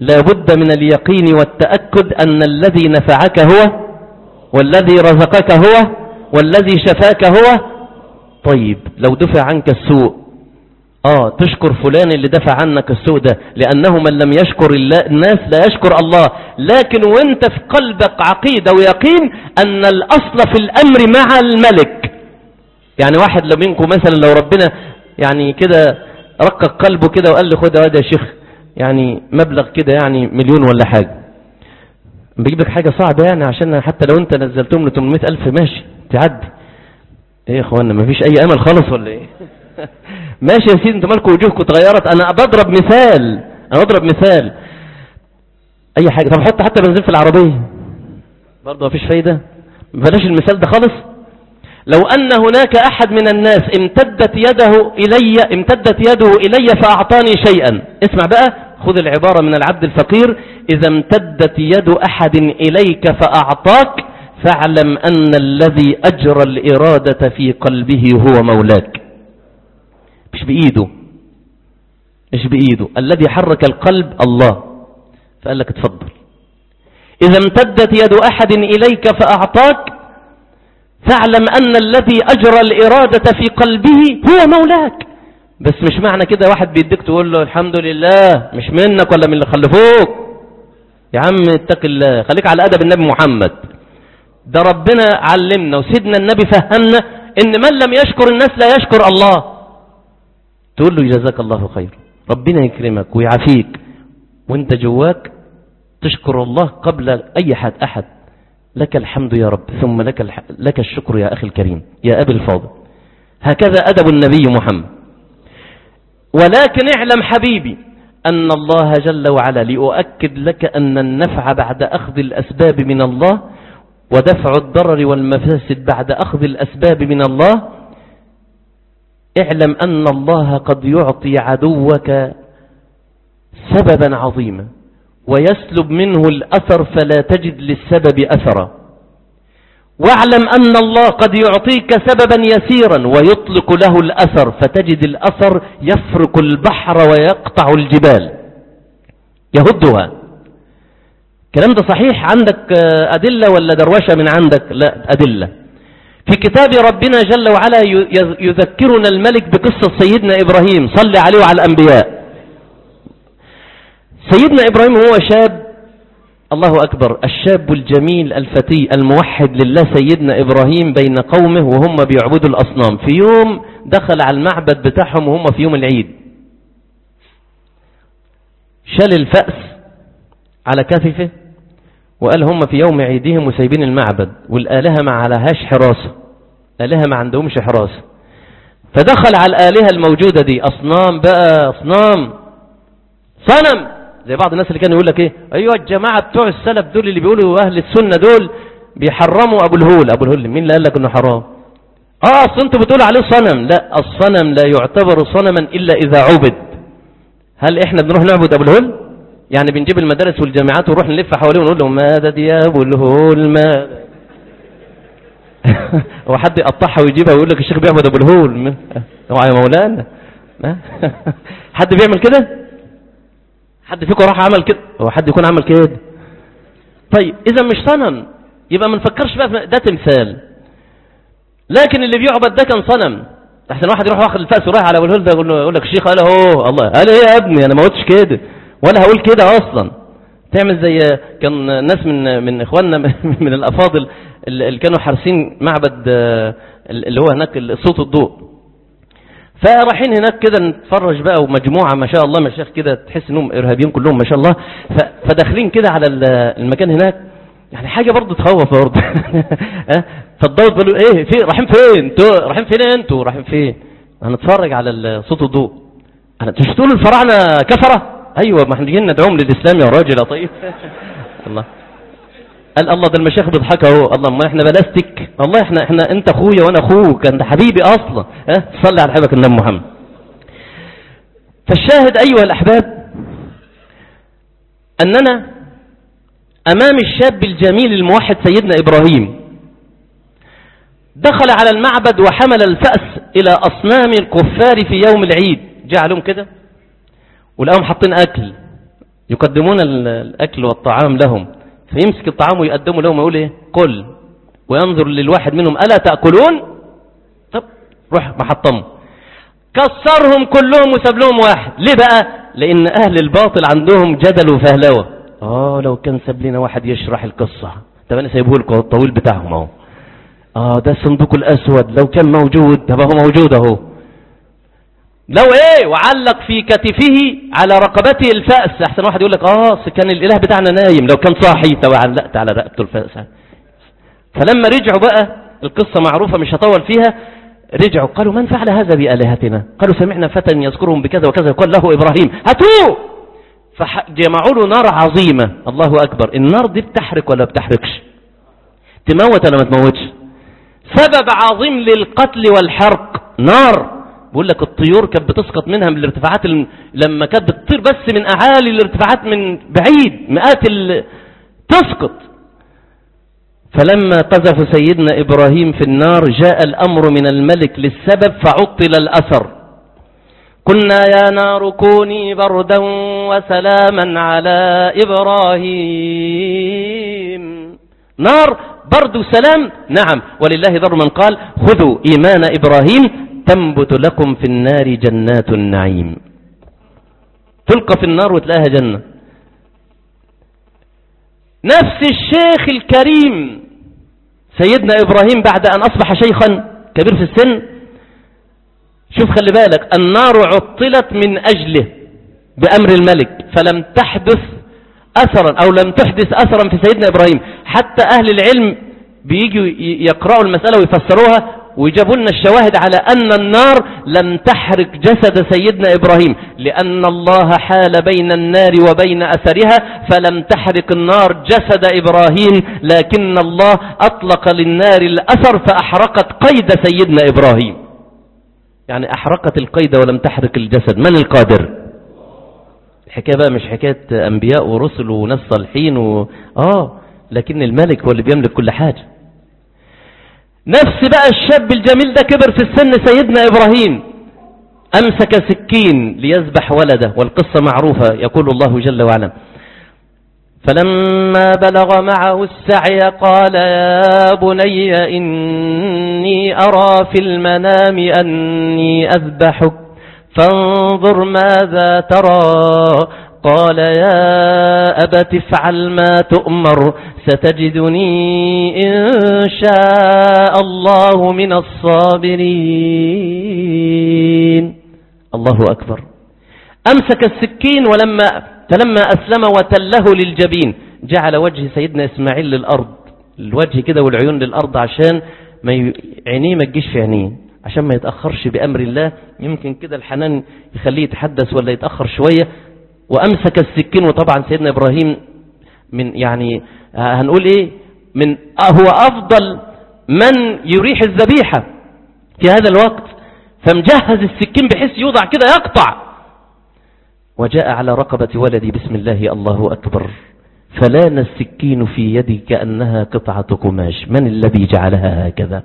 لابد من اليقين والتأكد أن الذي نفعك هو، والذي رزقك هو، والذي شفاك هو. طيب لو دفع عنك السوء، آه تشكر فلان اللي دفع عنك السوء ده، لأنه من لم يشكر الناس لا يشكر الله. لكن وانت في قلبك عقيدة ويقين أن الأصل في الأمر مع الملك. يعني واحد لو منكم مثلا لو ربنا يعني كده رقق قلبه كده وقال له خد هذا يا شيخ يعني مبلغ كده يعني مليون ولا حاجة، بيجيب لك حاجة صعبة يعني عشان حتى لو انت نزلتهم ل ثمانمائة ألف ماشي تعدي. ايه يا اخوانا مفيش اي امل خالص ولا ايه؟ ماشي يا سيدي انتوا مالكم وجوهكم اتغيرت. انا بضرب مثال، انا بضرب مثال اي حاجة. طب حط حتى بنزين في العربية برضه مفيش فايدة. بلاش المثال ده خالص. لو ان هناك احد من الناس امتدت يده الي امتدت يده الي فاعطاني شيئا، اسمع بقى خذ العبارة من العبد الفقير، اذا امتدت يد احد اليك فاعطاك فاعلم ان الذي اجرى الارادة في قلبه هو مولاك. مش بإيده، مش بإيده، الذي حرك القلب الله. فقال لك اتفضل. إذا امتدت يد أحد إليك فأعطاك فاعلم أن الذي أجرى الإرادة في قلبه هو مولاك. بس مش معنى كده واحد بيديك تقول له الحمد لله مش منك ولا من اللي خلفوك. يا عم اتق الله، خليك على أدب النبي محمد. ده ربنا علمنا وسيدنا النبي فهمنا إن من لم يشكر الناس لا يشكر الله. تقول له جزاك الله خير، ربنا يكرمك ويعافيك، وانت جواك تشكر الله قبل اي حد احد. لك الحمد يا رب، ثم لك الح... لك الشكر يا اخي الكريم يا ابي الفاضل. هكذا ادب النبي محمد. ولكن اعلم حبيبي ان الله جل وعلا لأؤكد لك ان النفع بعد اخذ الاسباب من الله، ودفع الضرر والمفاسد بعد اخذ الاسباب من الله. اعلم أن الله قد يعطي عدوك سببا عظيما ويسلب منه الأثر فلا تجد للسبب أثرا. واعلم أن الله قد يعطيك سببا يسيرا ويطلق له الأثر فتجد الأثر يفرق البحر ويقطع الجبال يهدها. الكلام ده صحيح؟ عندك أدلة ولا دروشة من عندك؟ لا أدلة. في كتاب ربنا جل وعلا يذكرنا الملك بقصة سيدنا إبراهيم، صلى عليه وعلى الأنبياء. سيدنا إبراهيم هو شاب، الله أكبر، الشاب الجميل الفتي الموحد لله سيدنا إبراهيم بين قومه وهم بيعبدوا الأصنام. في يوم دخل على المعبد بتاعهم وهم في يوم العيد، شال الفأس على كتفه وقال هم في يوم عيدهم وسايبين المعبد والآلهة ما عليهاش حراسة، آلهة ما عندهمش حراسة. فدخل على الآلهة الموجودة دي، أصنام بقى، أصنام، صنم، زي بعض الناس اللي كانوا يقول لك ايه، ايوه الجماعة بتوع السلف دول اللي بيقولوا اهل السنة دول بيحرموا ابو الهول. ابو الهول مين اللي قال لك انه حرام؟ اه اصل انتوا بتقولوا عليه صنم. لا، الصنم لا يعتبر صنما الا اذا عبد. هل احنا بنروح نعبد ابو الهول؟ يعني بنجيب المدارس والجامعات ونروح نلف حواليه ونقول لهم ماذا يا ابو الهول ما هو حد يقطعها ويجيبها ويقول لك الشيخ بيعبد ابو الهول؟ هو يا مولانا حد بيعمل كده؟ حد فيكم راح عمل كده؟ هو حد يكون عمل كده؟ طيب اذا مش صنم يبقى ما نفكرش بقى، ده تمثال. لكن اللي بيعبد ده كان صنم. احسن واحد يروح واخد الفأس ورايح على ابو الهول ده يقول له، يقول لك الشيخ قال اهو الله قال ايه يا ابني، انا ما قلتش كده ولا هقول كده اصلا. تعمل زي كان ناس من من اخواننا من الافاضل اللي كانوا حارسين معبد اللي هو هناك صوت الضوء، فرايحين هناك كده نتفرج بقى، ومجموعه ما شاء الله مشايخ كده تحس انهم ارهابيين كلهم ما شاء الله. فداخلين كده على المكان هناك، يعني حاجه برضه تخوف برضه. فالضوء بيقولوا ايه في رايحين فين انتوا؟ رايحين فين انتوا؟ رايحين فين؟ هنتفرج على صوت الضوء. انا مش تقول الفراعنه كفره؟ ايوه ما احنا جايين ندعوهم للاسلام يا راجل يا طيب. الله قال الله ده المشايخ بيضحكوا اهو. الله ما احنا بلاستيك، والله احنا احنا انت اخويا وانا اخوك، انت حبيبي اصلا. ها صلي على حبيبك النبي محمد. فالشاهد ايها الاحباب اننا امام الشاب الجميل الموحد سيدنا ابراهيم. دخل على المعبد وحمل الفأس الى اصنام الكفار في يوم العيد، جعلهم كده ولقاهم حاطين اكل يقدمون الأكل والطعام لهم، فيمسك الطعام ويقدمه لهم ويقول إيه؟ قل، وينظر للواحد منهم ألا تأكلون؟ طب روح محطمه، كسرهم كلهم وساب لهم واحد. ليه بقى؟ لأن أهل الباطل عندهم جدل وفهلوة. آه لو كان ساب لنا واحد يشرح القصة، طب أنا سايبه لكم الطويل بتاعهم أهو. آه ده الصندوق الأسود لو كان موجود، طب هو موجود أهو. لو إيه؟ وعلق في كتفه على رقبته الفأس. أحسن واحد يقول لك آه كان الإله بتاعنا نايم، لو كان صاحي طب علقت على رقبته الفأس. فلما رجعوا بقى، القصة معروفة مش هطول فيها، رجعوا قالوا من فعل هذا بآلهتنا؟ قالوا سمعنا فتى يذكرهم بكذا وكذا يقال له إبراهيم، هاتوه. فجمعوا له نار عظيمة. الله أكبر. النار دي بتحرق ولا بتحرقش؟ تموت ولا ما تموتش؟ سبب عظيم للقتل والحرق نار. بقول لك الطيور كانت بتسقط منها من الارتفاعات الم... لما كانت بتطير بس من أعالي الارتفاعات من بعيد مئات ال... تسقط. فلما قذف سيدنا إبراهيم في النار جاء الأمر من الملك للسبب فعطل الأثر. قلنا يا نار كوني بردا وسلاما على إبراهيم. نار برد وسلام، نعم، ولله ذر من قال خذوا إيمان إبراهيم تنبت لكم في النار جنات النعيم. تلقى في النار وتلاقيها جنة. نفس الشيخ الكريم سيدنا إبراهيم بعد أن أصبح شيخا كبير في السن، شوف خلي بالك، النار عطلت من أجله بأمر الملك، فلم تحدث أثرا أو لم تحدث أثرا في سيدنا إبراهيم. حتى أهل العلم بيجوا يقرأوا المسألة ويفسروها ويجابوا لنا الشواهد على أن النار لم تحرق جسد سيدنا إبراهيم، لأن الله حال بين النار وبين أثرها، فلم تحرق النار جسد إبراهيم، لكن الله أطلق للنار الأثر فأحرقت قيد سيدنا إبراهيم. يعني أحرقت القيد ولم تحرق الجسد. من القادر؟ الحكاية بقى مش حكاية أنبياء ورسل وناس صالحين و... آه لكن الملك هو اللي بيملك كل حاجة. نفس بقى الشاب الجميل ده كبر في السن سيدنا إبراهيم، أمسك سكين ليذبح ولده، والقصة معروفة. يقول الله جل وعلا فلما بلغ معه السعي قال يا بني إني أرى في المنام أني أذبحك فانظر ماذا ترى. قال يا أبت افعل ما تؤمر ستجدني إن شاء الله من الصابرين. الله أكبر. أمسك السكين ولما فلما أسلم وتله للجبين جعل وجه سيدنا إسماعيل للأرض، الوجه كده والعيون للأرض عشان ما ي... عينيه ما تجيش في عينيه، عشان ما يتأخرش بأمر الله. يمكن كده الحنان يخليه يتحدث ولا يتأخر شوية. وأمسك السكين. وطبعا سيدنا إبراهيم من يعني هنقول إيه من هو أفضل من يريح الذبيحة في هذا الوقت، فمجهز السكين بحيث يوضع كده يقطع. وجاء على رقبة ولدي بسم الله الله أكبر، فلان السكين في يدي كأنها قطعة قماش. من الذي جعلها هكذا؟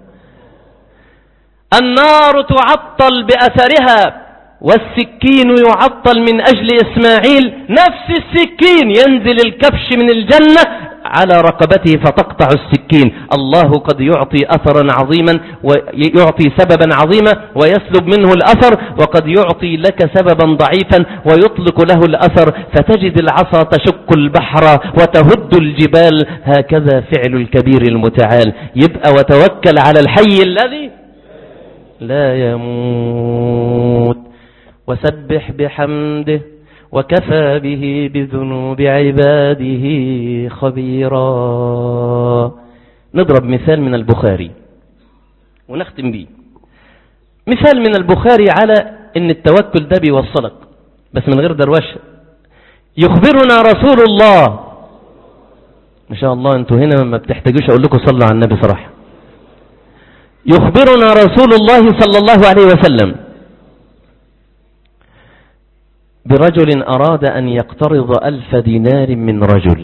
النار تعطل بأثرها والسكين يعطل من أجل إسماعيل. نفس السكين ينزل الكبش من الجنة على رقبته فتقطع السكين. الله قد يعطي أثرا عظيما ويعطي سببا عظيما ويسلب منه الأثر، وقد يعطي لك سببا ضعيفا ويطلق له الأثر، فتجد العصا تشق البحر وتهد الجبال. هكذا فعل الكبير المتعال. يبقى وتوكل على الحي الذي لا يموت وسبح بحمده وكفى به بذنوب عباده خبيرا. نضرب مثال من البخاري ونختم به. مثال من البخاري على ان التوكل ده بيوصلك بس من غير دروشه. يخبرنا رسول الله، ما شاء الله انتوا هنا ما بتحتاجوش اقول لكم صلوا على النبي صراحه. يخبرنا رسول الله صلى الله عليه وسلم برجل أراد أن يقترض ألف دينار من رجل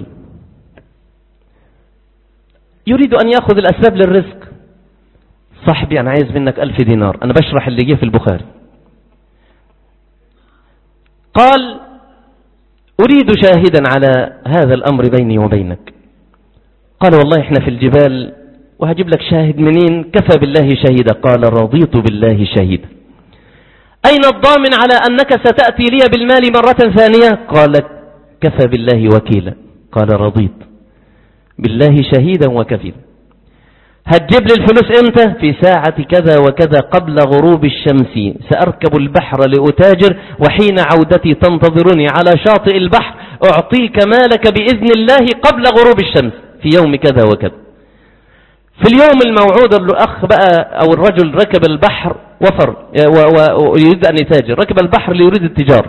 يريد أن يأخذ الأسباب للرزق. صاحبي أنا عايز منك ألف دينار، أنا بشرح اللي جه في البخاري. قال أريد شاهدا على هذا الأمر بيني وبينك. قال والله إحنا في الجبال وهجيب لك شاهد منين؟ كفى بالله شهيدا. قال رضيت بالله شهيدا. أين الضامن على أنك ستأتي لي بالمال مرة ثانية؟ قال كفى بالله وكيلا. قال رضيت بالله شهيدا وكفيلا. هتجيب لي الفلوس امتى؟ في ساعة كذا وكذا قبل غروب الشمس سأركب البحر لأتاجر، وحين عودتي تنتظرني على شاطئ البحر أعطيك مالك بإذن الله قبل غروب الشمس في يوم كذا وكذا. في اليوم الموعود الأخ بقى أو الرجل ركب البحر وفر ويريد أن يتاجر، ركب البحر ليريد التجارة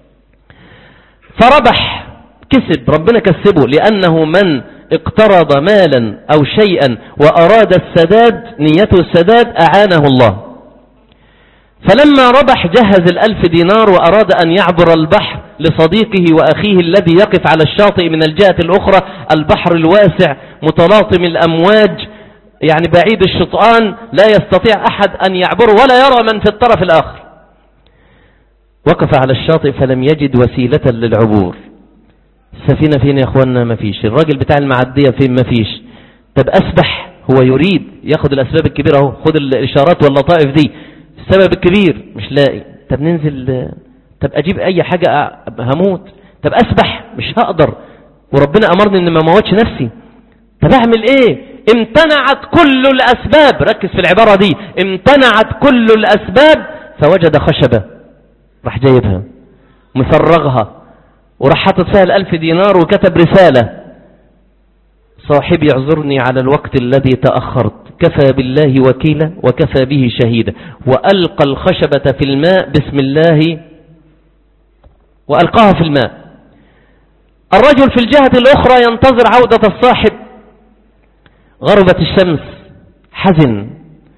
فربح، كسب، ربنا كسبه، لأنه من اقترض مالا أو شيئا وأراد السداد، نيته السداد، أعانه الله. فلما ربح جهز الألف دينار وأراد أن يعبر البحر لصديقه وأخيه الذي يقف على الشاطئ من الجهة الأخرى، البحر الواسع متلاطم الأمواج، يعني بعيد الشطآن، لا يستطيع أحد أن يعبر ولا يرى من في الطرف الآخر. وقف على الشاطئ فلم يجد وسيلة للعبور. السفينة فين يا أخوانا؟ ما فيش. الراجل بتاع المعدية فين؟ ما فيش. طب أسبح، هو يريد ياخد الأسباب الكبيرة اهو، خد الإشارات واللطائف دي، السبب الكبير مش لاقي. طب ننزل، طب أجيب أي حاجة هموت، طب أسبح مش هقدر، وربنا أمرني إن ما موتش نفسي، طب أعمل إيه؟ امتنعت كل الأسباب. ركز في العبارة دي، امتنعت كل الأسباب. فوجد خشبة، راح جايبها مفرغها وراح حاطط فيها الألف دينار وكتب رسالة: صاحبي اعذرني على الوقت الذي تأخرت، كفى بالله وكيلا وكفى به شهيدا. وألقى الخشبة في الماء بسم الله وألقاها في الماء. الرجل في الجهة الأخرى ينتظر عودة الصاحب. غربت الشمس، حزن،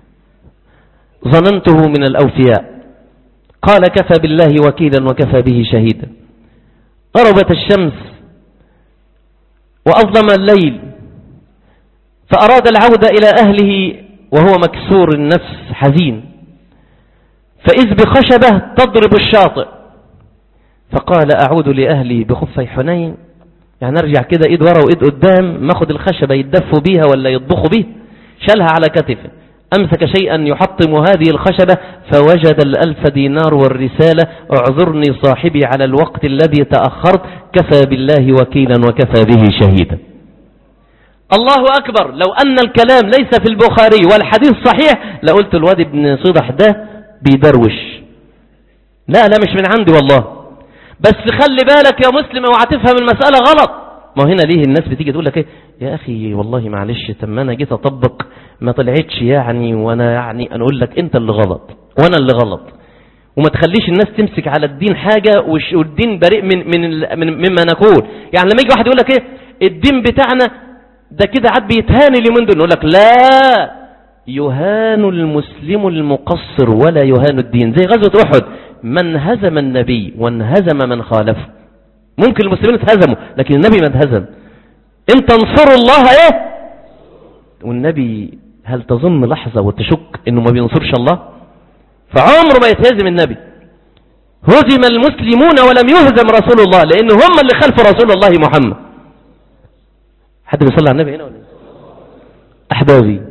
ظننته من الأوفياء. قال كفى بالله وكيلا وكفى به شهيدا. غربت الشمس وأظلم الليل، فأراد العودة إلى أهله وهو مكسور النفس حزين، فإذ بخشبة تضرب الشاطئ، فقال أعود لأهلي بخفي حنين، يعني أرجع كده إيد ورا وإيد قدام، ما أخذ الخشبة يتدفوا بيها ولا يطبخوا بيها. شالها على كتفه، أمسك شيئا يحطم هذه الخشبة، فوجد الألف دينار والرسالة: اعذرني صاحبي على الوقت الذي تأخرت، كفى بالله وكيلا وكفى به شهيدا. الله أكبر. لو أن الكلام ليس في البخاري والحديث صحيح لقلت الواد ابن صدح ده بيدروش. لا لا مش من عندي والله، بس خلي بالك يا مسلم اوعى تفهم المسألة غلط. ما هنا ليه الناس بتيجي تقول لك ايه يا اخي والله معلش، طب ما انا جيت اطبق ما طلعتش يعني، وانا يعني انا اقول لك انت اللي غلط وانا اللي غلط، وما تخليش الناس تمسك على الدين حاجة والدين بريء من من من مما نقول. يعني لما يجي واحد يقول لك ايه الدين بتاعنا ده كده عاد بيتهان اليومين دول، نقول لك لا، يهان المسلم المقصر ولا يهان الدين. زي غزوة أحد، من هزم النبي وانهزم من خالفه. ممكن المسلمين اتهزموا لكن النبي ما اتهزم. ان تنصروا الله ايه، والنبي هل تظن لحظة وتشك انه ما بينصرش الله؟ فعمره ما يتهزم النبي. هزم المسلمون ولم يهزم رسول الله، لان هم اللي خلفوا رسول الله محمد. حد بيصلي على النبي هنا ولا احبابي؟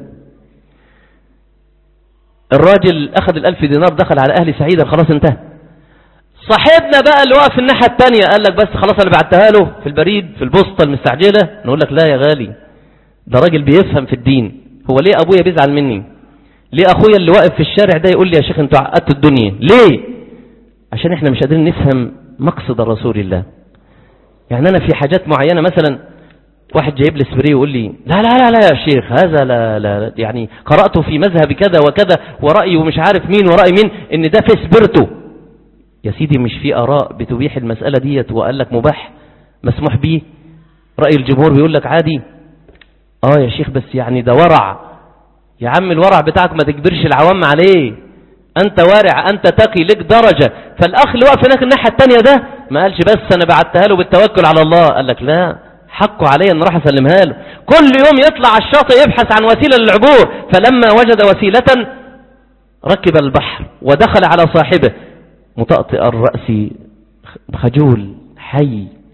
الراجل اخذ الالف دينار دخل على اهل سعيدا، خلاص انتهى. صاحبنا بقى اللي واقف في الناحية التانية قال لك بس خلاص انا بعتها له في البريد في البوسطة المستعجلة. نقول لك لا يا غالي، ده راجل بيفهم في الدين. هو ليه ابويا بيزعل مني؟ ليه اخويا اللي واقف في الشارع ده يقول لي يا شيخ انتوا عقدتوا الدنيا ليه؟ عشان احنا مش قادرين نفهم مقصد رسول الله. يعني انا في حاجات معينة، مثلا واحد جايب لي سبراي ويقول لي لا لا لا لا يا شيخ هذا لا لا، يعني قرأته في مذهب كذا وكذا ورأيي ومش عارف مين ورأي مين ان ده في سبرته. يا سيدي مش في آراء بتبيح المسألة ديت وقال لك مباح مسموح به؟ رأي الجمهور بيقول لك عادي. اه يا شيخ بس يعني ده ورع. يا عم الورع بتاعك ما تجبرش العوام عليه، انت وارع، انت تقي، لك درجة. فالاخ اللي واقف هناك الناحية التانية ده ما قالش بس انا بعتها له بالتوكل على الله، قال لك لا، حقه علي ان راح اسلمها له. كل يوم يطلع على الشاطئ يبحث عن وسيلة للعبور، فلما وجد وسيلة ركب البحر ودخل على صاحبه مطأطئ الرأس خجول حي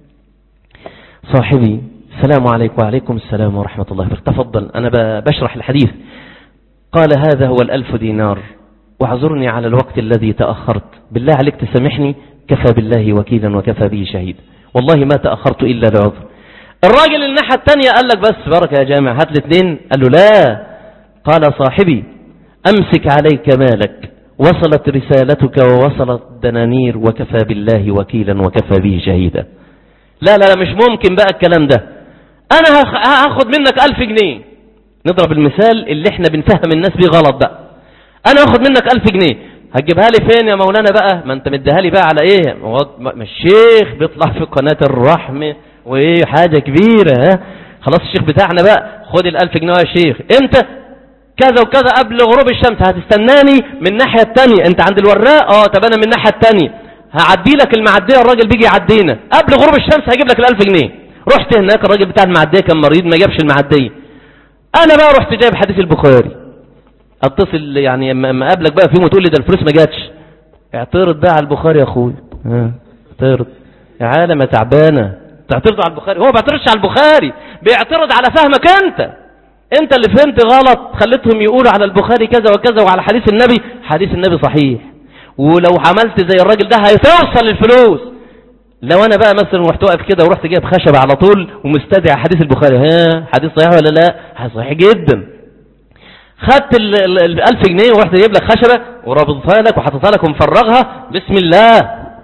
صاحبي السلام عليكم. وعليكم السلام ورحمة الله وبركاته. تفضل، أنا بشرح الحديث. قال هذا هو الألف دينار، واعذرني على الوقت الذي تأخرت، بالله عليك تسامحني، كفى بالله وكيلا وكفى به شهيد، والله ما تأخرت إلا لعذر. الراجل الناحية التانية قال لك بس بركة يا جامع هات الاثنين. قال له لا. قال صاحبي أمسك عليك مالك، وصلت رسالتك ووصلت دنانير، وكفى بالله وكيلا وكفى به شهيدا. لا لا لا مش ممكن بقى الكلام ده، أنا هاخد منك ألف جنيه. نضرب المثال اللي احنا بنفهم الناس بيه غلط بقى. أنا هاخد منك ألف جنيه، هتجيبها لي فين يا مولانا بقى؟ ما انت مديها لي بقى على ايه؟ ما الشيخ بيطلع في قناة الرحمة وايه حاجة كبيرة. ها خلاص الشيخ بتاعنا بقى، خد الألف جنيه يا شيخ. امتى؟ كذا وكذا قبل غروب الشمس، هتستناني من الناحية التانية. انت عند الوراق؟ اه طب انا من الناحية التانية هعدي لك المعدية، الراجل بيجي يعدينا قبل غروب الشمس هجيب لك الألف جنيه. رحت هناك الراجل بتاع المعدية كان مريض ما جابش المعدية، انا بقى رحت جايب حديث البخاري. اتصل يعني اما اقابلك بقى في يوم وتقول لي ده الفلوس ما جاتش، اعترض بقى على البخاري يا اخويا. ها اعترض يا عالم يا تعبانه، تعترض على البخاري؟ هو ما بيعترضش على البخاري، بيعترض على فهمك انت. انت اللي فهمت غلط، خليتهم يقولوا على البخاري كذا وكذا، وعلى حديث النبي حديث النبي صحيح، ولو عملت زي الراجل ده هيتوصل الفلوس. لو انا بقى مثلا رحت واقف كده ورحت جايب خشبه على طول ومستدعي حديث البخاري، ها حديث صحيح ولا لا؟ صحيح جدا. خدت الألف جنيه ورحت جايب لك خشبة ورابطها لك وحطيتها لك ومفرغها، بسم الله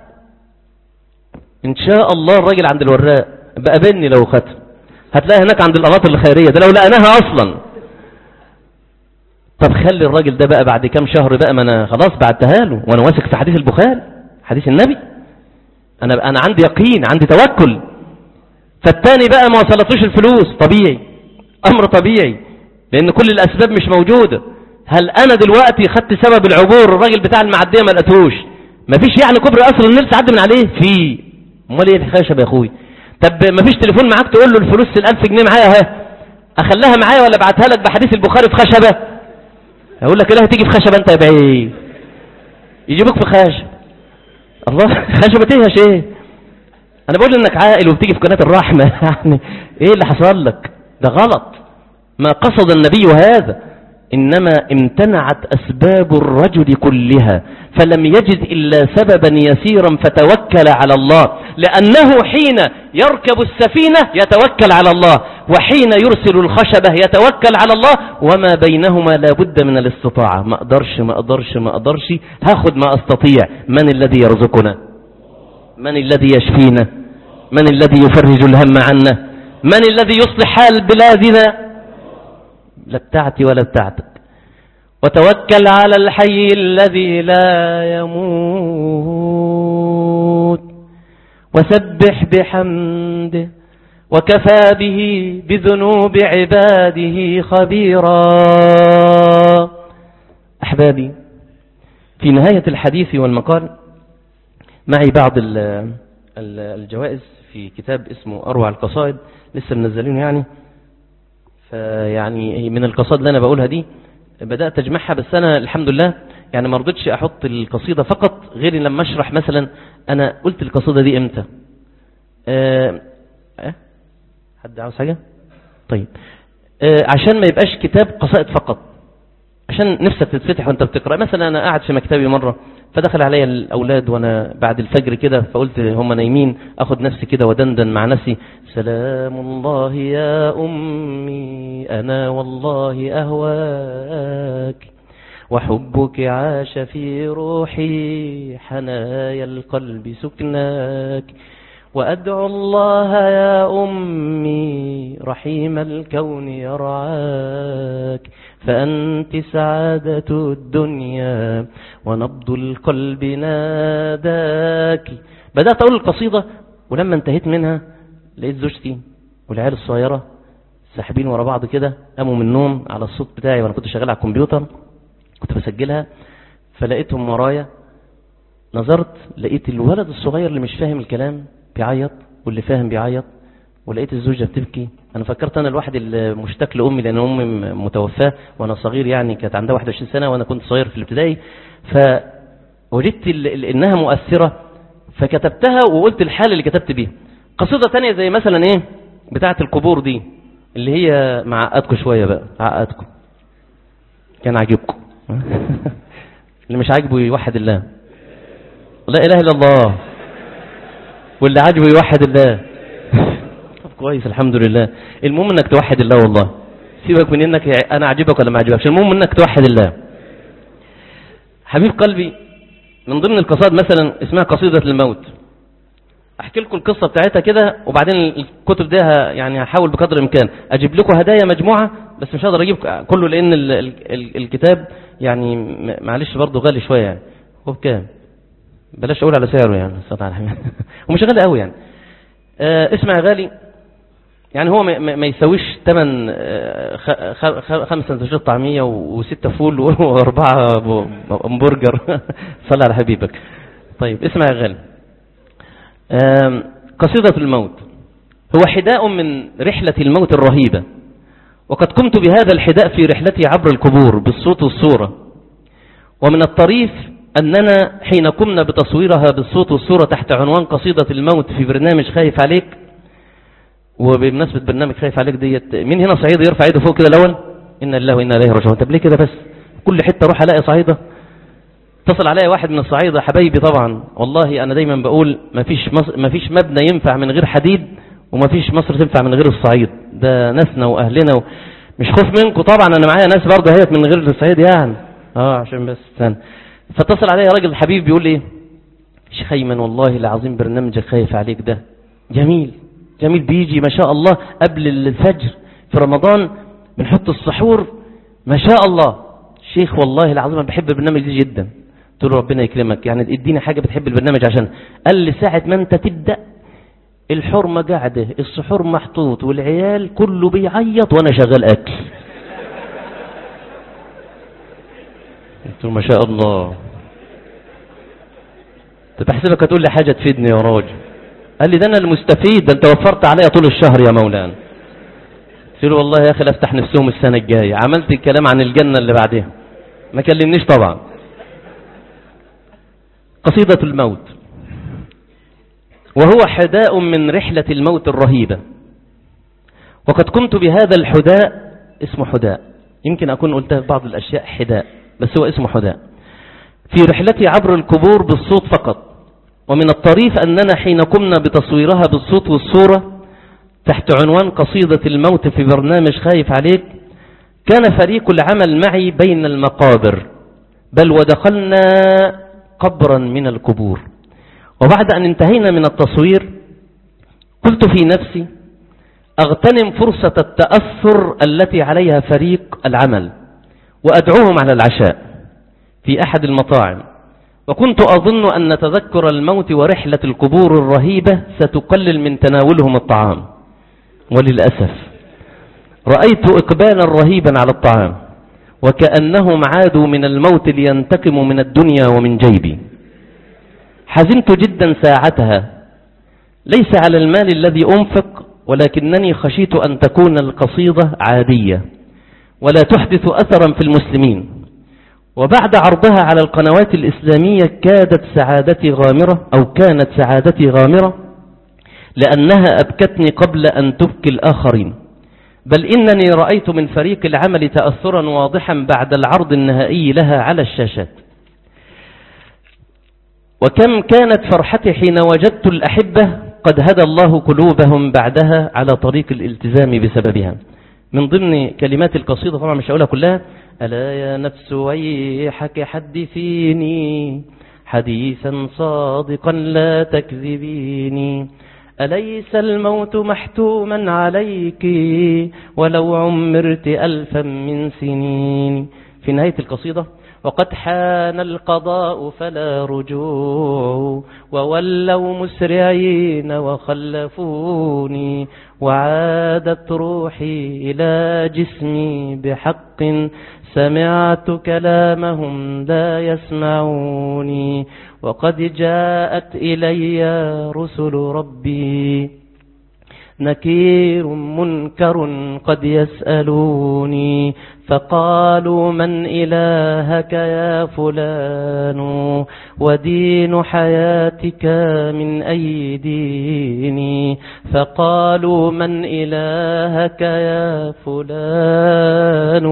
إن شاء الله الراجل عند الوراق بقى بني لو ختم هتلاقي هناك عند الأناطر الخيرية ده لو لقناها أصلا. طب خلي الراجل ده بقى بعد كام شهر بقى، ما أنا خلاص بعتها له وأنا واثق في حديث البخاري حديث النبي، أنا أنا عندي يقين عندي توكل. فالتاني بقى ما وصلتوش الفلوس، طبيعي أمر طبيعي لأن كل الأسباب مش موجودة. هل أنا دلوقتي خدت سبب العبور الراجل بتاع المعدية ما لقيتوش؟ مفيش يعني كبر أصل النيل تعدي من عليه؟ في. امال ايه الخشب يا أخوي؟ طب مفيش تليفون معاك تقول له الفلوس الألف جنيه معايا اهي، أخليها معايا ولا ابعتها لك بحديث البخاري في خشبة؟ أقول لك إله تيجي في خشبة أنت يا بعيد، يجيبك في خشب. الله خشبة ايه يا شيخ؟ أنا بقول إنك عاقل وبتيجي في قناة الرحمة يعني إيه اللي حصل لك؟ ده غلط، ما قصد النبي هذا، إنما امتنعت أسباب الرجل كلها فلم يجد إلا سببا يسيرا فتوكل على الله، لأنه حين يركب السفينة يتوكل على الله، وحين يرسل الخشبة يتوكل على الله، وما بينهما لا بد من الاستطاعة. ما أقدرش ما أقدرش ما أقدرش هاخد ما أستطيع. من الذي يرزقنا؟ من الذي يشفينا؟ من الذي يفرج الهم عنا؟ من الذي يصلح حال بلادنا؟ لا بتاعتي ولا بتاعتك. وتوكل على الحي الذي لا يموت وسبح بحمده وكفى به بذنوب عباده خبيرا. أحبابي، في نهاية الحديث والمقال معي بعض الجوائز في كتاب اسمه أروع القصائد، لسه منزلين يعني، فيعني من القصائد اللي أنا بقولها دي بدأت أجمعها، بس أنا الحمد لله يعني ما رضيتش أحط القصيدة فقط غير لما أشرح مثلا أنا قلت القصيدة دي إمتى. أه أه حد عاوز حاجة؟ طيب أه عشان ما يبقاش كتاب قصائد فقط، عشان نفسك تتفتح وانت بتقرأ. مثلا أنا قاعد في مكتبي مرة فدخل عليا الأولاد وأنا بعد الفجر كده، فقلت هم نايمين أخد نفسي كده ودندن مع نفسي: سلام الله يا أمي أنا والله أهواك، وحبك عاش في روحي حنايا القلب سكناك، وأدعو الله يا أمي رحيم الكون يرعاك، فأنت سعادة الدنيا ونبض القلب ناداك. بدأت أقول القصيدة، ولما انتهيت منها لقيت زوجتي والعيال الصغيرة ساحبين ورا بعض كده، قاموا من النوم على الصوت بتاعي وأنا كنت شغال على الكمبيوتر كنت بسجلها، فلقيتهم ورايا. نظرت لقيت الولد الصغير اللي مش فاهم الكلام بيعيط واللي فاهم بيعيط، ولقيت الزوجة بتبكي. أنا فكرت أنا الواحد المشتاق لأمي لأن أمي متوفاة وأنا صغير، يعني كانت عندها واحد وعشرين سنة وأنا كنت صغير في الابتدائي، فوجدت إنها مؤثرة فكتبتها وقلت الحال اللي كتبت بيه: قصيدة تانية زي مثلا ايه بتاعة القبور دي اللي هي معقدكم شوية بقى، عقدكم كان عاجبكم اللي مش عاجبه يوحد الله، لا اله الا الله، واللي عاجبه يوحد الله طب كويس الحمد لله. المهم انك توحد الله، والله سيبك من انك انا عاجبك ولا ما عاجبكش، المهم انك توحد الله. حبيب قلبي من ضمن القصائد مثلا اسمها قصيدة الموت، احكي لكم القصة بتاعتها كده وبعدين الكتب دي يعني هحاول بقدر الامكان اجيب لكم هدايا مجموعة، بس مش هقدر اجيب كله لان ال ال ال الكتاب يعني معلش برضه غالي شوية يعني. هو بكام؟ بلاش اقول على سعره يعني ومش غالي قوي يعني. آه اسمع يا غالي، يعني هو ما, ما يسويش ثمن خمسة سندوتشات طعمية وستة فول واربعة همبرجر صلى على حبيبك. طيب اسمع يا غالي، قصيدة الموت هو حداء من رحلة الموت الرهيبة، وقد قمت بهذا الحداء في رحلتي عبر القبور بالصوت والصورة. ومن الطريف أننا حين قمنا بتصويرها بالصوت والصورة تحت عنوان قصيدة الموت في برنامج خايف عليك، وبمناسبة برنامج خايف عليك ديت مين هنا صعيدي يرفع ايده فوق كده الأول؟ إنا لله وإنا إليه راجعون. طب ليه كده بس؟ كل حتة اروح الاقي صعيدة. اتصل عليا واحد من الصعيدة حبايبي طبعا، والله أنا دايما بقول مفيش مصر مفيش مبنى ينفع من غير حديد، ومفيش مصر تنفع من غير الصعيد، ده ناسنا وأهلنا و... مش خوف منكم طبعا، أنا معايا ناس برضه هيت من غير الصعيد يعني اه عشان بس استنى. فاتصل عليا راجل حبيبي بيقول لي شيخ أيمن والله العظيم برنامجك خايف عليك ده جميل جميل، بيجي ما شاء الله قبل الفجر في رمضان بنحط السحور ما شاء الله. شيخ والله العظيم انا بحب البرنامج ده جدا. قلت له ربنا يكرمك، يعني اديني حاجة بتحب البرنامج عشان. قال لي ساعة ما انت تبدأ الحرمة قاعدة، السحور محطوط والعيال كله بيعيط وانا شغال اكل. قلت له ما شاء الله. طب احسبك هتقول لي حاجة تفيدني يا راجل. قال لي ده انا المستفيد، ده انت وفرت عليا طول الشهر يا مولانا. قلت له والله يا اخي افتح نفسهم السنة الجاية. عملت الكلام عن الجنة اللي بعدها ما كلمنيش طبعا. قصيدة الموت وهو حداء من رحلة الموت الرهيبة، وقد قمت بهذا الحداء. اسمه حداء، يمكن أكون قلتها في بعض الأشياء حداء، بس هو اسمه حداء في رحلتي عبر القبور بالصوت فقط. ومن الطريف أننا حين قمنا بتصويرها بالصوت والصورة تحت عنوان قصيدة الموت في برنامج خايف عليك، كان فريق العمل معي بين المقابر، بل ودخلنا قبرا من القبور. وبعد أن انتهينا من التصوير قلت في نفسي أغتنم فرصة التأثر التي عليها فريق العمل وأدعوهم على العشاء في أحد المطاعم. وكنت أظن أن تذكر الموت ورحلة القبور الرهيبة ستقلل من تناولهم الطعام، وللأسف رأيت إقبالا رهيبا على الطعام وكأنهم عادوا من الموت لينتقموا من الدنيا ومن جيبي. حزنت جدا ساعتها، ليس على المال الذي أنفق، ولكنني خشيت أن تكون القصيدة عادية ولا تحدث أثرا في المسلمين. وبعد عرضها على القنوات الإسلامية كادت سعادتي غامرة أو كانت سعادتي غامرة، لأنها أبكتني قبل أن تبكي الآخرين. بل إنني رأيت من فريق العمل تأثرا واضحا بعد العرض النهائي لها على الشاشات. وكم كانت فرحتي حين وجدت الأحبة قد هدى الله قلوبهم بعدها على طريق الالتزام بسببها. من ضمن كلمات القصيدة طبعا مش هقولها كلها: ألا يا نفس ويحك حدثيني حديثا صادقا لا تكذبيني، أليس الموت محتوما عليك ولو عمرت ألفا من سنين. في نهاية القصيدة: وقد حان القضاء فلا رجوع وولوا مسرعين وخلفوني، وعادت روحي إلى جسمي بحق سمعت كلامهم لا يسمعوني، وقد جاءت إلي رسل ربي نكير منكر قد يسألوني، فقالوا من إلهك يا فلان ودين حياتك من أي دين فقالوا من إلهك يا فلان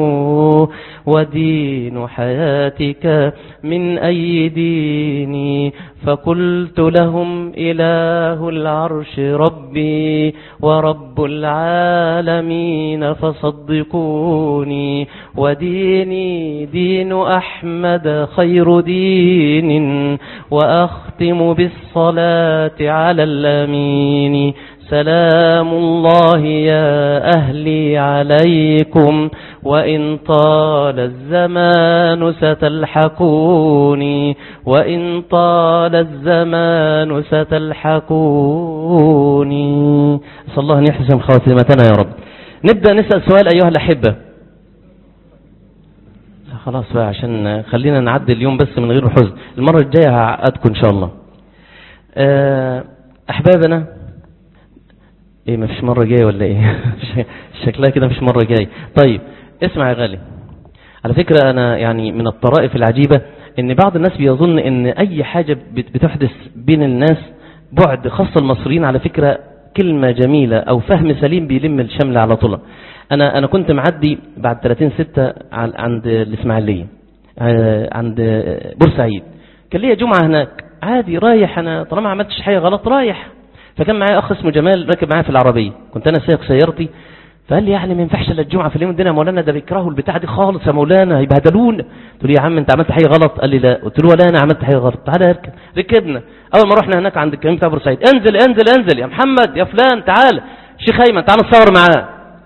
ودين حياتك من أي دين فقلت لهم إله العرش ربي ورب العالمين فصدقوني وديني دين أحمد خير دين وأختم بالصلاة على الأمين سلام الله يا أهلي عليكم وإن طال الزمان ستلحقوني وإن طال الزمان ستلحقوني. أسأل الله أن يحسن خاتمتنا يا رب. نبدأ نسأل سؤال أيها الأحبة. خلاص بقى عشان خلينا نعدي اليوم بس من غير حزن، المرة الجاية هعقدكم إن شاء الله. أحبابنا ايه ما فيش مرة جاية ولا ايه؟ شكلها كده مش مرة جاية. طيب اسمع يا غالي، على فكرة انا يعني من الطرائف العجيبة ان بعض الناس بيظن ان اي حاجة بتحدث بين الناس بعد، خاصة المصريين على فكرة كلمة جميلة او فهم سليم بيلم الشمل على طول. انا انا كنت معدي بعد ثلاثين ستة عند الاسماعيلية عند بورسعيد، كان ليا جمعة هناك عادي رايح، انا طالما ما عملتش حاجة غلط رايح. فكان معايا اخ اسمه جمال راكب معايا في العربيه، كنت انا سايق سيارتي، فقال لي يعني ما ينفعش الا الجمعه في اليوم الدنيا يا مولانا، ده بيكرهوا البتاع دي خالص يا مولانا هيبهدلونا. قلت له يا عم انت عملت حاجه غلط؟ قال لي لا. قلت له ولا انا عملت حاجه غلط، تعالى اركب. ركبنا. اول ما رحنا هناك عند الكمين بتاع بورسعيد، انزل انزل انزل يا محمد يا فلان تعالى، شيخ ايمن تعالى نصور معاه.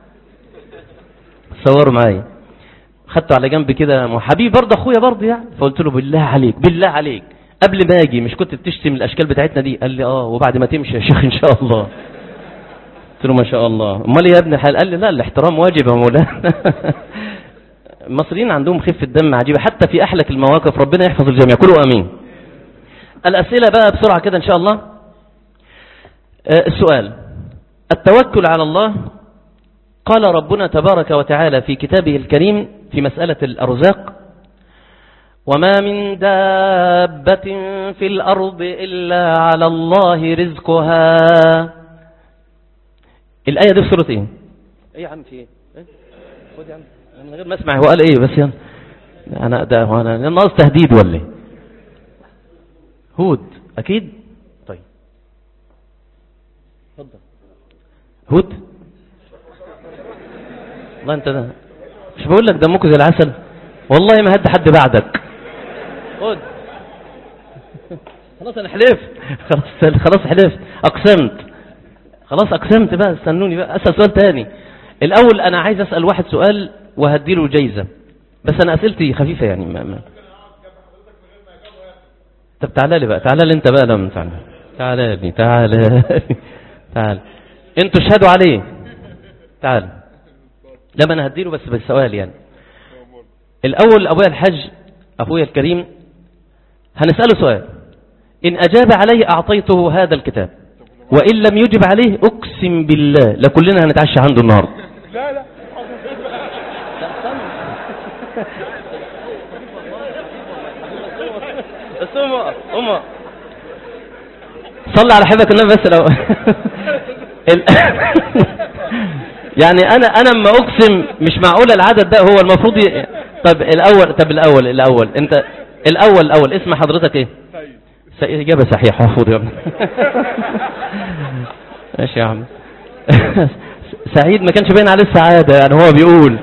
صوروا معايا، خدته على جنب كده، حبيبي برضه اخويا برضه يعني. فقلت له بالله عليك بالله عليك قبل ما اجي مش كنت بتشتم الاشكال بتاعتنا دي؟ قال لي اه، وبعد ما تمشي يا شيخ ان شاء الله. قلت له ما شاء الله. امال يا ابن الحلال؟ قال لي لا الاحترام واجب يا مولانا. المصريين عندهم خفة دم عجيبة حتى في احلك المواقف. ربنا يحفظ الجميع، كلوا امين. الاسئله بقى بسرعه كده ان شاء الله. السؤال: التوكل على الله. قال ربنا تبارك وتعالى في كتابه الكريم في مسألة الأرزاق: وما من دابة في الأرض إلا على الله رزقها. الآية دي في سورة إيه؟ إيه يا عم في إيه؟ خد يا عم من غير ما أسمع هو قال إيه بس يلا. أنا ده هو أنا ناقص تهديد ولا إيه؟ هود أكيد. طيب اتفضل. هود والله أنت ده مش بقول لك دمكم زي العسل، والله ما هد حد بعدك. خد خلاص انا حلفت، خلاص خلاص حلفت، اقسمت خلاص اقسمت بقى. استنوني بقى اسال سؤال تاني. الاول انا عايز اسال واحد سؤال وهديله جايزه، بس انا اسئلتي خفيفه يعني ما ما. طب تعالى لي بقى، تعالى لي انت بقى لما تعالى تعالى لي تعالى تعالى انتوا اشهدوا عليه. تعالى لما انا هديله بس بالسؤال يعني. الاول ابويا الحاج اخويا الكريم هنسأله سؤال، إن أجاب عليه أعطيته هذا الكتاب، وإن لم يجب عليه أقسم بالله لكلنا هنتعشى عنده النهاردة. لا لا بس أمه أمه صلى على حبك النبي بس لو يعني أنا أنا ما أقسم مش معقول العدد ده هو المفروض ي... طب الأول طب الأول الأول أنت الأول الأول اسم حضرتك إيه؟ سعيد. إجابة صحيحة حافظ يا ابني. ماشي يا عم. سعيد ما كانش باين عليه السعادة يعني هو بيقول.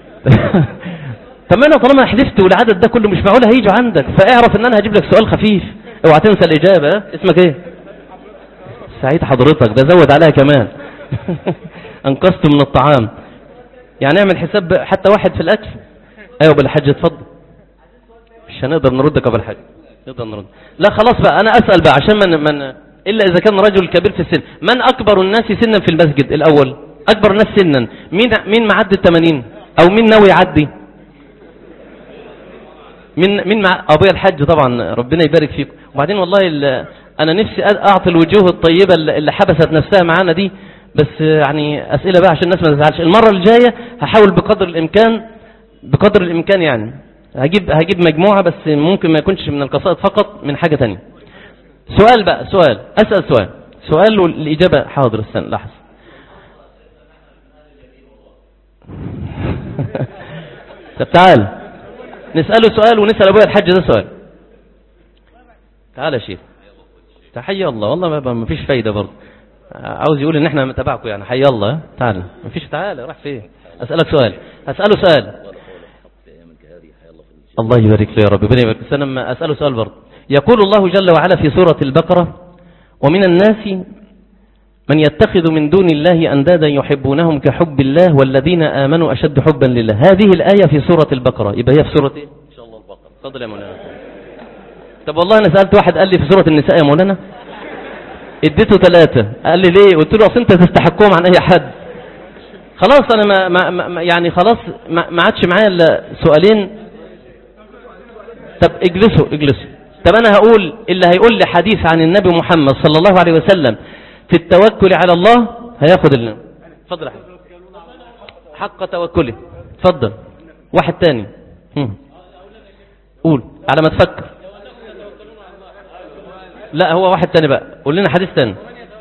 طب أنا طالما حلفت والعدد ده كله مش معقول هيجوا عندك، فاعرف إن أنا هجيب لك سؤال خفيف، اوعى تنسى الإجابة. اسمك إيه؟ سعيد حضرتك، ده زود عليها كمان. أنقذت من الطعام يعني. اعمل حساب حتى واحد في الأكل. أيوة بالحاج اتفضل. مش هنقدر نردك قبل حاجة. نقدر نرد. لا خلاص بقى انا اسال بقى عشان من, من الا اذا كان رجل كبير في السن. من اكبر الناس سنا في المسجد الاول؟ اكبر الناس سنا مين؟ مين معدي الثمانين او مين ناوي يعدي؟ مين مين مع ابويا الحاج طبعا ربنا يبارك فيكم. وبعدين والله انا نفسي اعطي الوجوه الطيبه اللي حبست نفسها معانا دي، بس يعني اسئله بقى عشان الناس ما تزعلش. المره الجايه هحاول بقدر الامكان بقدر الإمكان يعني هجيب هجيب مجموعة، بس ممكن ما يكونش من القصائد فقط، من حاجة تانية. سؤال بقى، سؤال أسأل سؤال سؤال والإجابة حاضر. استنى لحظة. طب تعال نسأله سؤال ونسأل أبويا الحج ده سؤال. تعال يا شيخ. تحيي الله. والله ما فيش فايدة برضه، عاوز يقول ان احنا متابعكم يعني. حي الله. تعال. ما فيش. تعال راح فين؟ اسألك سؤال اسأله سؤال. الله يبارك له يا رب. ربنا يبارك. لما اسأله سؤال برضه. يقول الله جل وعلا في سورة البقرة: ومن الناس من يتخذ من دون الله أندادا يحبونهم كحب الله والذين آمنوا أشد حبا لله. هذه الآية في سورة البقرة، يبقى هي في سورة ايه؟ إن شاء الله البقرة. تفضل يا مولانا. طب والله أنا سألت واحد قال لي في سورة النساء يا مولانا، اديته ثلاثة. قال لي ليه؟ قلت له أصل أنت تستحقهم عن أي حد. خلاص أنا ما ما يعني خلاص ما, ما عادش معايا إلا سؤالين. طب اجلسوا اجلسوا. طب أنا هقول اللي هيقول لي حديث عن النبي محمد صلى الله عليه وسلم في التوكل على الله هياخد اللي. اتفضل يا حبيبي. حق توكله. اتفضل. واحد تاني. هم. قول على ما تفكر. لا هو واحد تاني بقى. قول لنا حديث تاني.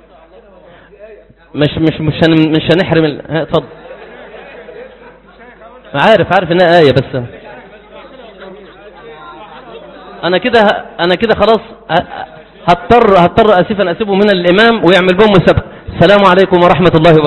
مش مش مش هن مش هنحرم ال... اتفضل. عارف عارف انها آية، بس انا كده انا كده خلاص هضطر هضطر اسفا اسيبه من الامام ويعمل بهم مسابقة. السلام عليكم ورحمة الله وبركاته.